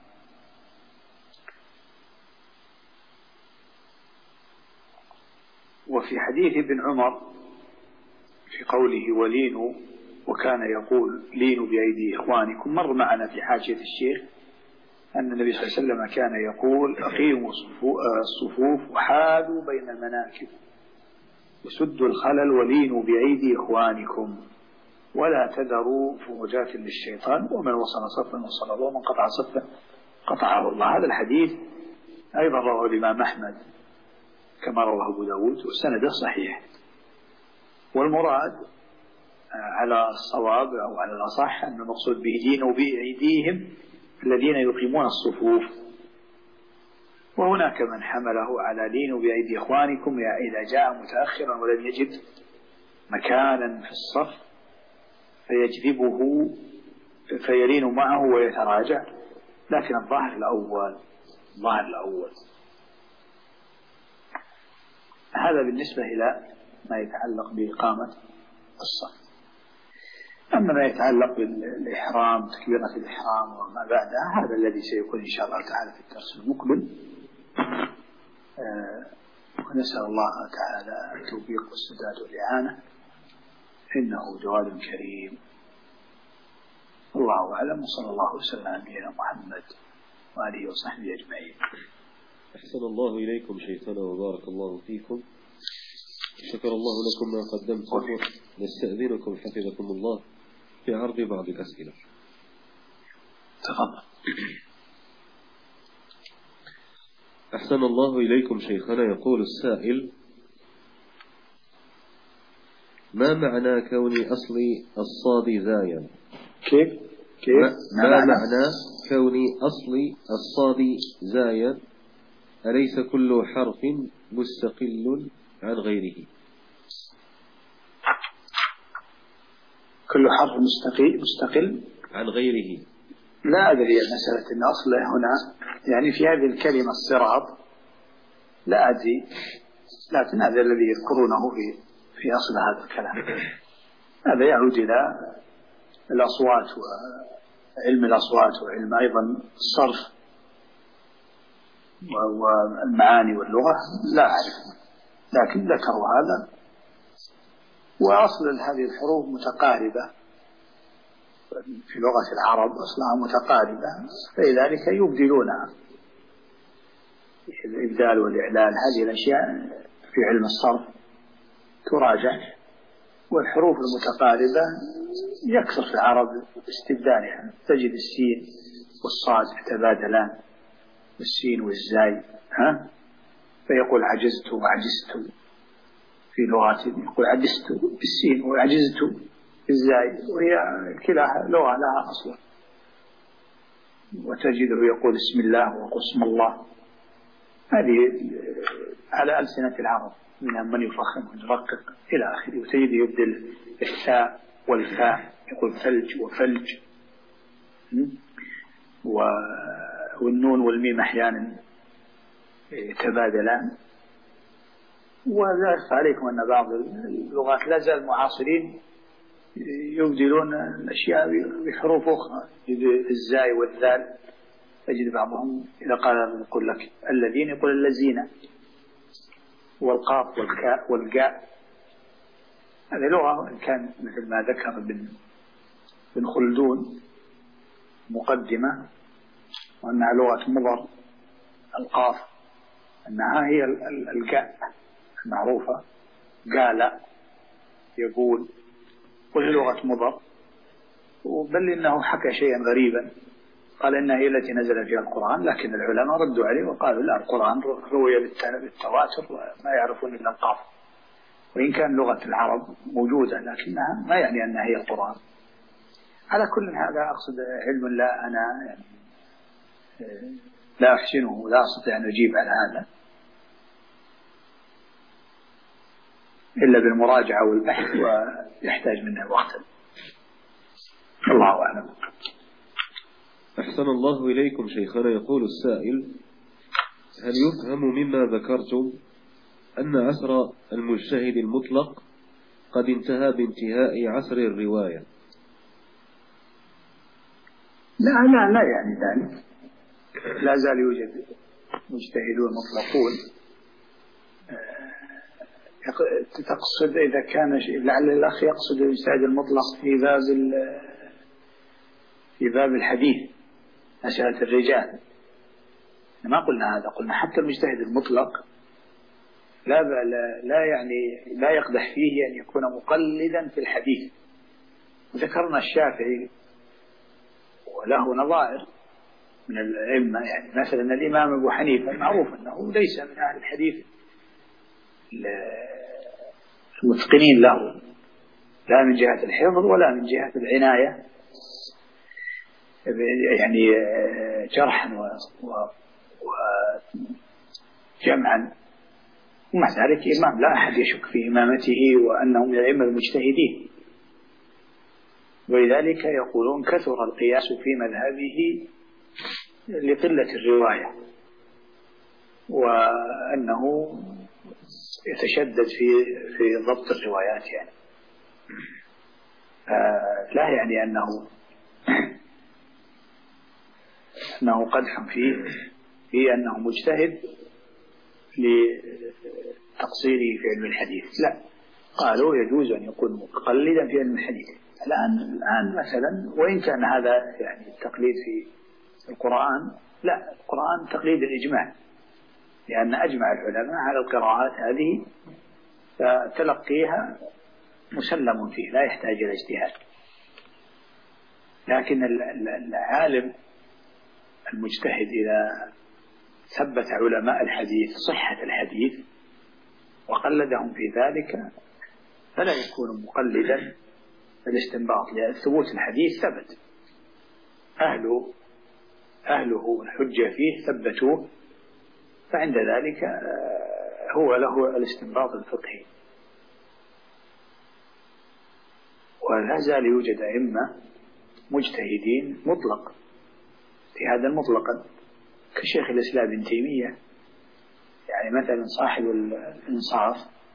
وفي حديث ابن عمر في قوله ولينوا وكان يقول لينوا بأيدي إخوانكم مر معنا في حاشية الشيخ أن النبي صلى الله عليه وسلم كان يقول أقيموا الصفوف وحاذوا بين المناكب وسدوا الخلل ولينوا بأيدي إخوانكم ولا تذروا فروجات للشيطان ومن وصل صفا وصل الله ومن قطع صفا قطعه الله. هذا الحديث أيضا رواه الإمام أحمد كما رواه أبو داود وسنده صحيح. والمراد على الصواب أو على الأصح أن المقصود به دينوا بأيديهم الذين يقيمون الصفوف. وهناك من حمله على لينوا بأيدي إخوانكم إذا جاء متأخرا ولم يجد مكانا في الصف فيجذبه فيلين معه ويتراجع، لكن الظاهر الأول هذا بالنسبة إلى ما يتعلق بإقامة الصف. أما ما يتعلق بالإحرام تكبيرة الإحرام وما بعدها هذا الذي سيكون إن شاء الله تعالى في الدرس المقبل. ونسأل الله تعالى التوفيق والسداد والإعانة إنه جواد كريم. الله أعلم وصلى الله وسلم على نبينا محمد وآله وصحبه أجمعين. أحسن الله إليكم شيخنا وبارك الله فيكم. شكر الله لكم ما قدمتم. نستأذنكم حفظكم الله في عرض بعض الأسئلة. تفضل. أحسن الله إليكم شيخنا. يقول السائل: ما معنى كون أصل الصاد زايا؟ كيف؟ ما معنى كون أصل الصاد زايا؟ أليس كل حرف مستقل عن غيره؟ كل حرف مستقل عن غيره. لا أدري مسألة أن أصله هنا يعني في هذه الكلمة الصراط لا أدري، لكن هذا الذي يذكرونه في أصل هذا الكلام. هذا يعود إلى الأصوات وعلم الأصوات وعلم أيضا الصرف والمعاني واللغة، لا أعرف، لكن ذكروا هذا. وأصل هذه الحروف متقاربة في لغة العرب، أصلها متقاربة، فلذلك يبدلونها. الإبدال والإعلال هذه الأشياء في علم الصرف تراجع. والحروف المتقاربة يكثر في العرب استبدالها، تجد السين والصاد يتبادلان والسين والزاي، فيقول عجزت وعجزت في لغات، يقول عجزت بالسين وعجزت بالزاي، وهي كلاها لغة لها أصلا. وتجده يقول اسم الله ويقول اسم الله، هذه على ألسنة العرب، منها من يفخم ويرقق إلى آخره. وتجده يبدل الثاء والفاء، يقول ثلج وفلج، والنون والميم أحيانا يتبادلان. وذلك عليكم أن بعض اللغات لا زال المعاصرين يبدلون الأشياء بحروف أخرى، الزاي والذال. تجد بعضهم إذا قال يقول لك الذين يقول الذين، والقاف والكاء والجاء. هذه لغة إن كان مثل ما ذكر بن خلدون مقدمة، وأنها لغة مضر، القاف أنها هي الجاء المعروفة، قال يقول، وهي لغة مضر. بل إنه حكى شيئا غريبا، قال إنها هي التي نزل فيها القرآن، لكن العلماء ردوا عليه وقالوا لا، القرآن روي بالتواتر وما يعرفون إلا القاف، وإن كان لغة العرب موجودة لكنها ما يعني أنها هي القرآن. على كل هذا أقصد علم لا أنا يعني لا أحسنه ولا أستطيع أن أجيب على هذا إلا بالمراجعة والبحث، ويحتاج منه وقتا. الله أعلم. أحسن الله إليكم شيخنا. يقول السائل: هل يفهم مما ذكرتم أن عصر المجتهد المطلق قد انتهى بانتهاء عصر الرواية؟ لا يعني ذلك، لا زال يوجد مجتهدون مطلقون. تقصد إذا كان لعل الأخ يقصد المجتهد المطلق في باب الحديث، مسألة الرجال. ما قلنا هذا، قلنا حتى المجتهد المطلق لا يعني لا يقدح فيه أن يكون مقلدا في الحديث. ذكرنا الشافعي وله نظائر من الأئمة، يعني مثلا الإمام أبو حنيفة معروف أنه ليس من أهل الحديث المتقنين له، لا من جهة الحفظ ولا من جهة العناية يعني جرحا وجمعا. ومع ذلك إمام لا أحد يشك في إمامته وأنه من الأئمة المجتهدين، ولذلك يقولون كثر القياس في مذهبه لقلة الرواية، وأنه يتشدد في ضبط الروايات يعني. لا يعني أنه قدح فيه أنه مجتهد لتقصيره في علم الحديث، لا، قالوا يجوز أن يكون مقلدا في علم الحديث. الآن مثلا، وإن كان هذا يعني التقليد في القرآن، لا، القرآن تقليد الإجماع، لأن أجمع العلماء على القراءات هذه، فتلقيها مسلم فيه لا يحتاج إلى اجتهاد. لكن العالم المجتهد إذا ثبت علماء الحديث صحة الحديث وقلدهم في ذلك فلا يكون مقلدا الاستنباط، لأن ثبوت الحديث ثبت، أهله الحجة فيه ثبتوه، فعند ذلك هو له الاستنباط الفقهي. ولا زال يوجد أئمة مجتهدين مطلق في هذا المطلقا، كشيخ الإسلام ابن تيمية، يعني مثلا صاحب الإنصاف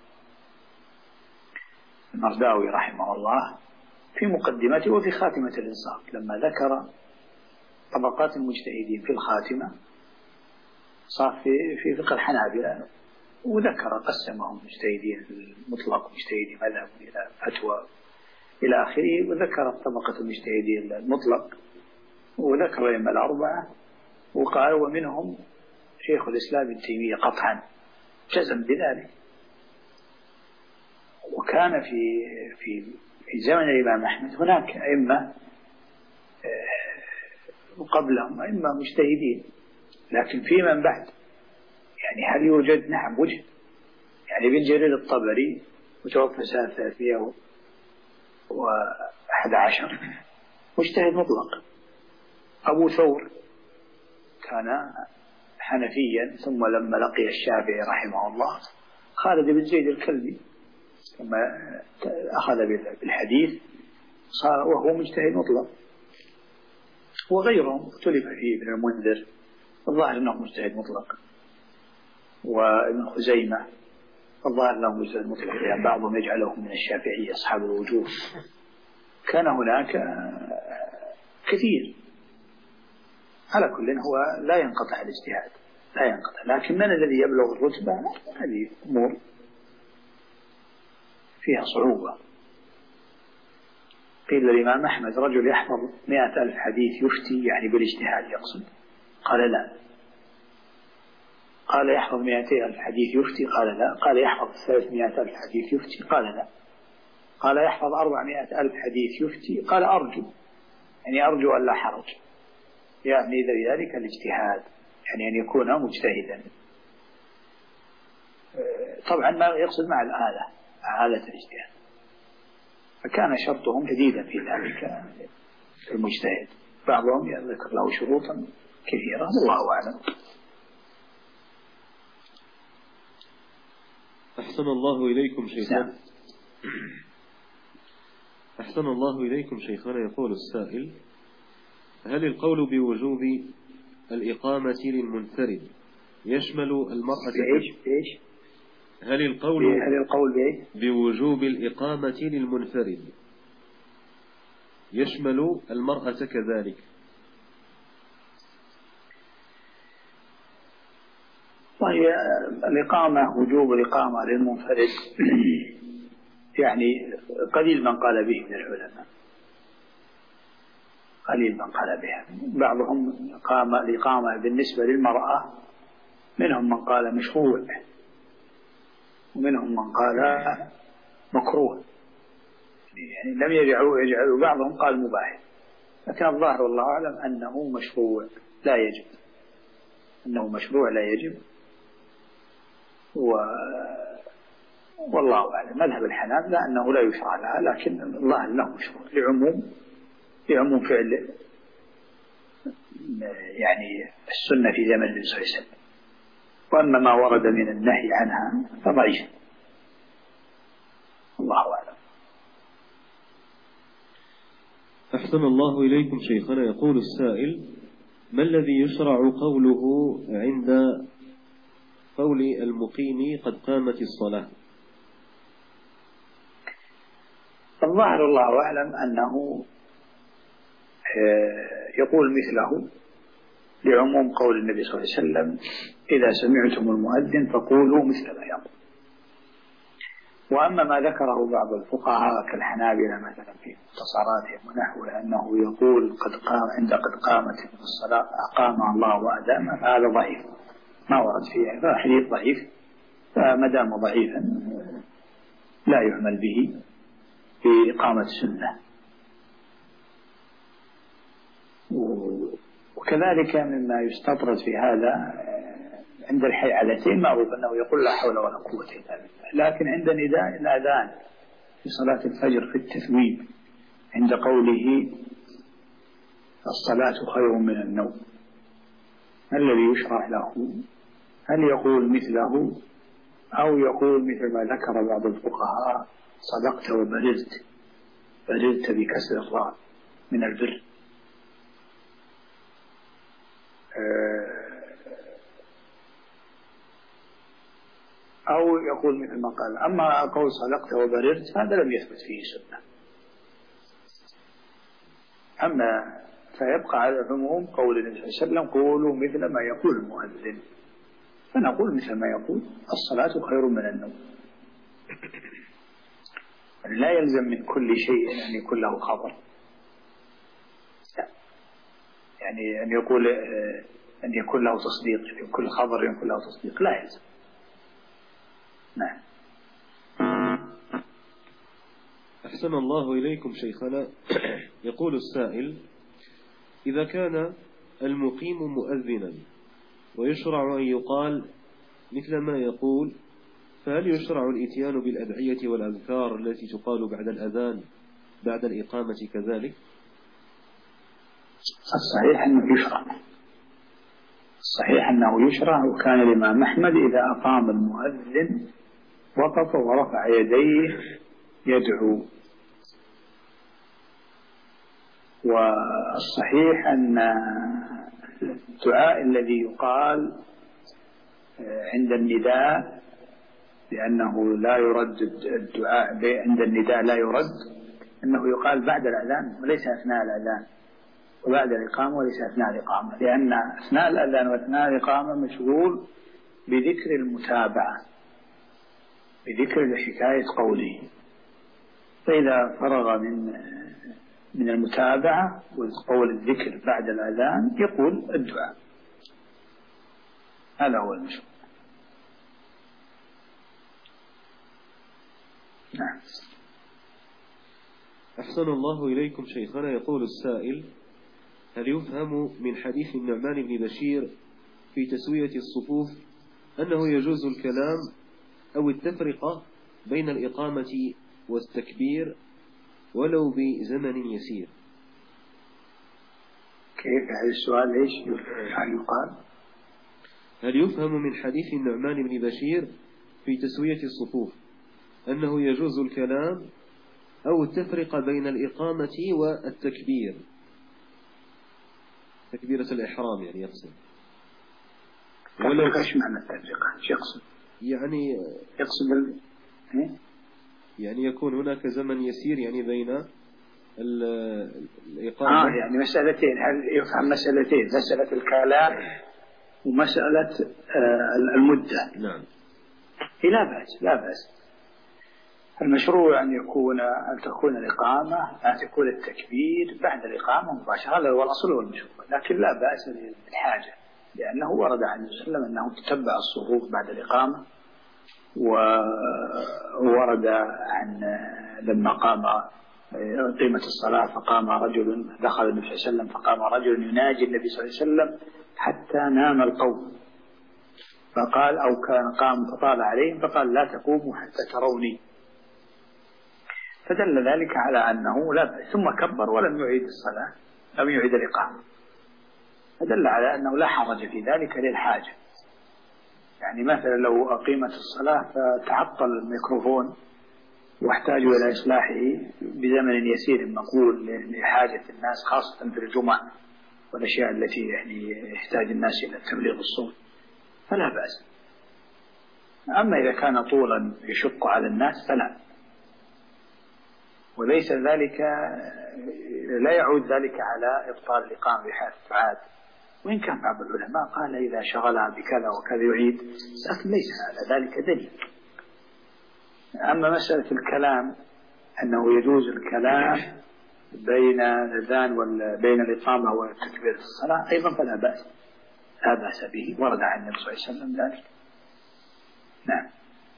المرداوي رحمه الله في مقدمته وفي خاتمة الإنصاف لما ذكر طبقات المجتهدين في الخاتمة صار في فقه الحنابلة، وذكر قسمهم مجتهدين المطلق مجتهدين مذهب إلى فتوى إلى آخره، وذكر طبقة المجتهدين المطلق، وذكر الأئمة الأربعة، وقال ومنهم شيخ الإسلام ابن تيمية قطعا جزم بذلك. وكان في زمن الإمام أحمد هناك أئمة قبلهم أئمة مجتهدين لكن في من بعد يعني هل يوجد؟ نعم وجد. يعني ابن جرير الطبري متوفى سنة 311 مجتهد مطلق. أبو ثور كان حنفيا ثم لما لقي الشافعي رحمه الله خالد بن زيد الكلبي ثم أخذ بالحديث صار وهو مجتهد مطلق. وغيرهم اختلف فيه ابن المنذر الظاهر أنه مجتهد مطلق، وابن خزيمة الظاهر أنه مجتهد مطلق، يعني بعضهم يجعلهم من الشافعية أصحاب الوجوه. كان هناك كثير. على كل هو لا ينقطع الاجتهاد لا ينقطع، لكن من الذي يبلغ الرتبة هذه أمور فيها صعوبة. قيل للإمام أحمد رجل يحفظ 100,000 حديث يفتي يعني بالاجتهاد يقصد؟ قال لا. قال يحفظ 200,000 حديث يفتي؟ قال لا. قال يحفظ 300,000 حديث يفتي؟ قال لا. قال يحفظ 400,000 حديث يفتي؟ قال أرجو، يعني أرجو أن لا حرج، يعني ذلك الاجتهاد، يعني أن يكون مجتهدا. طبعا ما يقصد مع آلة الاجتهاد. فكان شرطهم جديدا في ذلك المجتهد. بعضهم يذكر له شروطا كثيرة والله أعلم. أحسن الله إليكم شيخنا. أحسن الله إليكم شيخنا. يقول السائل: هل القول بوجوب الإقامة للمنفرد يشمل المرأة؟ بإيش؟ هل القول بوجوب الإقامة للمنفرد يشمل المرأة كذلك؟ طيب الإقامة، وجوب الإقامة للمنفرد يعني قليل من قال به من العلماء، قليل من قال بها. بعضهم قام الإقامة بالنسبة للمرأة، منهم من قال مشروع ومنهم من قال مكروه، يعني لم يجعلوا. بعضهم قال مباح، لكن الظاهر والله أعلم أنه مشروع لا يجب، أنه مشروع لا يجب. والله أعلم. مذهب الحنابلة أنه لا يشرع لها، لكن الله أنه مشروع لعموم فعل يعني السنة في زمن النبي صلى الله عليه وسلم. وأما ما ورد من النهي عنها فضعيف، الله أعلم. أحسن الله إليكم شيخنا. يقول السائل: ما الذي يشرع قوله عند قول المقيم قد قامت الصلاة؟ الظاهر الله أعلم أنه يقول مثله لعموم قول النبي صلى الله عليه وسلم: إذا سمعتم المؤذن فقولوا مثل ما يقول. وأما ما ذكره بعض الفقهاء كالحنابلة مثلا في مختصراتهم ونحوه أنه يقول عند قد قامت الصلاة أقامها الله وأدامها، فهذا ضعيف ما ورد فيه، فحديث ضعيف، فما دام ضعيفا لا يعمل به في إقامة السنة. وكذلك مما يستطرد في هذا عند الحيعلتين معروف أنه يقول لا حول ولا قوة إلا بالله، لكن عند نداء الأذان في صلاة الفجر في التثويب عند قوله الصلاة خير من النوم، ما الذي يشرع له؟ هل يقول مثله أو يقول مثل ما ذكر بعض الفقهاء: صدقت وبررت، بررت بكسر الراء من البر، أو يقول مثل ما قال. أما قول صدقت وبررت هذا لم يثبت فيه سنة. أما فيبقى على العموم قول النبي صلى الله عليه وسلم: قولوا مثل ما يقول المؤذن، فنقول مثل ما يقول: الصلاة خير من النوم. لا يلزم من كل شيء أن يكون له خبر، يعني أن يكون له تصديق، في كل خبر يكون له تصديق، لا يلزم. نعم. أحسن الله إليكم شيخنا. يقول السائل: إذا كان المقيم مؤذنا ويشرع أن يقال مثل ما يقول. فهل يشرع الإتيان بالأدعية والأذكار التي تقال بعد الأذان بعد الإقامة كذلك؟ الصحيح أنه يشرع، الصحيح أنه يشرع. وكان الإمام أحمد إذا أقام المؤذن وقف ورفع يديه يدعو. والصحيح أن الدعاء الذي يقال عند النداء، لأنه لا يرد الدعاء عند النداء، لا يرد، أنه يقال بعد الأذان وليس أثناء الأذان، وبعد الإقامة وليس أثناء الإقامة، لأن أثناء الأذان وأثناء الإقامة مشغول بذكر المتابعة، بذكر حكاية قوله. فإذا فرغ من المتابعة وقول الذكر بعد الأذان يقول الدعاء. هذا هو المشروع. نعم. أحسن الله إليكم شيخنا. يقول السائل: هل يفهم من حديث النعمان بن بشير في تسوية الصفوف أنه يجوز الكلام أو التفرقة بين الإقامة والتكبير ولو بزمن يسير؟ كيف هذا السؤال؟ ليش يقال؟ هل يفهم من حديث النعمان بن بشير في تسوية الصفوف أنه يجوز الكلام أو التفرقة بين الإقامة والتكبير، تكبيرة الإحرام يعني يقصد؟ ولو إيش معنى التفرقة؟ إيش يقصد؟ يعني يقصد يعني يكون هناك زمن يسير يعني بين الإقامة. يعني مسألتين. هل يفهم مسألتين؟ مسألة الكلام ومسألة المدة. نعم. لا بأس، لا بأس. المشروع أن تكون الإقامة، أن تكون التكبير بعد الإقامة مباشرة، هذا هو الأصل والمشروع. لكن لا بأس بالحاجة، لأنه ورد عن النبي صلى الله عليه وسلم أنه تتبع الصفوف بعد الإقامة. وورد عن لما قيمة الصلاة فقام رجل، دخل النبي صلى الله عليه وسلم فقام رجل يناجي النبي صلى الله عليه وسلم حتى نام القوم، فقال أو كان قام فطال عليهم فقال: لا تقوموا حتى تروني. فدل ذلك على أنه لا بأس. ثم كبر ولم يعيد الصلاة، لم يعيد الإقامة، فدل على أنه لا حرج في ذلك للحاجة. يعني مثلا لو أقيمت الصلاة فتعطل الميكروفون واحتاجوا إلى إصلاحه بزمن يسير مقبول لحاجة الناس، خاصة في الجمعة والأشياء التي يعني يحتاج الناس إلى تبليغ الصوت، فلا بأس. أما إذا كان طولا يشق على الناس فلا. وليس ذلك، لا يعود ذلك على إبطال الإقامة بحال تعاد، وإن كان بعض العلماء قال إذا شغلها بكذا وكذا يعيد، لكن ليس على ذلك دليل. أما مسألة الكلام أنه يجوز الكلام بين الأذان وبين الإقامة وتكبيرة الصلاة أيضا فلا بأس، لا بأس به، ورد عن النبي صلى الله عليه وسلم ذلك. نعم.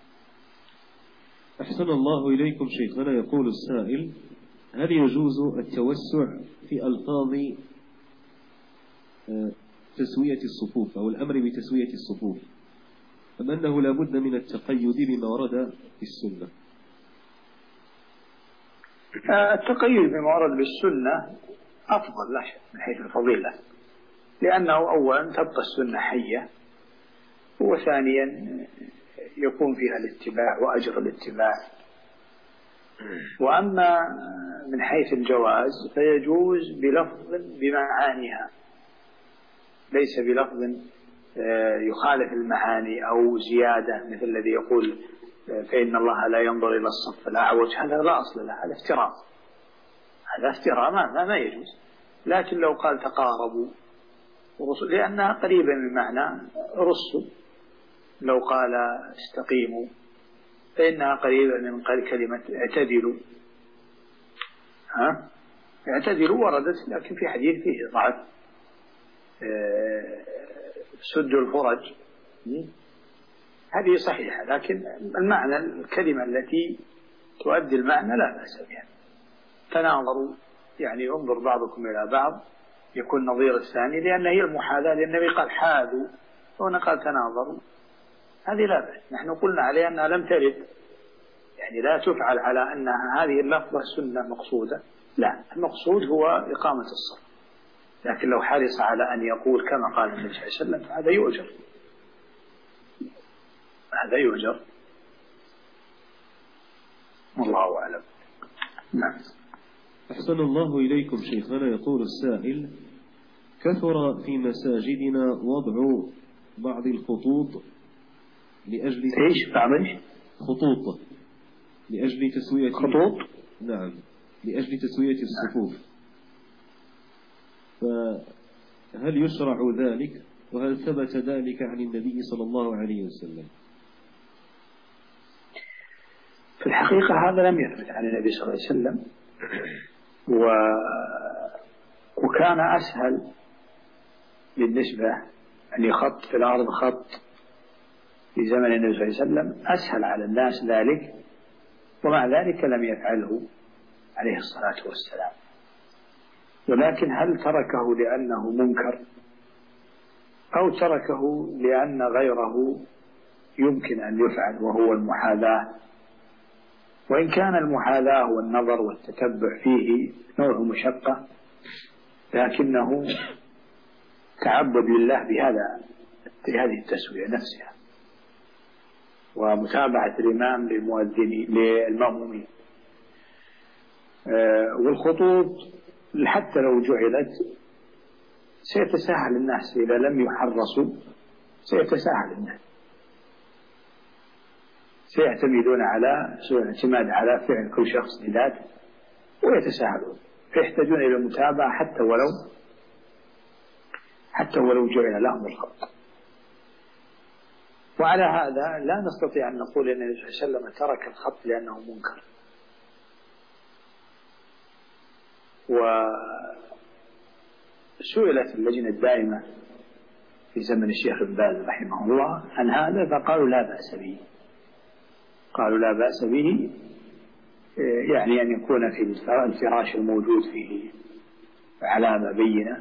أحسن الله إليكم شيخنا. يقول السائل: هل يجوز التوسع في ألفاظ تسوية الصفوف أو الأمر بتسوية الصفوف، أم أنه لا بد من التقيد بما ورد في السنة؟ التقيد بما ورد بالسنة أفضل لا شك من حيث الفضيلة، لأنه أولا تبقى السنة حية، وثانيا يكون فيها الاتباع وأجر الاتباع. وأما من حيث الجواز فيجوز بلفظ بمعانيها، ليس بلفظ يخالف المعاني أو زيادة، مثل الذي يقول فإن الله لا ينظر إلى الصف الأعوج، هذا لا أصل له، هذا افتراء، هذا افتراء ما يجوز. لكن لو قال تقاربوا لأنها قريبة من معنى رسوا، لو قال استقيموا فإنها قريبة من كلمة اعتدلوا. اعتدلوا وردت، لكن في حديث فيه ضعف. سدوا الفرج هذه صحيحة، لكن المعنى الكلمة التي تؤدي المعنى لا بأس بها. تناظروا يعني انظر بعضكم إلى بعض، يكون نظير الثاني، لأن هي المحاذاة، لأن النبي قال حاذوا هنا قال تناظروا، هذه لا بأس. نحن قلنا عليها أنها لم ترد، يعني لا تفعل على أن هذه اللفظة سنة مقصودة، لا، المقصود هو إقامة الصلاة. لكن لو حرص على أن يقول كما قال النبي صلى الله عليه وسلم هذا يؤجر، هذا يؤجر، والله أعلم. نعم. أحسن الله إليكم شيخنا. يقول السائل: كثر في مساجدنا وضع بعض الخطوط لأجل خطوط لأجل تسوية خطوط، نعم، لأجل تسوية الصفوف، فهل يشرع ذلك؟ وهل ثبت ذلك عن النبي صلى الله عليه وسلم؟ في الحقيقة هذا لم يثبت عن النبي صلى الله عليه وسلم، وكان أسهل بالنسبة أن يخط في الأرض خط في زمن النبي صلى الله عليه وسلم، أسهل على الناس ذلك، ومع ذلك لم يفعله عليه الصلاة والسلام. ولكن هل تركه لأنه منكر أو تركه لأن غيره يمكن أن يفعل وهو المحاذاة؟ وإن كان المحاذاة والنظر والتتبع فيه نوع مشقة، لكنه تعبد لله بهذه التسوية نفسها، ومتابعة الإمام للمأمومين. والخطوط حتى لو جعلت سيتساهل الناس، إذا لم يحرصوا سيتساهل الناس، سيعتمدون على اعتماد على فعل كل شخص لذاته ويتساهلون، فيحتاجون إلى المتابعة حتى ولو جعل لهم الخط. وعلى هذا لا نستطيع أن نقول أن النبي صلى الله عليه وسلم ترك الخط لأنه منكر. وسئلت اللجنة الدائمة في زمن الشيخ ابن باز رحمه الله عن هذا، فقالوا لا بأس به، قالوا لا بأس به، يعني أن يكون في الفراش الموجود فيه علامة بينة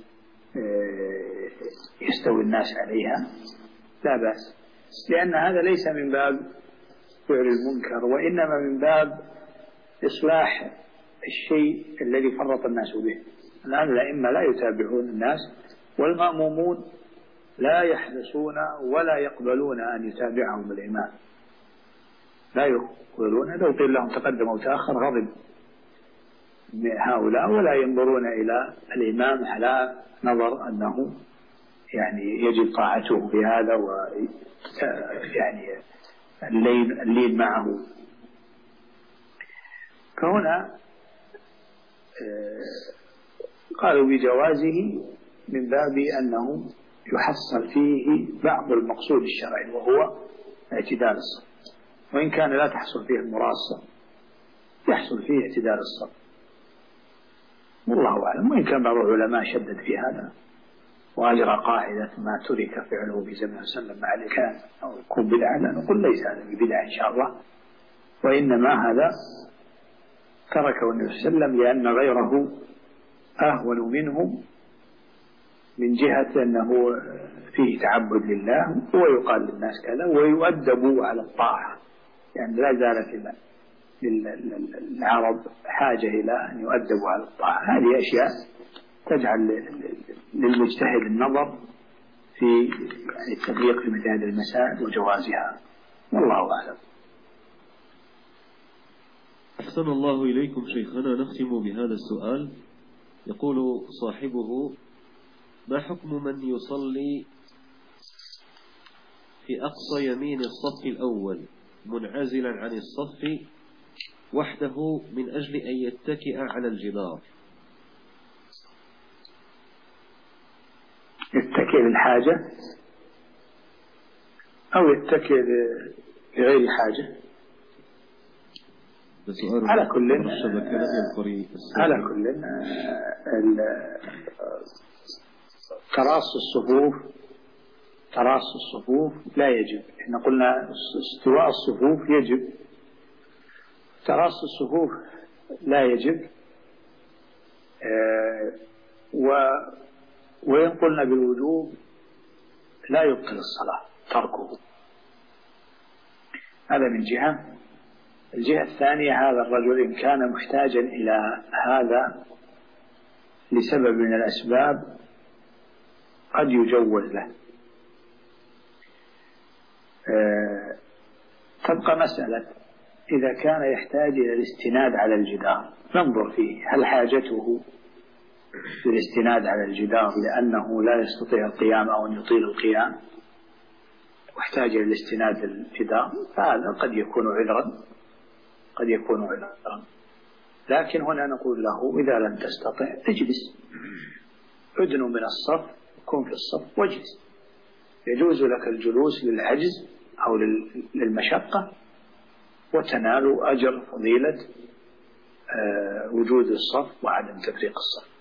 يستوي الناس عليها، لا بأس، لأن هذا ليس من باب فعل المنكر، وإنما من باب إصلاح الشيء الذي فرط الناس به. الآن الأئمة لا يتابعون الناس، والمأمومون لا يحرصون ولا يقبلون أن يتابعهم الإمام، لا يقبلون. لو قيل لهم تقدم أو تأخر غضب هؤلاء، ولا ينظرون إلى الإمام على نظر أنه يعني يجب طاعته في هذا، ويعني اللين معه. فهنا قالوا بجوازه من باب أنه يحصل فيه بعض المقصود الشرعي وهو اعتدال الصف، وإن كان لا تحصل فيه المراصة يحصل فيه اعتدال الصف، والله أعلم. وإن كان بعض العلماء شدد في هذا وأجرى قاعدة ما ترك فعله في زمن وسلم مع الكلام أو يكون بدعة، لا نقول ليس هذا ببدعة إن شاء الله، وإنما هذا تركه النبي صلى الله عليه وسلم لأن غيره أهون منه من جهة أنه فيه تعبد لله، ويقال للناس كذا ويؤدب على الطاعة، يعني لا زالت العرب حاجة إلى أن يؤدبوا على الطاعة. هذه أشياء تجعل للمجتهد النظر في التدقيق في مثل هذه المسائل وجوازها، والله أعلم. أحسن الله إليكم شيخنا. نختم بهذا السؤال. يقول صاحبه: ما حكم من يصلي في أقصى يمين الصف الأول منعزلا عن الصف وحده من أجل أن يتكئ على الجدار؟ يتكئ للحاجة أو يتكئ لغير حاجة؟ على كل تراص الصفوف لا يجب. احنا قلنا استواء الصفوف يجب، تراص الصفوف لا يجب. وإن قلنا بالوجوب لا يبطل الصلاة تركه. هذا من جهة. الجهة الثانية هذا الرجل إن كان محتاجا إلى هذا لسبب من الأسباب قد يجوز له. تبقى مسألة إذا كان يحتاج إلى الاستناد على الجدار، ننظر فيه هل حاجته في الاستناد على الجدار لأنه لا يستطيع القيام أو أن يطيل القيام واحتاج إلى الاستناد للجدار، فهذا قد يكون عذرا، قد يكون عذرا. لكن هنا نقول له إذا لم تستطع اجلس، ادنو من الصف، كن في الصف واجلس. يجوز لك الجلوس للعجز أو للمشقة، وتنال أجر فضيلة وجود الصف وعدم تفريق الصف.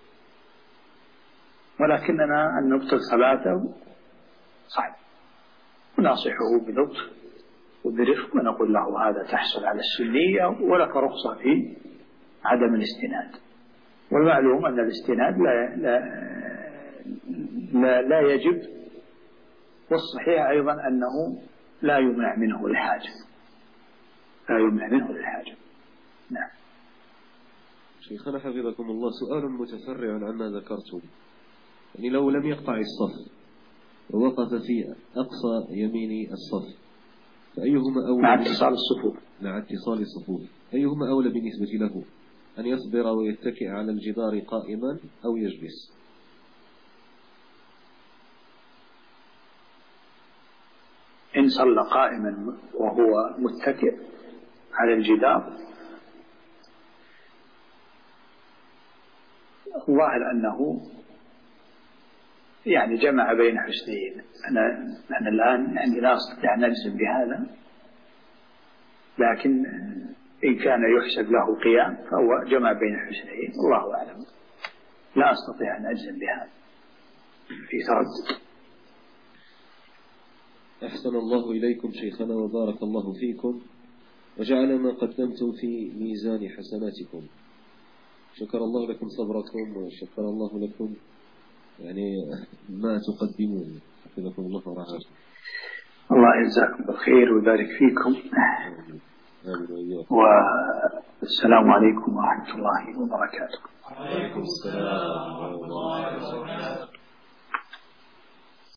ولكننا أن نبطل صلاته صعب، وننصحه بلطف وبرفق ونقول له هذا تحصل على السنية ولك رخصة في عدم الاستناد. والمعلوم أن الاستناد لا يجب، والصحيح أيضا أنه لا يمنع منه الحاجة، لا يمنع منه الحاجة. نعم. شيخنا حفظكم الله، سؤال متفرع عما ذكرتم. يعني لو لم يقطع الصف ووقف في أقصى يمين الصف، فأيهما أولى مع اتصال الصفوف؟ مع اتصال الصفوف، أيهما أولى بالنسبة له، أن يصبر ويتكئ على الجدار قائما أو يجلس؟ إن صلى قائما وهو متكئ على الجدار الظاهر أنه يعني جمع بين حسنين. أنا الآن يعني لا أستطيع أن أجزم بهذا، لكن إن كان يحسب له قيام فهو جمع بين حسنين، الله أعلم. لا أستطيع أن أجزم بهذا، في تردد. أحسن الله إليكم شيخنا وبارك الله فيكم وجعل ما قدمتم في ميزان حسناتكم. شكر الله لكم صبركم وشكر الله لكم يعني ما تقدمون. حفظكم الله ورعاكم. الله يجزاكم بالخير ويبارك فيكم. والسلام عليكم ورحمة الله وبركاته. وعليكم السلام ورحمة الله وبركاته.